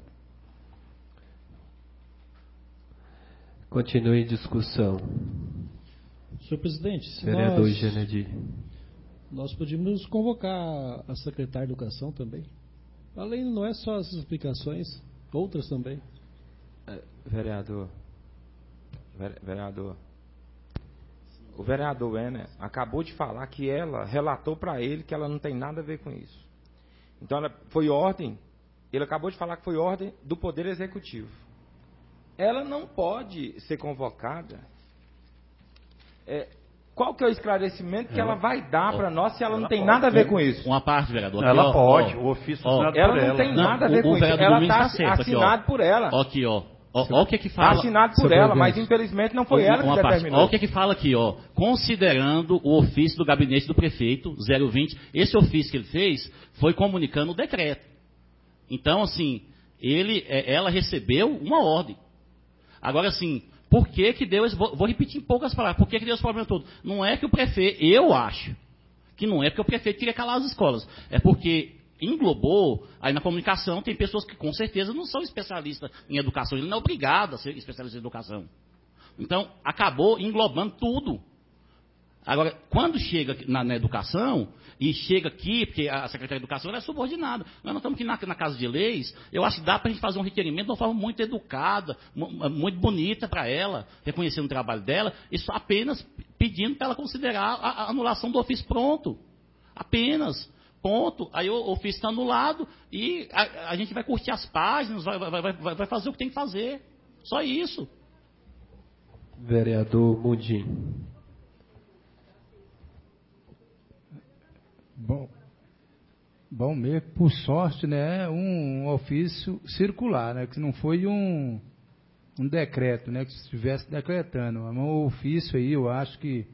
Continue em discussão. Senhor presidente, se vereador nós, Genedi. Nós podíamos convocar a secretária de Educação também. Além, não é só as explicações, outras também. É, vereador, vereador, o vereador Werner acabou de falar que ela relatou para ele que ela não tem nada a ver com isso. Então, ela, foi ordem, ele acabou de falar que foi ordem do Poder Executivo. Ela não pode ser convocada. É, qual que é o esclarecimento que ela, ela vai dar para nós se ela, ela não tem pode. nada a ver com isso? Uma parte, vereador. Ela aqui, pode, ó, o ofício ó, assinado ela por não ela. tem nada a ver o, com o isso. Ela está assinado aqui, por ela. Ó, aqui, ó. Olha o que que fala. Assinado por ela, mas infelizmente não foi ela que determinou. Olha o que que fala aqui, ó. Considerando o ofício do gabinete do prefeito, zero vinte, esse ofício que ele fez foi comunicando o decreto. Então, assim, ele, ela recebeu uma ordem. Agora, assim, por que que deu esse... Vou, vou repetir em poucas palavras. Por que que deu esse problema todo? Não é que o prefeito... Eu acho que não é porque o prefeito queria calar as escolas. É porque englobou... Aí na comunicação tem pessoas que com certeza não são especialistas em educação. Ele não é obrigado a ser especialista em educação. Então, acabou englobando tudo. Agora, quando chega na, na educação, e chega aqui, porque a Secretaria de Educação ela é subordinada, nós não estamos aqui na, na Casa de Leis, eu acho que dá para a gente fazer um requerimento de uma forma muito educada, muito bonita para ela, reconhecendo o trabalho dela, e só apenas pedindo para ela considerar a, a anulação do ofício pronto. Apenas. Ponto. Aí o ofício está anulado e a, a gente vai curtir as páginas, vai, vai, vai, vai fazer o que tem que fazer. Só isso. Vereador Mundim. Bom, bom mesmo, por sorte, né, um ofício circular, né, que não foi um, um decreto, né, que se estivesse decretando. Mas um ofício aí, eu acho que,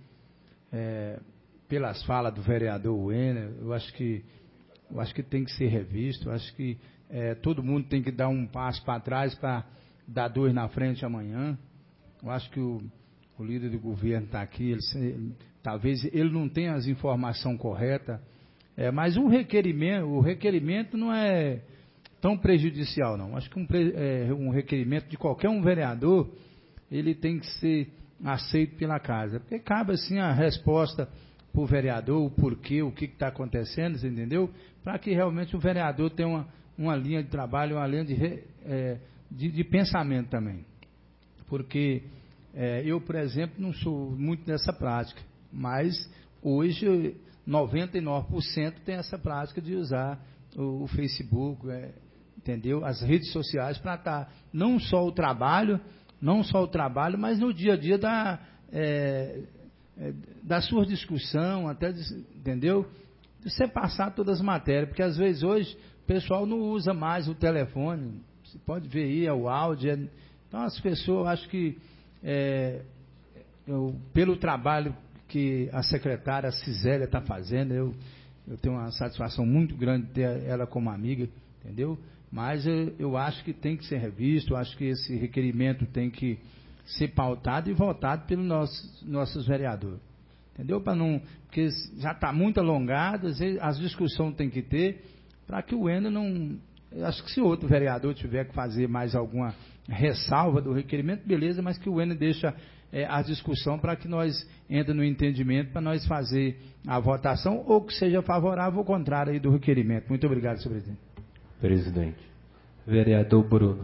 é, pelas falas do vereador Wenner, eu acho que, eu acho que tem que ser revisto, eu acho que é, todo mundo tem que dar um passo para trás para dar dois na frente amanhã. Eu acho que o, o líder do governo está aqui, ele, ele, talvez ele não tenha as informações corretas, é, mas um requerimento, o requerimento não é tão prejudicial, não. Acho que um, é, um requerimento de qualquer um vereador, ele tem que ser aceito pela casa, porque cabe assim a resposta para o vereador, o porquê, o que está acontecendo, você entendeu? Para que realmente o vereador tenha uma, uma linha de trabalho, uma linha de, é, de, de pensamento também. Porque é, eu, por exemplo, não sou muito dessa prática, mas hoje noventa e nove por cento tem essa prática de usar o, o Facebook, é, entendeu? As redes sociais para estar não só o trabalho, não só o trabalho, mas no dia a dia da, é, é, da sua discussão, até, de, entendeu? De você passar todas as matérias, porque às vezes hoje o pessoal não usa mais o telefone, você pode ver aí, é o áudio, é, então as pessoas, acho que é, eu, pelo trabalho que a secretária Cisélia está fazendo, eu, eu tenho uma satisfação muito grande de ter ela como amiga, entendeu? Mas eu, eu acho que tem que ser revisto, eu acho que esse requerimento tem que ser pautado e votado pelos nossos, nossos vereadores, entendeu? Para não, porque já está muito alongado, as discussões tem que ter, para que o Ender não... Eu acho que se outro vereador tiver que fazer mais alguma ressalva do requerimento, beleza, mas que o Ender deixa é, a discussão para que nós entre no entendimento, para nós fazer a votação, ou que seja favorável ou contrário aí do requerimento. Muito obrigado, senhor presidente. Presidente. Vereador Bruno.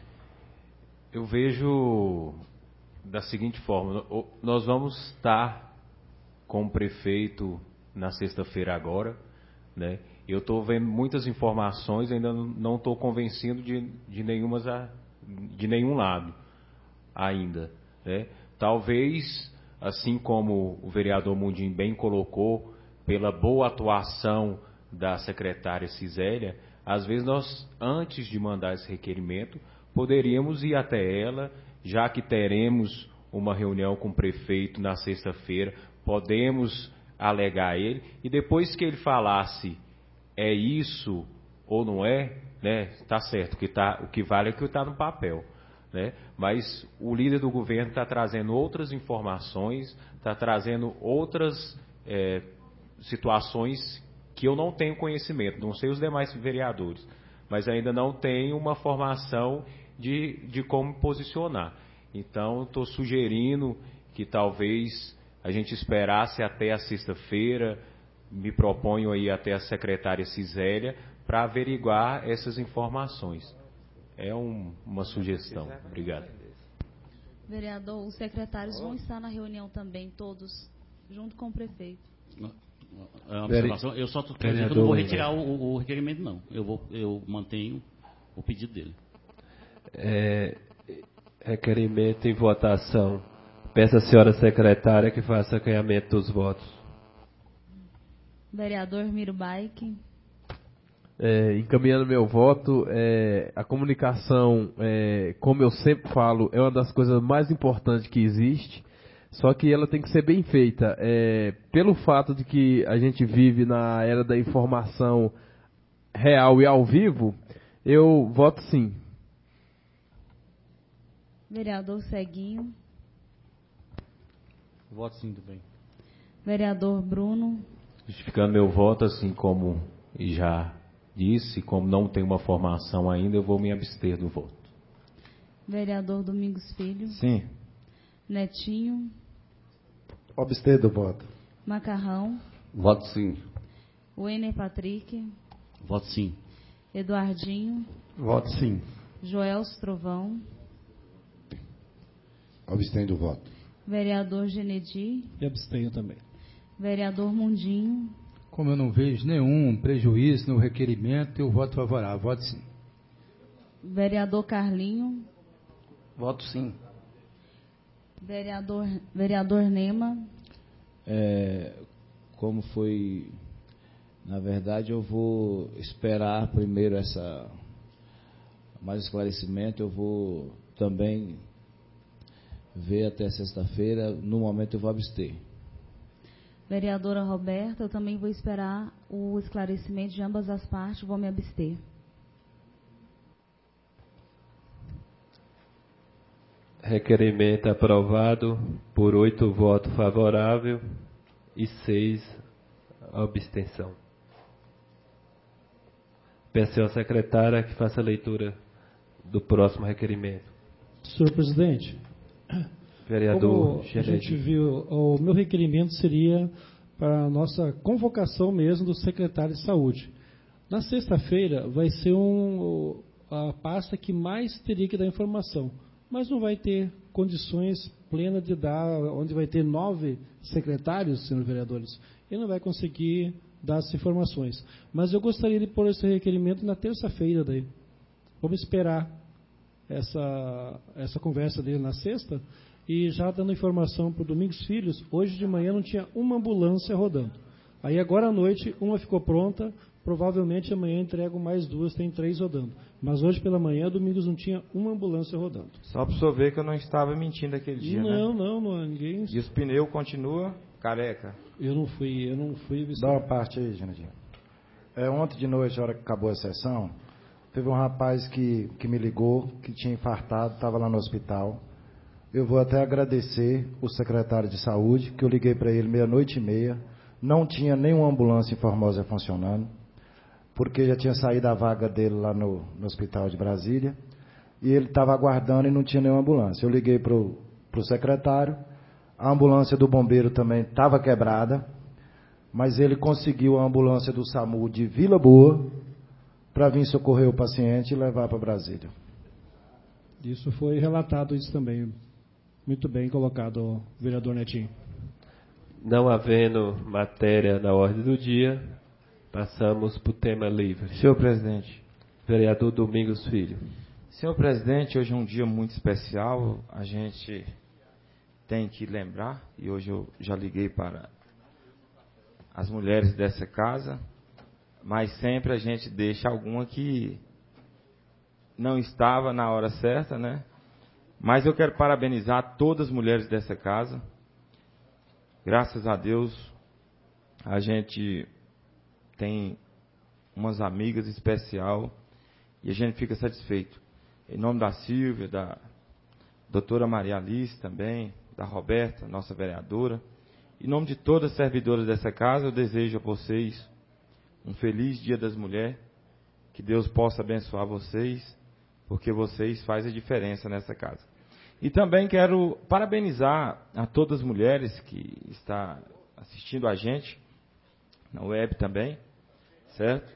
Eu vejo da seguinte forma, nós vamos estar com o prefeito na sexta-feira agora, né? Eu estou vendo muitas informações, ainda não estou convencido de, de, nenhumas, de nenhum lado ainda, né? Talvez, assim como o vereador Mundim bem colocou, pela boa atuação da secretária Cisélia, às vezes nós, antes de mandar esse requerimento, poderíamos ir até ela, já que teremos uma reunião com o prefeito na sexta-feira, podemos alegar a ele, e depois que ele falasse é isso ou não é, né, tá certo, o que, tá, o que vale é o que está no papel, né, mas o líder do governo está trazendo outras informações, está trazendo outras é, situações que eu não tenho conhecimento, não sei os demais vereadores, mas ainda não tenho uma formação de, de como posicionar. Então, estou sugerindo que talvez a gente esperasse até a sexta-feira, me proponho aí até a secretária Cisélia, para averiguar essas informações. É um, uma sugestão. Obrigado. Vereador, os secretários vão estar na reunião também, todos, junto com o prefeito. É uma observação. Eu só estou dizendo que eu não vou retirar o, o requerimento, não. Eu, vou, eu mantenho o pedido dele. É, requerimento em votação. Peço à senhora secretária que faça acanhamento dos votos. Vereador Miro Baik. É, encaminhando meu voto, é, a comunicação, é, como eu sempre falo, é uma das coisas mais importantes que existe, só que ela tem que ser bem feita. É, pelo fato de que a gente vive na era da informação real e ao vivo, eu voto sim. Vereador Ceguinho. Voto sim também. Vereador Bruno. Justificando meu voto, assim como já disse, como não tenho uma formação ainda, eu vou me abster do voto. Vereador Domingos Filho. Sim. Netinho. Abster do voto. Macarrão. Voto sim. Wenner Patrick. Voto sim. Eduardinho. Voto sim. Joelso Trovão. Abstenho do voto. Vereador Genedi. E abstenho também. Vereador Mundinho. Como eu não vejo nenhum prejuízo no requerimento, eu voto favorável. Voto sim. Vereador Carlinho. Voto sim. Vereador, vereador Nema. É, como foi, na verdade, eu vou esperar primeiro essa mais esclarecimento. Eu vou também ver até sexta-feira. No momento eu vou abster. Vereadora Roberta, eu também vou esperar o esclarecimento de ambas as partes, vou me abster. Requerimento aprovado por oito votos favoráveis e seis abstenção. Peço à secretária que faça a leitura do próximo requerimento. Senhor presidente, vereador como a gente viu, o meu requerimento seria para a nossa convocação mesmo do secretário de saúde. Na sexta-feira vai ser um, a pasta que mais teria que dar informação, mas não vai ter condições plenas de dar, onde vai ter nove secretários, senhores vereadores, e não vai conseguir dar essas informações. Mas eu gostaria de pôr esse requerimento na terça-feira daí. Vamos esperar essa, essa conversa dele na sexta, e já dando informação para o Domingos Filhos, hoje de manhã não tinha uma ambulância rodando. Aí agora à noite uma ficou pronta, provavelmente amanhã entrego mais duas, tem três rodando. Mas hoje pela manhã, Domingos não tinha uma ambulância rodando. Só para você ver que eu não estava mentindo aquele dia, não, né? Não, não, não, ninguém... E os pneus continuam careca. Eu não fui, eu não fui... Dá uma parte aí, Genadinho. É, ontem de noite, a hora que acabou a sessão, teve um rapaz que, que me ligou, que tinha infartado, estava lá no hospital. Eu vou até agradecer o secretário de saúde, que eu liguei para ele meia-noite e meia, não tinha nenhuma ambulância em Formosa funcionando, porque já tinha saído a vaga dele lá no, no hospital de Brasília, e ele estava aguardando e não tinha nenhuma ambulância. Eu liguei para o secretário, a ambulância do bombeiro também estava quebrada, mas ele conseguiu a ambulância do SAMU de Vila Boa para vir socorrer o paciente e levar para Brasília. Isso foi relatado, isso também. Muito bem colocado, vereador Netinho. Não havendo matéria na ordem do dia, passamos para o tema livre. Senhor presidente. Vereador Domingos Filho. Senhor presidente, hoje é um dia muito especial. A gente tem que lembrar, e hoje eu já liguei para as mulheres dessa casa, mas sempre a gente deixa alguma que não estava na hora certa, né? Mas eu quero parabenizar todas as mulheres dessa casa. Graças a Deus, a gente tem umas amigas especial e a gente fica satisfeito. Em nome da Silvia, da doutora Maria Alice também, da Roberta, nossa vereadora, em nome de todas as servidoras dessa casa, eu desejo a vocês um feliz Dia das Mulheres, que Deus possa abençoar vocês, porque vocês fazem a diferença nessa casa. E também quero parabenizar a todas as mulheres que estão assistindo a gente, na web também, certo?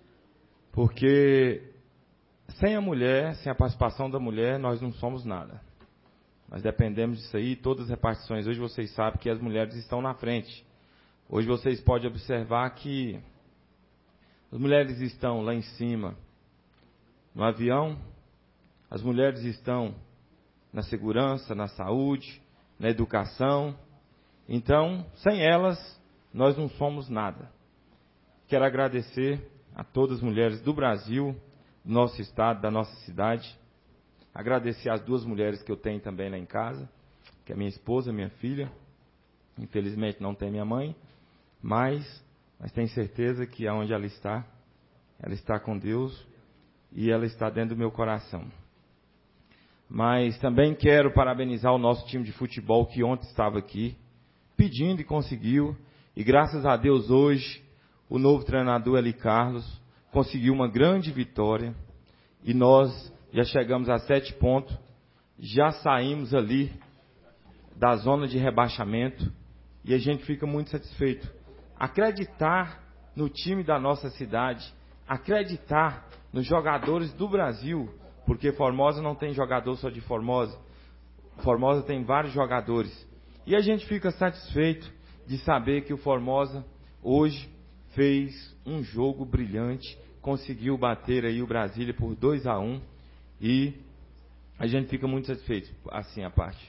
Porque sem a mulher, sem a participação da mulher, nós não somos nada. Nós dependemos disso aí, todas as repartições. Hoje vocês sabem que as mulheres estão na frente. Hoje vocês podem observar que as mulheres estão lá em cima no avião, as mulheres estão na segurança, na saúde, na educação. Então, sem elas, nós não somos nada. Quero agradecer a todas as mulheres do Brasil, do nosso estado, da nossa cidade. Agradecer às duas mulheres que eu tenho também lá em casa, que é minha esposa, minha filha. Infelizmente não tem minha mãe, mas, mas tenho certeza que aonde ela está, ela está com Deus e ela está dentro do meu coração. mas também quero parabenizar o nosso time de futebol que ontem estava aqui, pedindo e conseguiu, e graças a Deus hoje, o novo treinador Eli Carlos conseguiu uma grande vitória, e nós já chegamos a sete pontos, já saímos ali da zona de rebaixamento, e a gente fica muito satisfeito. Acreditar no time da nossa cidade, acreditar nos jogadores do Brasil, porque Formosa não tem jogador só de Formosa, Formosa tem vários jogadores, e a gente fica satisfeito de saber que o Formosa hoje fez um jogo brilhante, conseguiu bater aí o Brasília por dois a um, e a gente fica muito satisfeito, assim a parte.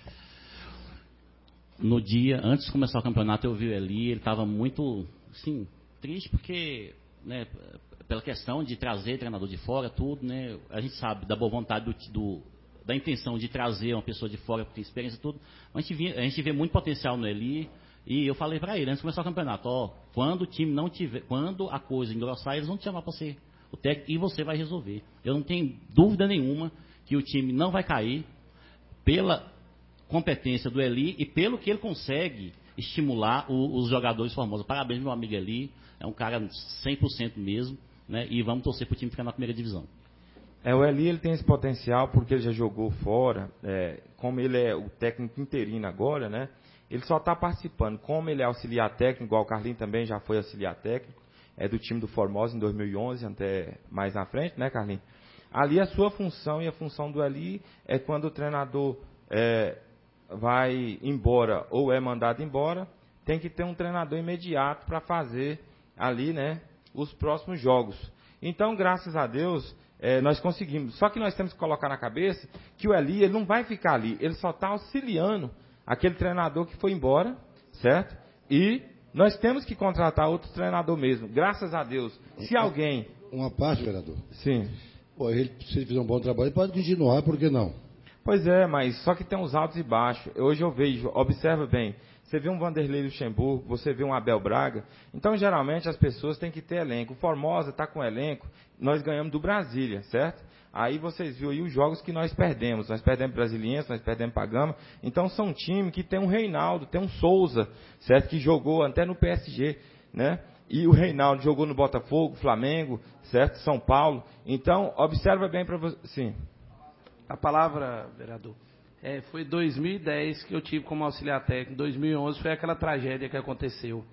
No dia, antes de começar o campeonato, eu vi o Eli, ele estava muito, assim, triste, porque, né, pela questão de trazer treinador de fora, tudo, né, a gente sabe da boa vontade, do, do, da intenção de trazer uma pessoa de fora que tem experiência, tudo, mas a gente, vê, a gente vê muito potencial no Eli, e eu falei para ele, antes de começar o campeonato, ó, quando o time não tiver, quando a coisa engrossar, eles vão te chamar para ser o técnico e você vai resolver. Eu não tenho dúvida nenhuma que o time não vai cair pela competência do Eli e pelo que ele consegue estimular o, os jogadores Formosa. Parabéns, meu amigo Eli, é um cara cem por cento mesmo, né? E vamos torcer para o time ficar na primeira divisão. É, o Eli ele tem esse potencial porque ele já jogou fora, é, como ele é o técnico interino agora, né? Ele só está participando, como ele é auxiliar técnico, igual o Carlinhos também já foi auxiliar técnico, é do time do Formosa em dois mil e onze, até mais na frente, né, Carlinhos? Ali a sua função e a função do Eli é quando o treinador é, vai embora ou é mandado embora, tem que ter um treinador imediato para fazer ali, né, os próximos jogos. Então, graças a Deus, é, nós conseguimos. Só que nós temos que colocar na cabeça que o Eli ele não vai ficar ali, ele só está auxiliando aquele treinador que foi embora, certo? E nós temos que contratar outro treinador mesmo, graças a Deus. Se alguém... Uma parte, vereador? Sim. Pô, ele, se ele fizer um bom trabalho, ele pode continuar, por que não? Pois é, mas só que tem uns altos e baixos. Hoje eu vejo, observa bem, você vê um Vanderlei Luxemburgo, você vê um Abel Braga, então geralmente as pessoas têm que ter elenco. O Formosa está com elenco, nós ganhamos do Brasília, certo? Aí vocês viram aí os jogos que nós perdemos. Nós perdemos Brasiliense, nós perdemos Pagama. Então são um time que tem um Reinaldo, tem um Souza, certo? Que jogou até no P S G, né? E o Reinaldo jogou no Botafogo, Flamengo, certo? São Paulo. Então, observa bem para você. Sim. A palavra, vereador, é, foi dois mil e dez que eu tive como auxiliar técnico. dois mil e onze foi aquela tragédia que aconteceu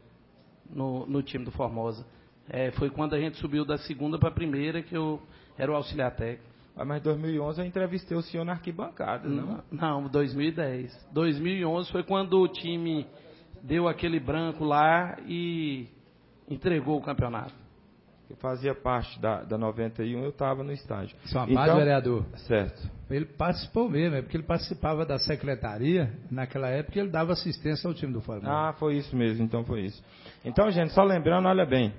no, no time do Formosa. É, foi quando a gente subiu da segunda para a primeira que eu era o auxiliar técnico. Mas em dois mil e onze eu entrevistei o senhor na arquibancada, não? Não, dois mil e dez. dois mil e onze foi quando o time deu aquele branco lá e entregou o campeonato. Eu fazia parte da, da noventa e um, eu estava no estádio. Só uma então, parte, vereador. Certo. Ele participou mesmo, é porque ele participava da secretaria, naquela época ele dava assistência ao time do Formosa. Ah, foi isso mesmo, então foi isso. Então, gente, só lembrando, olha bem,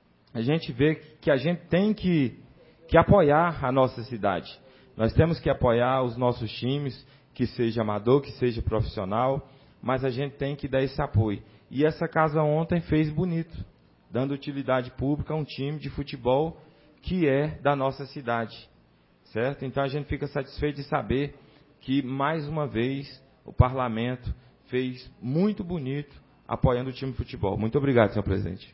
a gente vê que a gente tem que, que apoiar a nossa cidade. Nós temos que apoiar os nossos times, que seja amador, que seja profissional, mas a gente tem que dar esse apoio. E essa casa ontem fez bonito, dando utilidade pública a um time de futebol que é da nossa cidade, certo? Então a gente fica satisfeito de saber que, mais uma vez, o parlamento fez muito bonito apoiando o time de futebol. Muito obrigado, senhor presidente.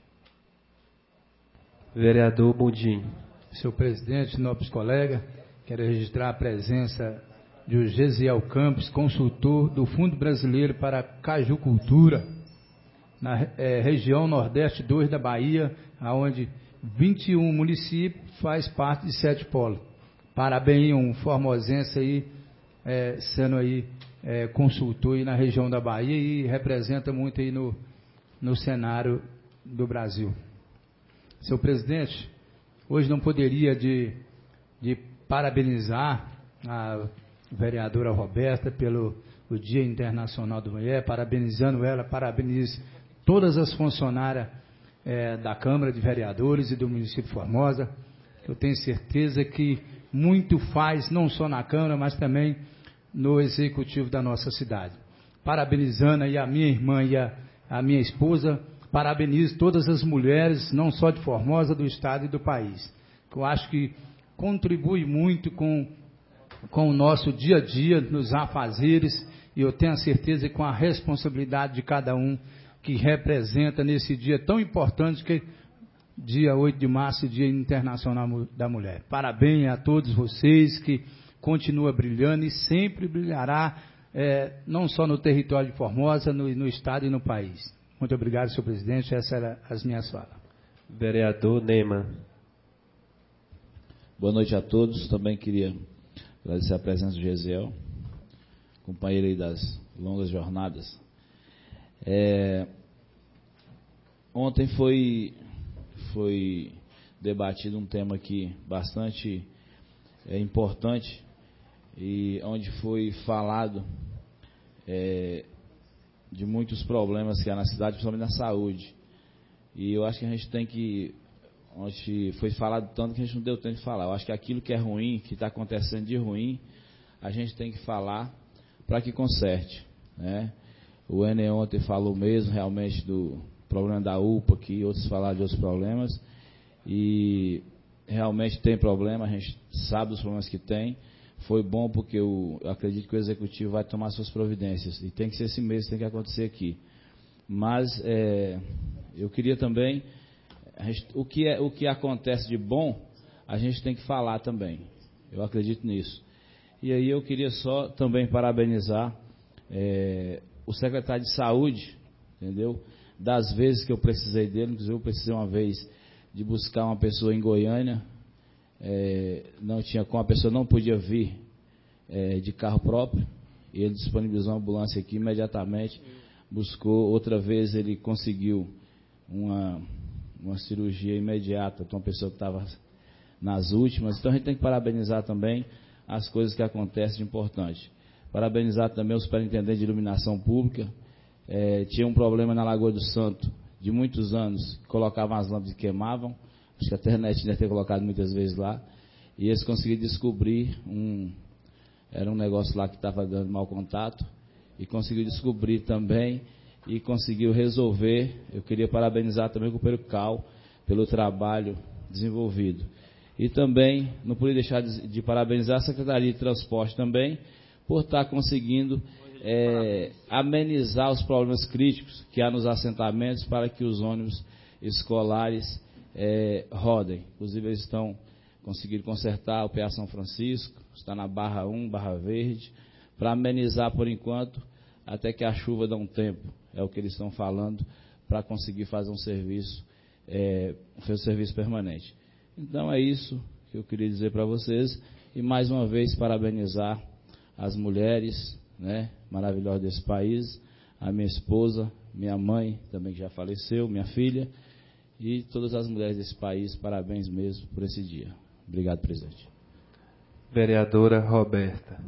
Vereador Bundim. Senhor presidente, nobres colegas, quero registrar a presença de o Gesiel Campos, consultor do Fundo Brasileiro para a Cajucultura, na é, região Nordeste dois da Bahia, onde vinte e um municípios faz parte de sete polos. Parabéns, um formosense aí, é, sendo aí é, consultor aí na região da Bahia e representa muito aí no, no cenário do Brasil. Senhor presidente, hoje não poderia de, de parabenizar a vereadora Roberta pelo o Dia Internacional da Mulher, parabenizando ela, parabenizo todas as funcionárias é, da Câmara de Vereadores e do município de Formosa. Eu tenho certeza que muito faz, não só na Câmara, mas também no Executivo da nossa cidade. Parabenizando aí a minha irmã e a, a minha esposa, parabenizo todas as mulheres, não só de Formosa, do Estado e do país. Eu acho que contribui muito com com o nosso dia a dia, nos afazeres, e eu tenho a certeza que com a responsabilidade de cada um que representa nesse dia tão importante que dia oito de março, Dia Internacional da Mulher. Parabéns a todos vocês, que continua brilhando e sempre brilhará, é, não só no território de Formosa, no, no estado e no país. Muito obrigado, senhor presidente. Essas eram as minhas falas. Vereador Neima. Boa noite a todos. Também queria agradecer a presença do Gesiel, companheiro aí das longas jornadas. É, ontem foi, foi debatido um tema aqui bastante é, importante, e onde foi falado é, de muitos problemas que há na cidade, principalmente na saúde. E eu acho que a gente tem que, onde foi falado tanto que a gente não deu tempo de falar. Eu acho que aquilo que é ruim, que está acontecendo de ruim, a gente tem que falar para que conserte, né? O Enem ontem falou mesmo realmente do problema da U P A, que outros falaram de outros problemas, e realmente tem problema, a gente sabe dos problemas que tem. Foi bom porque eu, eu acredito que o Executivo vai tomar suas providências, e tem que ser esse mês, tem que acontecer aqui. Mas é, eu queria também, a gente, o, que é, o que acontece de bom, a gente tem que falar também, eu acredito nisso. E aí eu queria só também parabenizar é, o secretário de Saúde, entendeu? Das vezes que eu precisei dele, inclusive eu precisei uma vez de buscar uma pessoa em Goiânia, é, não tinha como, a pessoa não podia vir é, de carro próprio, e ele disponibilizou uma ambulância aqui imediatamente, buscou, outra vez ele conseguiu uma, uma cirurgia imediata para uma pessoa que estava nas últimas. Então a gente tem que parabenizar também as coisas que acontecem de importante. Parabenizar também os superintendentes de iluminação pública. É, tinha um problema na Lagoa do Santo de muitos anos, colocavam as lâmpadas e queimavam, acho que a internet deve ter colocado muitas vezes lá, e eles conseguiram descobrir um, era um negócio lá que estava dando mau contato, e conseguiu descobrir também, e conseguiu resolver. Eu queria parabenizar também o companheiro Cal pelo trabalho desenvolvido. E também, não podia deixar de, de parabenizar a Secretaria de Transporte também, por estar conseguindo é, amenizar os problemas críticos que há nos assentamentos para que os ônibus escolares é, rodem. Inclusive, eles estão conseguindo consertar o P A São Francisco, está na Barra um, Barra Verde, para amenizar por enquanto, até que a chuva dê um tempo, é o que eles estão falando, para conseguir fazer um serviço, é, um serviço permanente. Então é isso que eu queria dizer para vocês, e mais uma vez parabenizar as mulheres, né, maravilhosas desse país, a minha esposa, minha mãe, também que já faleceu, minha filha, e todas as mulheres desse país, parabéns mesmo por esse dia. Obrigado, presidente. Vereadora Roberta.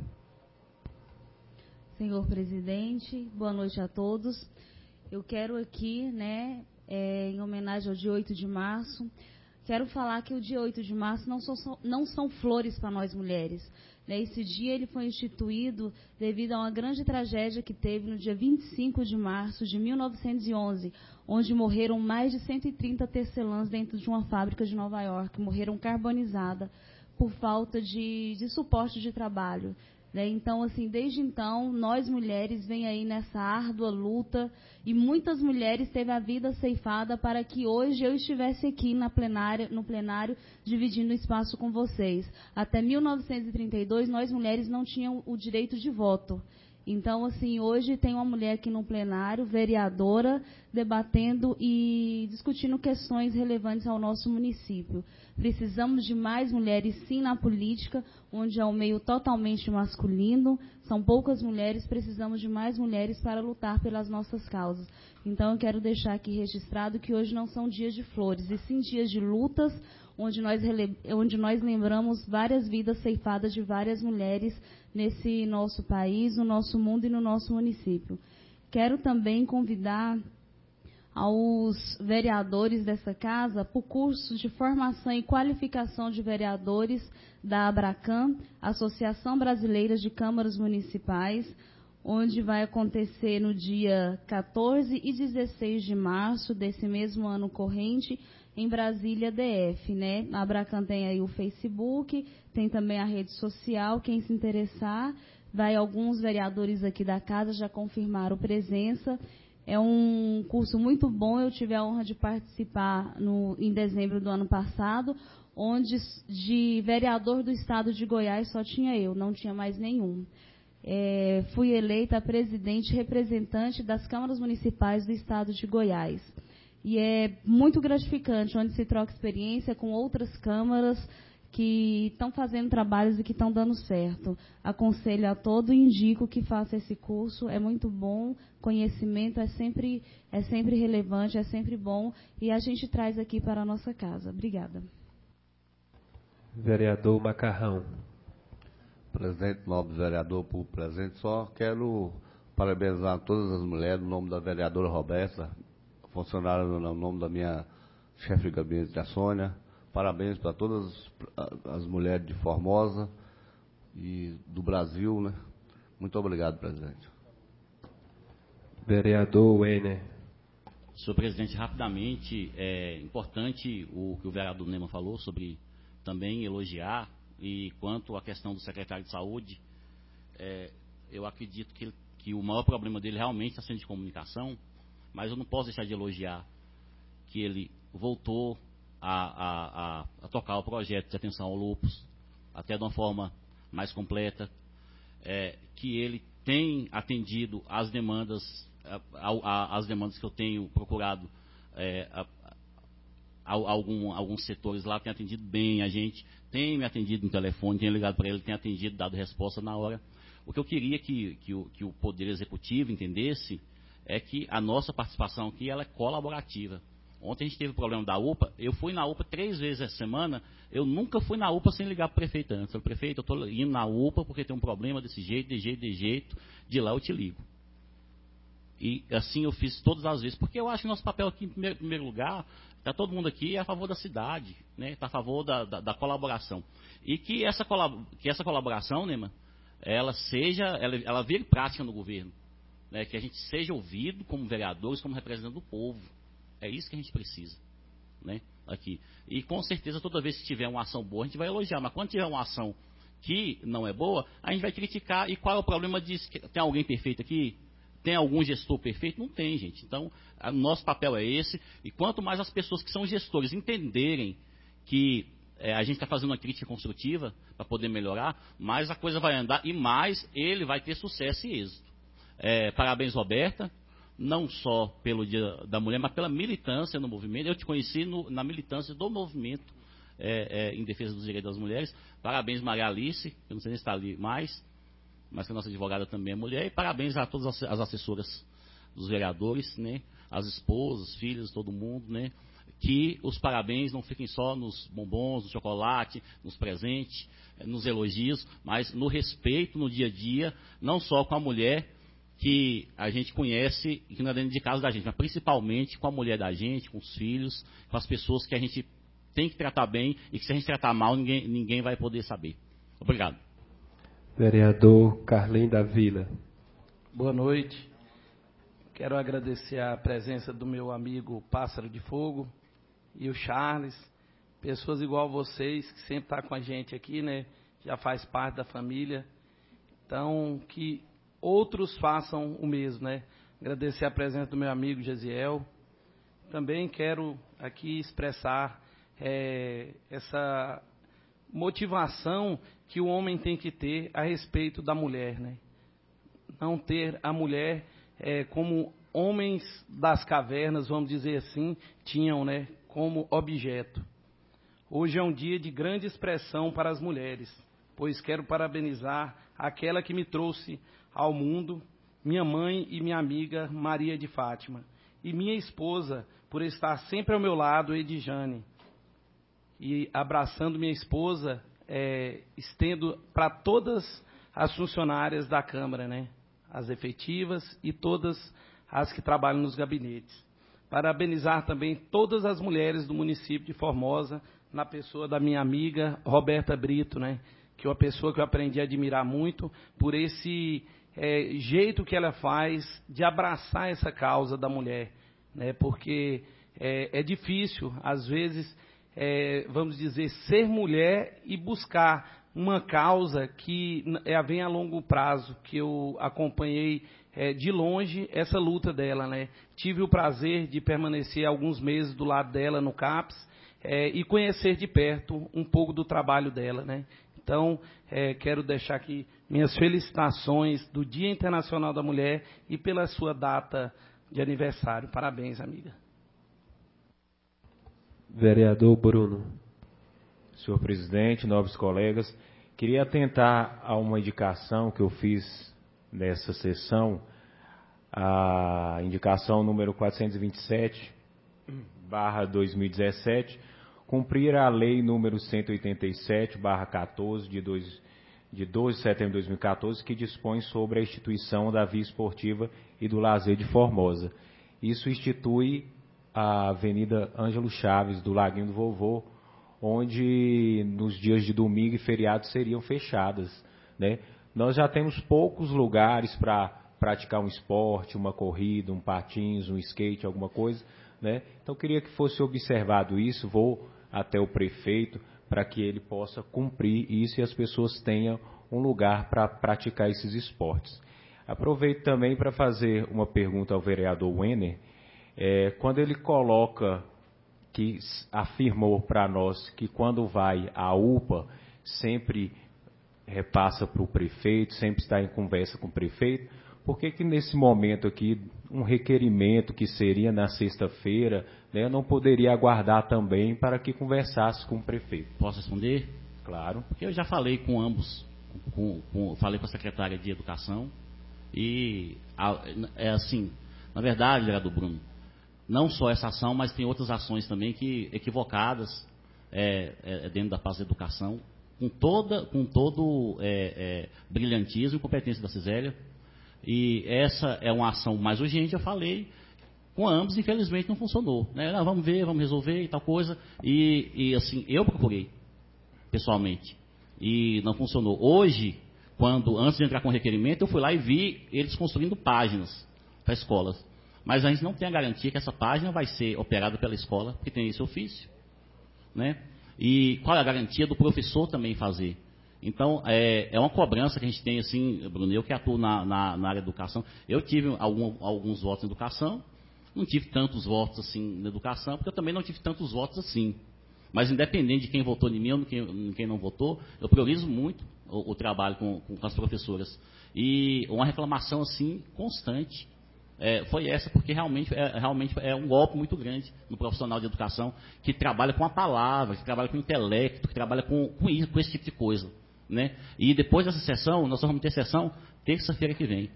Senhor presidente, boa noite a todos. Eu quero aqui, né, é, em homenagem ao dia oito de março, quero falar que o dia oito de março não são, não são flores para nós mulheres. Esse dia ele foi instituído devido a uma grande tragédia que teve no dia vinte e cinco de março de mil novecentos e onze, onde morreram mais de cento e trinta tecelãs dentro de uma fábrica de Nova York, morreram carbonizadas por falta de, de suporte de trabalho. Então, assim, desde então, nós mulheres vem aí nessa árdua luta, e muitas mulheres teve a vida ceifada para que hoje eu estivesse aqui na plenária, no plenário dividindo espaço com vocês. Até mil novecentos e trinta e dois, nós mulheres não tínhamos o direito de voto. Então, assim, hoje tem uma mulher aqui no plenário, vereadora, debatendo e discutindo questões relevantes ao nosso município. Precisamos de mais mulheres, sim, na política, onde é um meio totalmente masculino, são poucas mulheres, precisamos de mais mulheres para lutar pelas nossas causas. Então, eu quero deixar aqui registrado que hoje não são dias de flores, e sim dias de lutas, onde nós, onde nós lembramos várias vidas ceifadas de várias mulheres nesse nosso país, no nosso mundo e no nosso município. Quero também convidar aos vereadores dessa casa para o curso de formação e qualificação de vereadores da ABRACAM, Associação Brasileira de Câmaras Municipais, onde vai acontecer no dia quatorze e dezesseis de março desse mesmo ano corrente, em Brasília D F, né? A Abracan tem aí o Facebook, tem também a rede social, quem se interessar, vai alguns vereadores aqui da casa já confirmaram presença. É um curso muito bom, eu tive a honra de participar no, em dezembro do ano passado, onde de vereador do estado de Goiás só tinha eu, não tinha mais nenhum. É, fui eleita presidente representante das câmaras municipais do estado de Goiás. E é muito gratificante, onde se troca experiência com outras câmaras que estão fazendo trabalhos e que estão dando certo. Aconselho a todo e indico que faça esse curso, é muito bom, conhecimento é sempre, é sempre relevante, é sempre bom, e a gente traz aqui para a nossa casa. Obrigada. Vereador Macarrão. Presidente, nobre vereador, por presente, só quero parabenizar todas as mulheres, no nome da vereadora Roberta, funcionária no nome da minha chefe de gabinete, a Sônia. Parabéns para todas as mulheres de Formosa e do Brasil, né? Muito obrigado, presidente. Vereador Weiner. Senhor presidente, rapidamente, é importante o que o vereador Nema falou sobre também elogiar. E quanto à questão do secretário de saúde, é, eu acredito que, que o maior problema dele realmente está sendo de comunicação, mas eu não posso deixar de elogiar que ele voltou a, a, a, a tocar o projeto de atenção ao lúpus, até de uma forma mais completa, é, que ele tem atendido às demandas, a, a, as demandas que eu tenho procurado, é, a, a, a algum, alguns setores lá, tem atendido bem a gente, tem me atendido no telefone, tem ligado para ele, tem atendido, dado resposta na hora. O que eu queria que, que, o, que o Poder Executivo entendesse é que a nossa participação aqui ela é colaborativa. Ontem a gente teve o problema da U P A, eu fui na U P A três vezes essa semana, eu nunca fui na U P A sem ligar para o prefeito antes. Eu falei, prefeito, eu estou indo na U P A porque tem um problema desse jeito, de jeito, de jeito, de lá eu te ligo. E assim eu fiz todas as vezes, porque eu acho que nosso papel aqui, em primeiro, em primeiro lugar, está todo mundo aqui é a favor da cidade, né? Está a favor da, da, da colaboração. E que essa, colab que essa colaboração, Nema, ela seja, ela, ela vire prática no governo. Né? Que a gente seja ouvido como vereadores, como representante do povo. É isso que a gente precisa. Né? Aqui. E com certeza, toda vez que tiver uma ação boa, a gente vai elogiar. Mas quando tiver uma ação que não é boa, a gente vai criticar. E qual é o problema disso? Tem alguém perfeito aqui? Tem algum gestor perfeito? Não tem, gente. Então, o nosso papel é esse. E quanto mais as pessoas que são gestores entenderem que é, a gente está fazendo uma crítica construtiva para poder melhorar, mais a coisa vai andar e mais ele vai ter sucesso e êxito. É, parabéns, Roberta. Não só pelo Dia da Mulher, mas pela militância no movimento. Eu te conheci no, na militância do movimento é, é, em defesa dos direitos das mulheres. Parabéns, Maria Alice, eu não sei se está ali mais, mas que a nossa advogada também é mulher. E parabéns a todas as assessoras dos vereadores, né? As esposas, filhas, todo mundo, né? Que os parabéns não fiquem só nos bombons, no chocolate, nos presentes, nos elogios, mas no respeito no dia a dia, não só com a mulher que a gente conhece e que não é dentro de casa da gente, mas principalmente com a mulher da gente, com os filhos, com as pessoas que a gente tem que tratar bem e que se a gente tratar mal, ninguém, ninguém vai poder saber. Obrigado. Vereador Carlinhos da Vila. Boa noite. Quero agradecer a presença do meu amigo Pássaro de Fogo e o Charles, pessoas igual vocês, que sempre estão com a gente aqui, né? Já faz parte da família. Então, que outros façam o mesmo, né? Agradecer a presença do meu amigo Gesiel. Também quero aqui expressar é, essa motivação que o homem tem que ter a respeito da mulher, né? Não ter a mulher é, como homens das cavernas, vamos dizer assim, tinham, né? Como objeto. Hoje é um dia de grande expressão para as mulheres, pois quero parabenizar aquela que me trouxe ao mundo, minha mãe e minha amiga Maria de Fátima, e minha esposa, por estar sempre ao meu lado, Edjane. E abraçando minha esposa, é, estendo para todas as funcionárias da Câmara, né? As efetivas e todas as que trabalham nos gabinetes. Parabenizar também todas as mulheres do município de Formosa, na pessoa da minha amiga Roberta Brito, né? Que é uma pessoa que eu aprendi a admirar muito por esse é, jeito que ela faz de abraçar essa causa da mulher, né? Porque é, é difícil, às vezes, é, vamos dizer, ser mulher e buscar uma causa que é, vem a longo prazo, que eu acompanhei é, de longe essa luta dela, né? Tive o prazer de permanecer alguns meses do lado dela no CAPS é, e conhecer de perto um pouco do trabalho dela, né? Então, é, quero deixar aqui minhas felicitações do Dia Internacional da Mulher e pela sua data de aniversário. Parabéns, amiga. Vereador Bruno. Senhor presidente, nobres colegas, queria atentar a uma indicação que eu fiz nessa sessão, a indicação número quatrocentos e vinte e sete, barra dois mil e dezessete, cumprir a lei número cento e oitenta e sete, barra quatorze, de, de doze de setembro de dois mil e quatorze, que dispõe sobre a instituição da via esportiva e do lazer de Formosa. Isso institui a Avenida Ângelo Chaves, do Laguinho do Vovô, onde nos dias de domingo e feriado seriam fechadas, né? Nós já temos poucos lugares para praticar um esporte, uma corrida, um patins, um skate, alguma coisa, né? Então queria que fosse observado isso. Vou até o prefeito para que ele possa cumprir isso e as pessoas tenham um lugar para praticar esses esportes. Aproveito também para fazer uma pergunta ao vereador Wenner. É, quando ele coloca, que afirmou para nós que quando vai à U P A sempre repassa para o prefeito, sempre está em conversa com o prefeito, por que que nesse momento aqui, um requerimento que seria na sexta-feira, né, não poderia aguardar também para que conversasse com o prefeito? Posso responder? Claro. Porque eu já falei com ambos, com, com, falei com a secretária de Educação, e é assim, na verdade, vereador Bruno, não só essa ação, mas tem outras ações também que equivocadas é, é, dentro da pasta da educação, com, toda, com todo é, é, brilhantismo e competência da Cisélia. E essa é uma ação mais urgente, eu falei com ambos, infelizmente não funcionou, né? Não, vamos ver, vamos resolver e tal coisa. E, e assim, eu procurei pessoalmente e não funcionou. Hoje, quando antes de entrar com o requerimento, eu fui lá e vi eles construindo páginas para escolas. Mas a gente não tem a garantia que essa página vai ser operada pela escola, porque tem esse ofício, né? E qual é a garantia do professor também fazer? Então, é, é uma cobrança que a gente tem, assim, Bruno, eu que atuo na, na, na área de educação, eu tive algum, alguns votos em educação, não tive tantos votos, assim, na educação, porque eu também não tive tantos votos assim. Mas, independente de quem votou em mim ou quem, quem não votou, eu priorizo muito o, o trabalho com, com as professoras. E uma reclamação, assim, constante, É, foi essa, porque realmente é, realmente é um golpe muito grande no profissional de educação que trabalha com a palavra, que trabalha com o intelecto, que trabalha com, com, isso, com esse tipo de coisa, né? E depois dessa sessão, nós vamos ter sessão terça-feira que vem,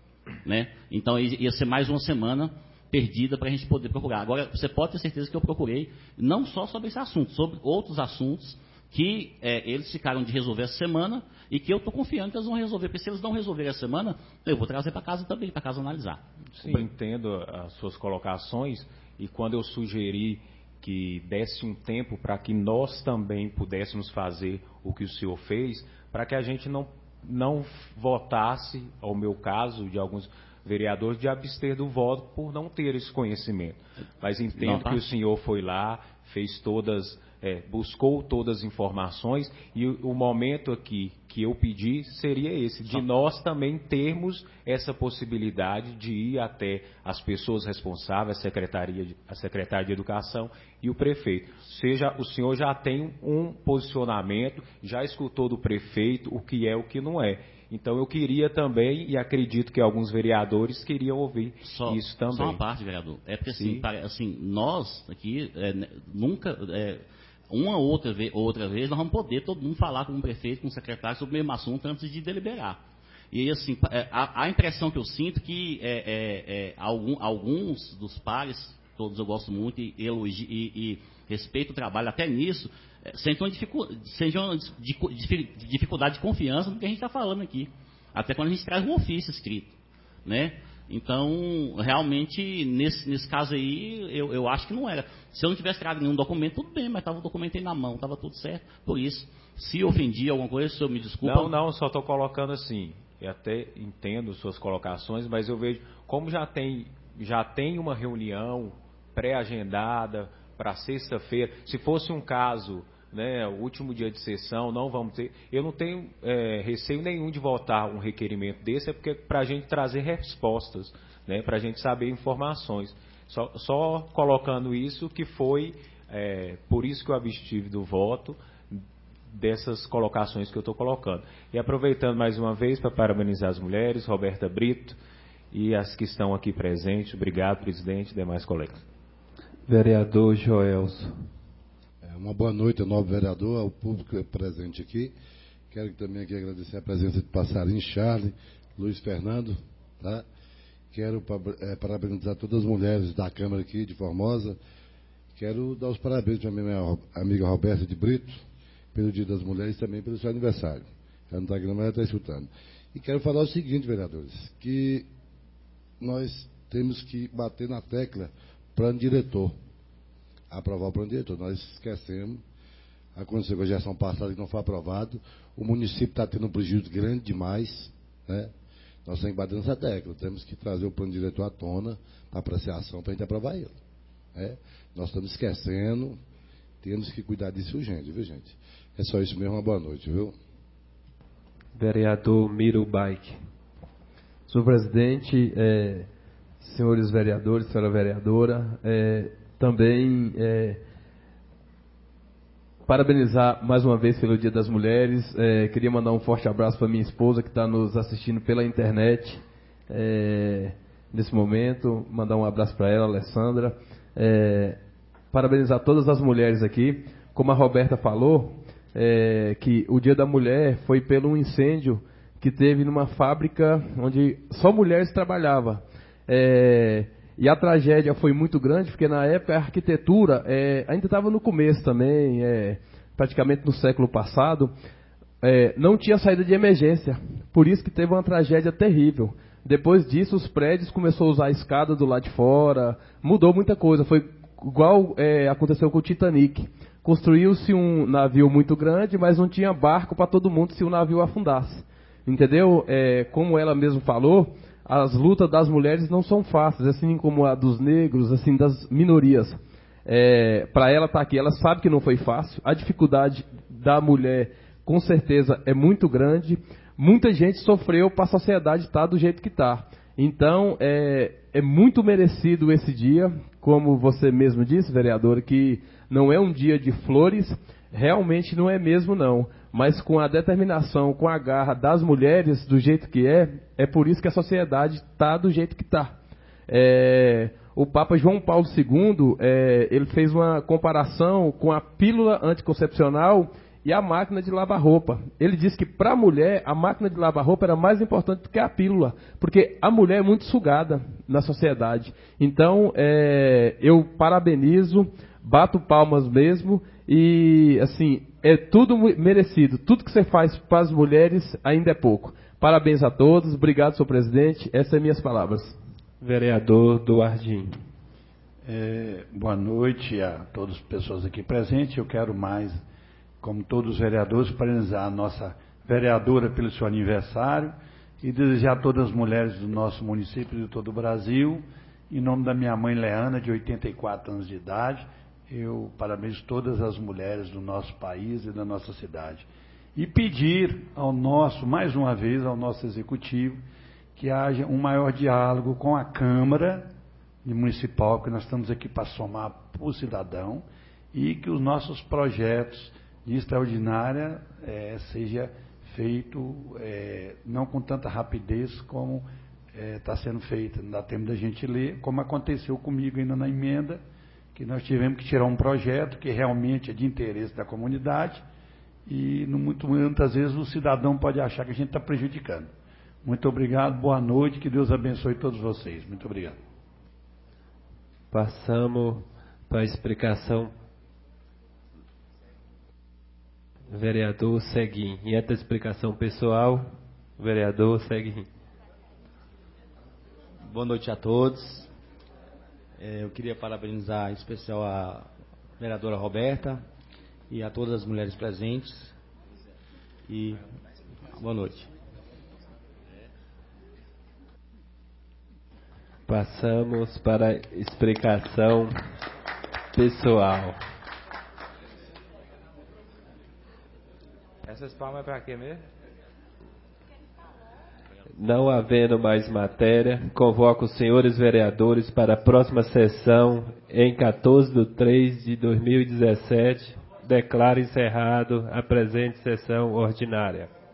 né? Então ia ser mais uma semana perdida para a gente poder procurar. Agora, você pode ter certeza que eu procurei, não só sobre esse assunto, sobre outros assuntos que é, eles ficaram de resolver essa semana e que eu estou confiando que eles vão resolver, porque se eles não resolverem essa semana, eu vou trazer para casa também, para casa analisar. Sim, eu entendo as suas colocações, e quando eu sugeri que desse um tempo para que nós também pudéssemos fazer o que o senhor fez, para que a gente não, não votasse, ao meu caso, de alguns vereadores, de abster do voto por não ter esse conhecimento. Mas entendo não, que o senhor foi lá, fez todas... É, buscou todas as informações, e o, o momento aqui que eu pedi seria esse, de nós também termos essa possibilidade de ir até as pessoas responsáveis, a Secretaria de, a Secretaria de Educação e o prefeito. Seja, o senhor já tem um posicionamento, já escutou do prefeito o que é e o que não é. Então eu queria também, e acredito que alguns vereadores queriam ouvir só, isso também. Só uma parte, vereador. É porque assim, para, assim nós aqui é, nunca... É, uma outra vez, outra vez, nós vamos poder todo mundo falar com o prefeito, com o secretário sobre o mesmo assunto antes de deliberar. E assim, a, a impressão que eu sinto que é, é, é, algum, alguns dos pares, todos eu gosto muito e, elogio, e, e respeito o trabalho, até nisso, é, sentem uma, dificu, sentem uma dificuldade de confiança no que a gente está falando aqui. Até quando a gente traz um ofício escrito, né? Então, realmente, nesse, nesse caso aí, eu, eu acho que não era. Se eu não tivesse trago nenhum documento, tudo bem, mas estava o documento aí na mão, estava tudo certo. Por isso, se ofendi alguma coisa, o senhor me desculpa. Não, não, só estou colocando assim, eu até entendo suas colocações, mas eu vejo, como já tem, já tem uma reunião pré-agendada para sexta-feira. Se fosse um caso, né, o último dia de sessão, não vamos ter. Eu não tenho é, receio nenhum de votar um requerimento desse, é porque para a gente trazer respostas, né, para a gente saber informações. Só, só colocando isso que foi, é, por isso que eu abstive do voto, dessas colocações que eu estou colocando. E aproveitando mais uma vez para parabenizar as mulheres, Roberta Brito e as que estão aqui presentes. Obrigado, presidente e demais colegas. Vereador Joelso. É, uma boa noite ao novo vereador, ao público presente aqui. Quero também aqui agradecer a presença de Passarinho, Charles, Luiz Fernando, tá? Quero é, parabenizar todas as mulheres da Câmara aqui de Formosa. Quero dar os parabéns para a minha amiga Roberta de Brito, pelo Dia das Mulheres e também pelo seu aniversário. Ela não está aqui, mas ela está escutando. E quero falar o seguinte, vereadores, que nós temos que bater na tecla plano diretor. Aprovar o plano diretor. Nós esquecemos, aconteceu com a gestão passada que não foi aprovado, o município está tendo um prejuízo grande demais, né? Nós temos que bater nessa tecla, temos que trazer o plano diretor à tona, para apreciação, para a gente aprovar ele. Né? Nós estamos esquecendo, temos que cuidar disso urgente, viu, gente? É só isso mesmo, uma boa noite, viu? Vereador Miro Baik. Senhor presidente, é, senhores vereadores, senhora vereadora, é, também é, parabenizar mais uma vez pelo Dia das Mulheres. É, queria mandar um forte abraço para minha esposa que está nos assistindo pela internet é, nesse momento. Mandar um abraço para ela, Alessandra. É, parabenizar todas as mulheres aqui. Como a Roberta falou, é, que o Dia da Mulher foi pelo um incêndio que teve numa fábrica onde só mulheres trabalhavam. É, e a tragédia foi muito grande, porque na época a arquitetura é, ainda estava no começo também, é, praticamente no século passado, é, não tinha saída de emergência. Por isso que teve uma tragédia terrível. Depois disso, os prédios começaram a usar a escada do lado de fora, mudou muita coisa. Foi igual é, aconteceu com o Titanic. Construiu-se um navio muito grande, mas não tinha barco para todo mundo se o navio afundasse. Entendeu? É, como ela mesmo falou, as lutas das mulheres não são fáceis, assim como a dos negros, assim, das minorias. É, para ela estar aqui, ela sabe que não foi fácil. A dificuldade da mulher, com certeza, é muito grande. Muita gente sofreu para a sociedade estar do jeito que está. Então, é, é muito merecido esse dia, como você mesmo disse, vereador, que não é um dia de flores, realmente não é mesmo não, mas com a determinação, com a garra das mulheres do jeito que é, é por isso que a sociedade está do jeito que está. É, o Papa João Paulo segundo, é, ele fez uma comparação com a pílula anticoncepcional e a máquina de lavar roupa. Ele disse que para a mulher, a máquina de lavar roupa era mais importante do que a pílula, porque a mulher é muito sugada na sociedade. Então, é, eu parabenizo, bato palmas mesmo, e assim, é tudo merecido. Tudo que você faz para as mulheres ainda é pouco. Parabéns a todos, obrigado, senhor presidente. Essas são minhas palavras. Vereador Duardinho. É, boa noite a todas as pessoas aqui presentes. Eu quero mais, como todos os vereadores, parabenizar a nossa vereadora pelo seu aniversário e desejar a todas as mulheres do nosso município e de todo o Brasil, em nome da minha mãe Leana, de oitenta e quatro anos de idade, eu parabenizo todas as mulheres do nosso país e da nossa cidade. E pedir ao nosso, mais uma vez, ao nosso executivo, que haja um maior diálogo com a Câmara Municipal, que nós estamos aqui para somar para o cidadão, e que os nossos projetos de extraordinária é, seja feito é, não com tanta rapidez como está é, sendo feito. Não dá tempo da gente ler, como aconteceu comigo ainda na emenda, que nós tivemos que tirar um projeto que realmente é de interesse da comunidade e no, muito, muitas vezes o cidadão pode achar que a gente está prejudicando. Muito obrigado, boa noite, que Deus abençoe todos vocês. Muito obrigado. Passamos para a explicação. Vereador Seguin. E antes da explicação pessoal, vereador Seguin. Boa noite a todos. É, eu queria parabenizar em especial a vereadora Roberta e a todas as mulheres presentes. E boa noite. Passamos para a explicação pessoal. Essas palmas é para quê mesmo? Não havendo mais matéria, convoco os senhores vereadores para a próxima sessão em quatorze de três de dois mil e dezessete. Declaro encerrado a presente sessão ordinária.